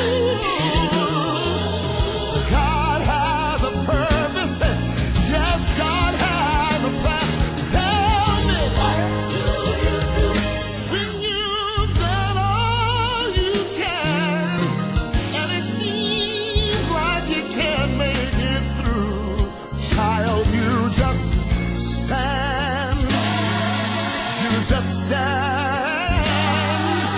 sure God has a purpose. Yes, God has a plan. Tell me, when you've done all you can, and it seems like you can't make it through, child, you just stand. You just stand.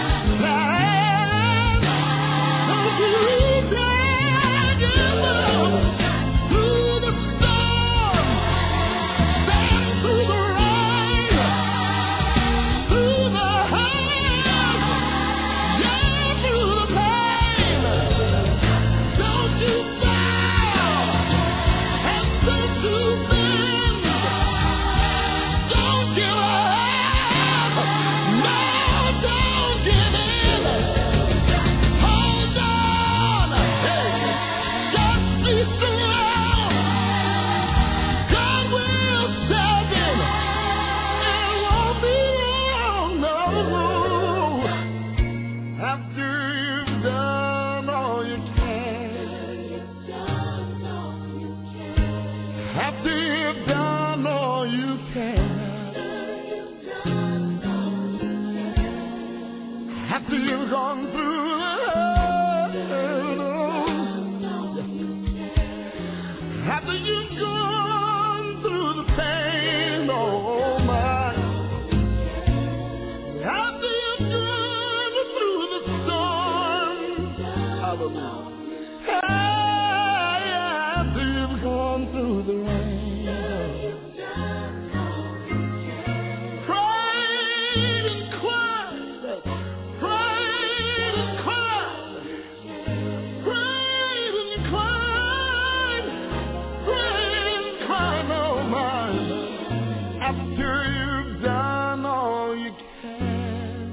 Stand. Don't you stand through the storm, stand through the rain, through the hurt, yeah, through the pain. Don't you bow and don't you bend. Don't give up. No, don't give in. Hold on. Hey, just be strong. God will step in. It won't be long, no. After you've done all you can. After you've done all you can. After you've gone through the hurt. After you've gone through the pain, oh my. After you've gone through the storm. Hallelujah. Hey, after you've gone through the rain. Prayed and cried, prayed and cried, prayed and cried, prayed and cried, oh my. After you've done all you can,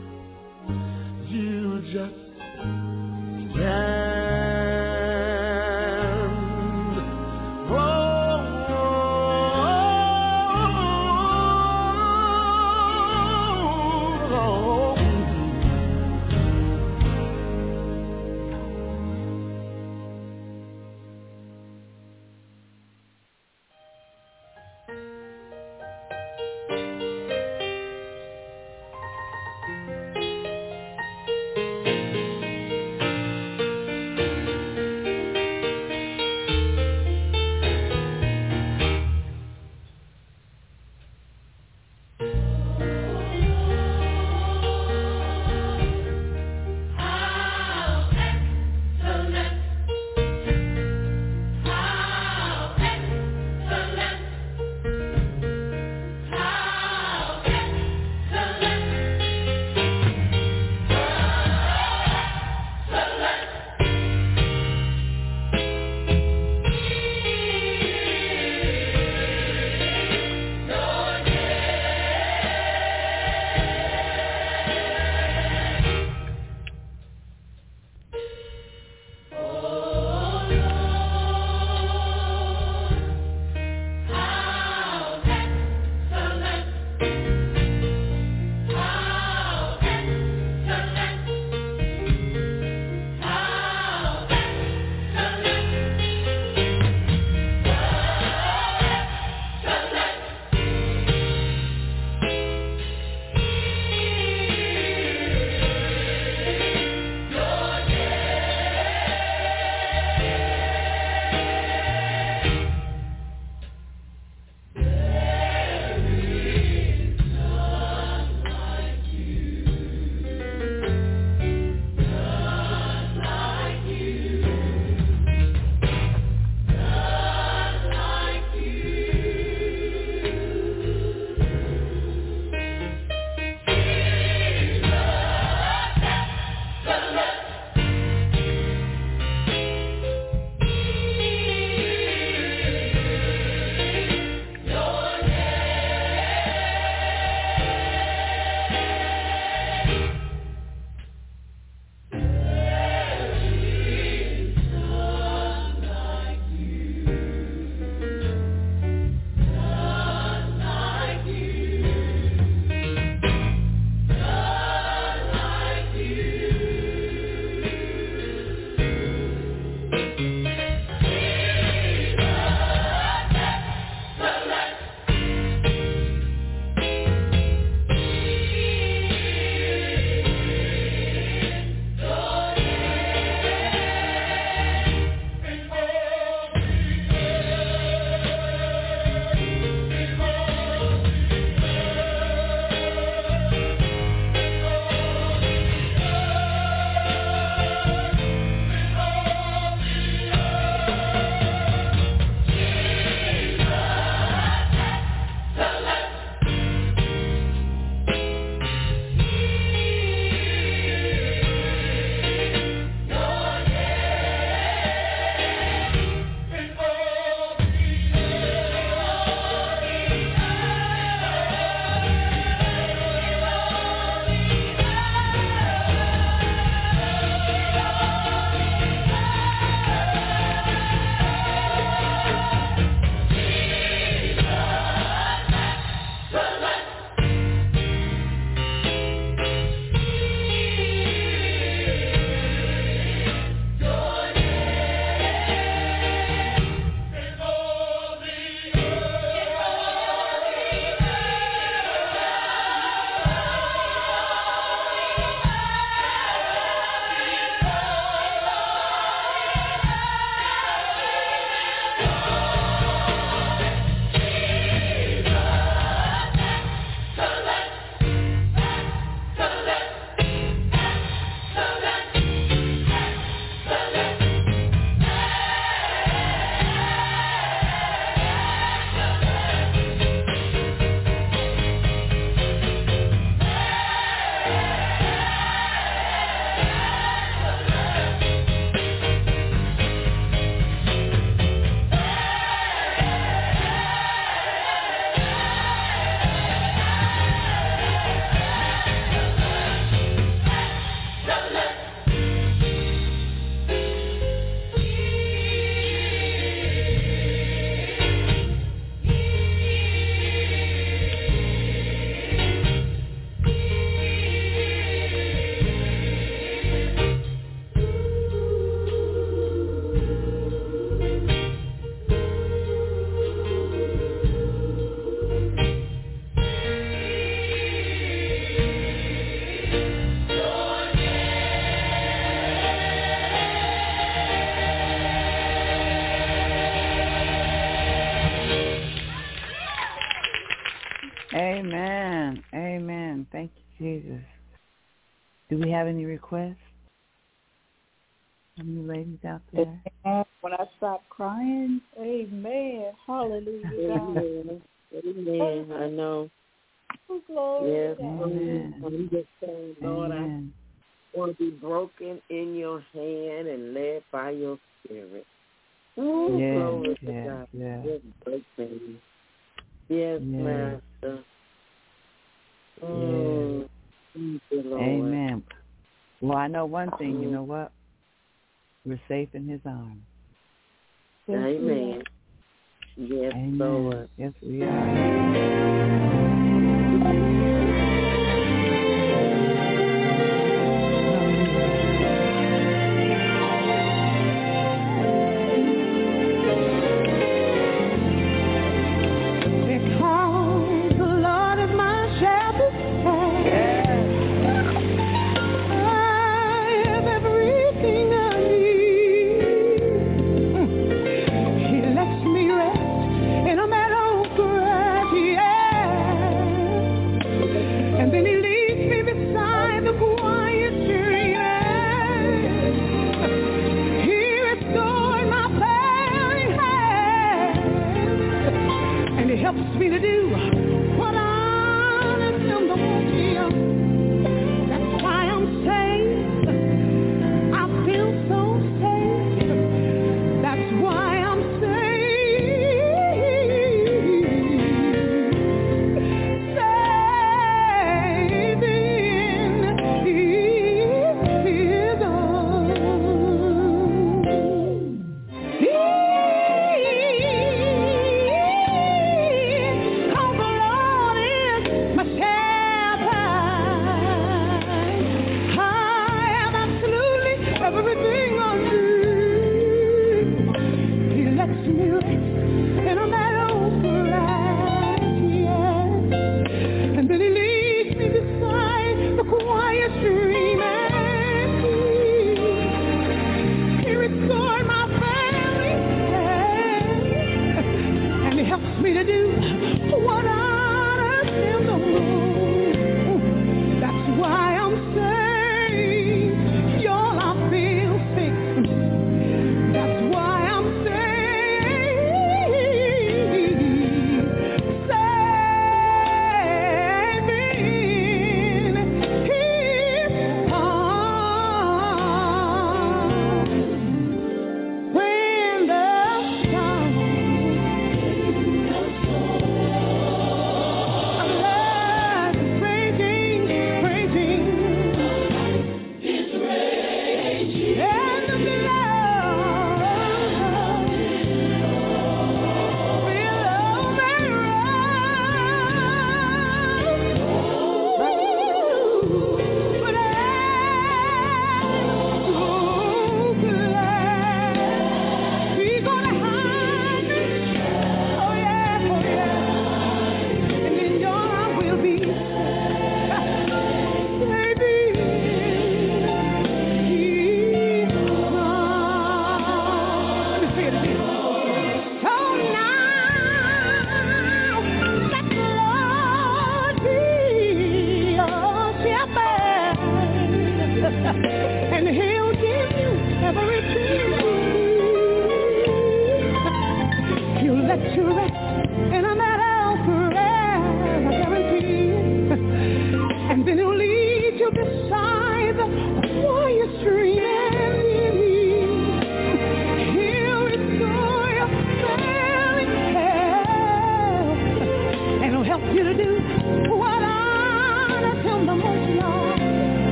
you just stand. Jesus. Do we have any requests? Any ladies out there? When I stop crying, amen. Hallelujah. Amen. Amen. I know. Oh, glory. Yes. Amen. I'm just saying, Lord, Amen. I want to be broken in your hand and led by your spirit. Ooh, Yes, glory to yes, God. yes. Yes, breaking. Yes, Yes. Master. Mm. Thank you, Lord. Amen. Well, I know one thing. You know what? We're safe in his arms. Amen. Yes, Amen. Lord. Yes, we are.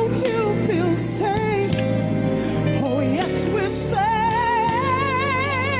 Don't you feel safe? Oh, yes, we're safe.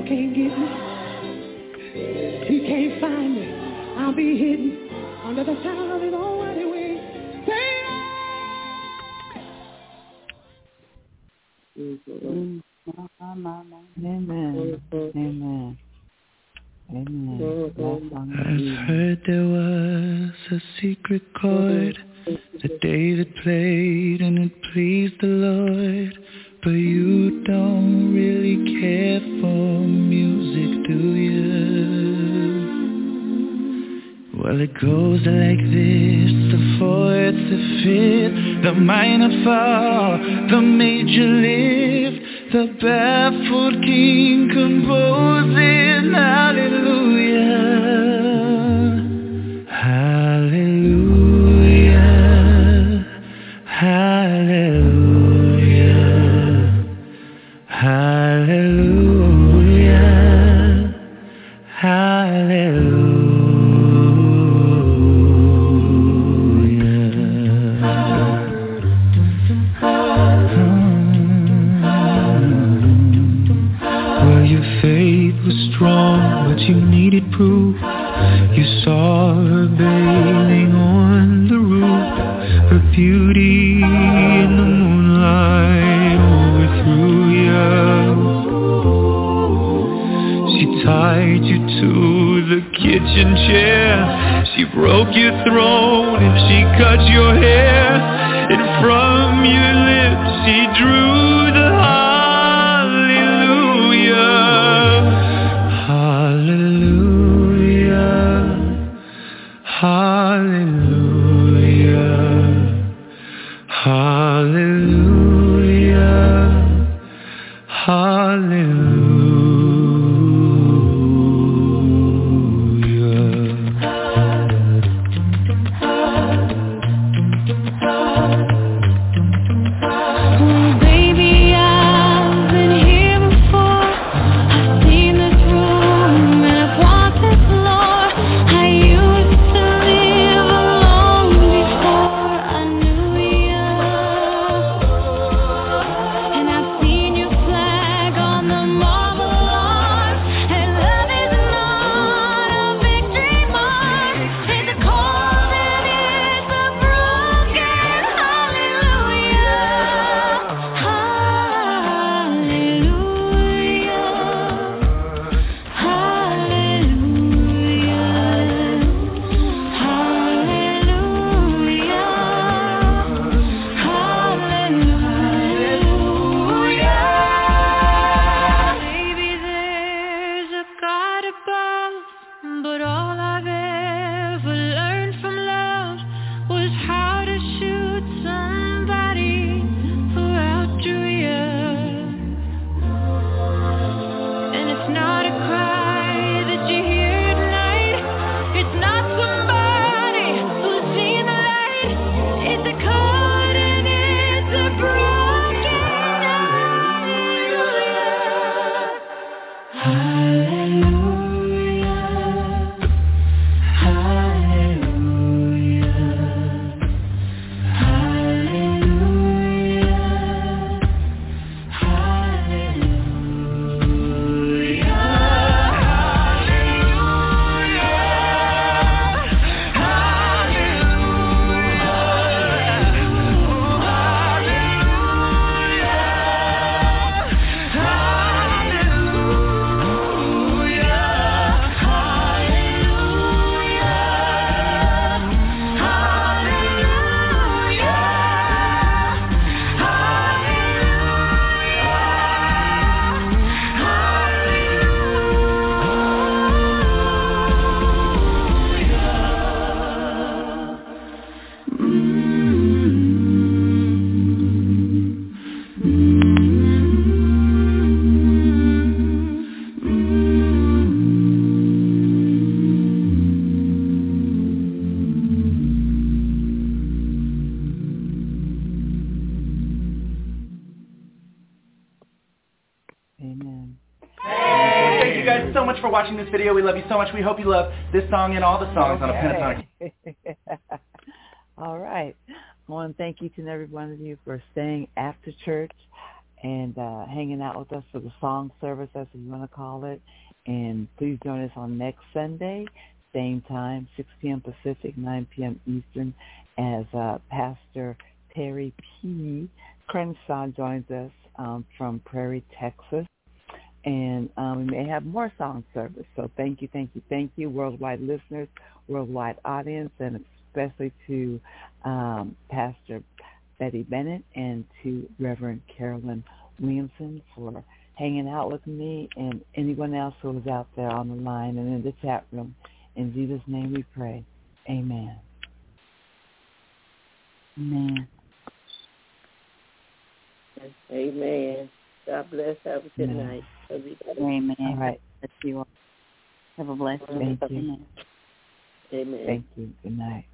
devil can't get me. He can't find me. I'll be hidden under the sound of his own mighty wings. Amen. Amen. Amen. Amen. I've heard there was a secret chord that David played and it pleased the Lord. But you don't really care for music, do you? Well, it goes like this: the fourth, the fifth, the minor fall, the major lift, the baffled king composing hallelujah, hallelujah, hallelujah, hallelujah, hallelujah. But you needed proof. You saw her bathing on the roof. Her beauty in the moonlight overthrew you. She tied you to the kitchen chair. She broke your throne and she cut your hair. And from your lips she drew the hallelujah, hallelujah, hallelujah. For watching this video. We love you so much. We hope you love this song and all the songs okay. on a Pentatonic. All right. I want to thank each and every one of you for staying after church and uh, hanging out with us for the song service, as you want to call it. And please join us on next Sunday, same time, six p.m. Pacific, nine p.m. Eastern, as uh, Pastor Terry P. Crenshaw joins us um, from Prairie, Texas. And um, we may have more song service. So thank you, thank you, thank you, worldwide listeners, worldwide audience, and especially to um, Pastor Betty Bennett and to Reverend Carolyn Williamson for hanging out with me, and anyone else who was out there on the line and in the chat room. In Jesus' name we pray. Amen. Amen. Amen. God bless. Have a good Amen. night. Amen. All right. Let's see you all. Have a blessed Thank day. you. Amen. Thank you. Good night.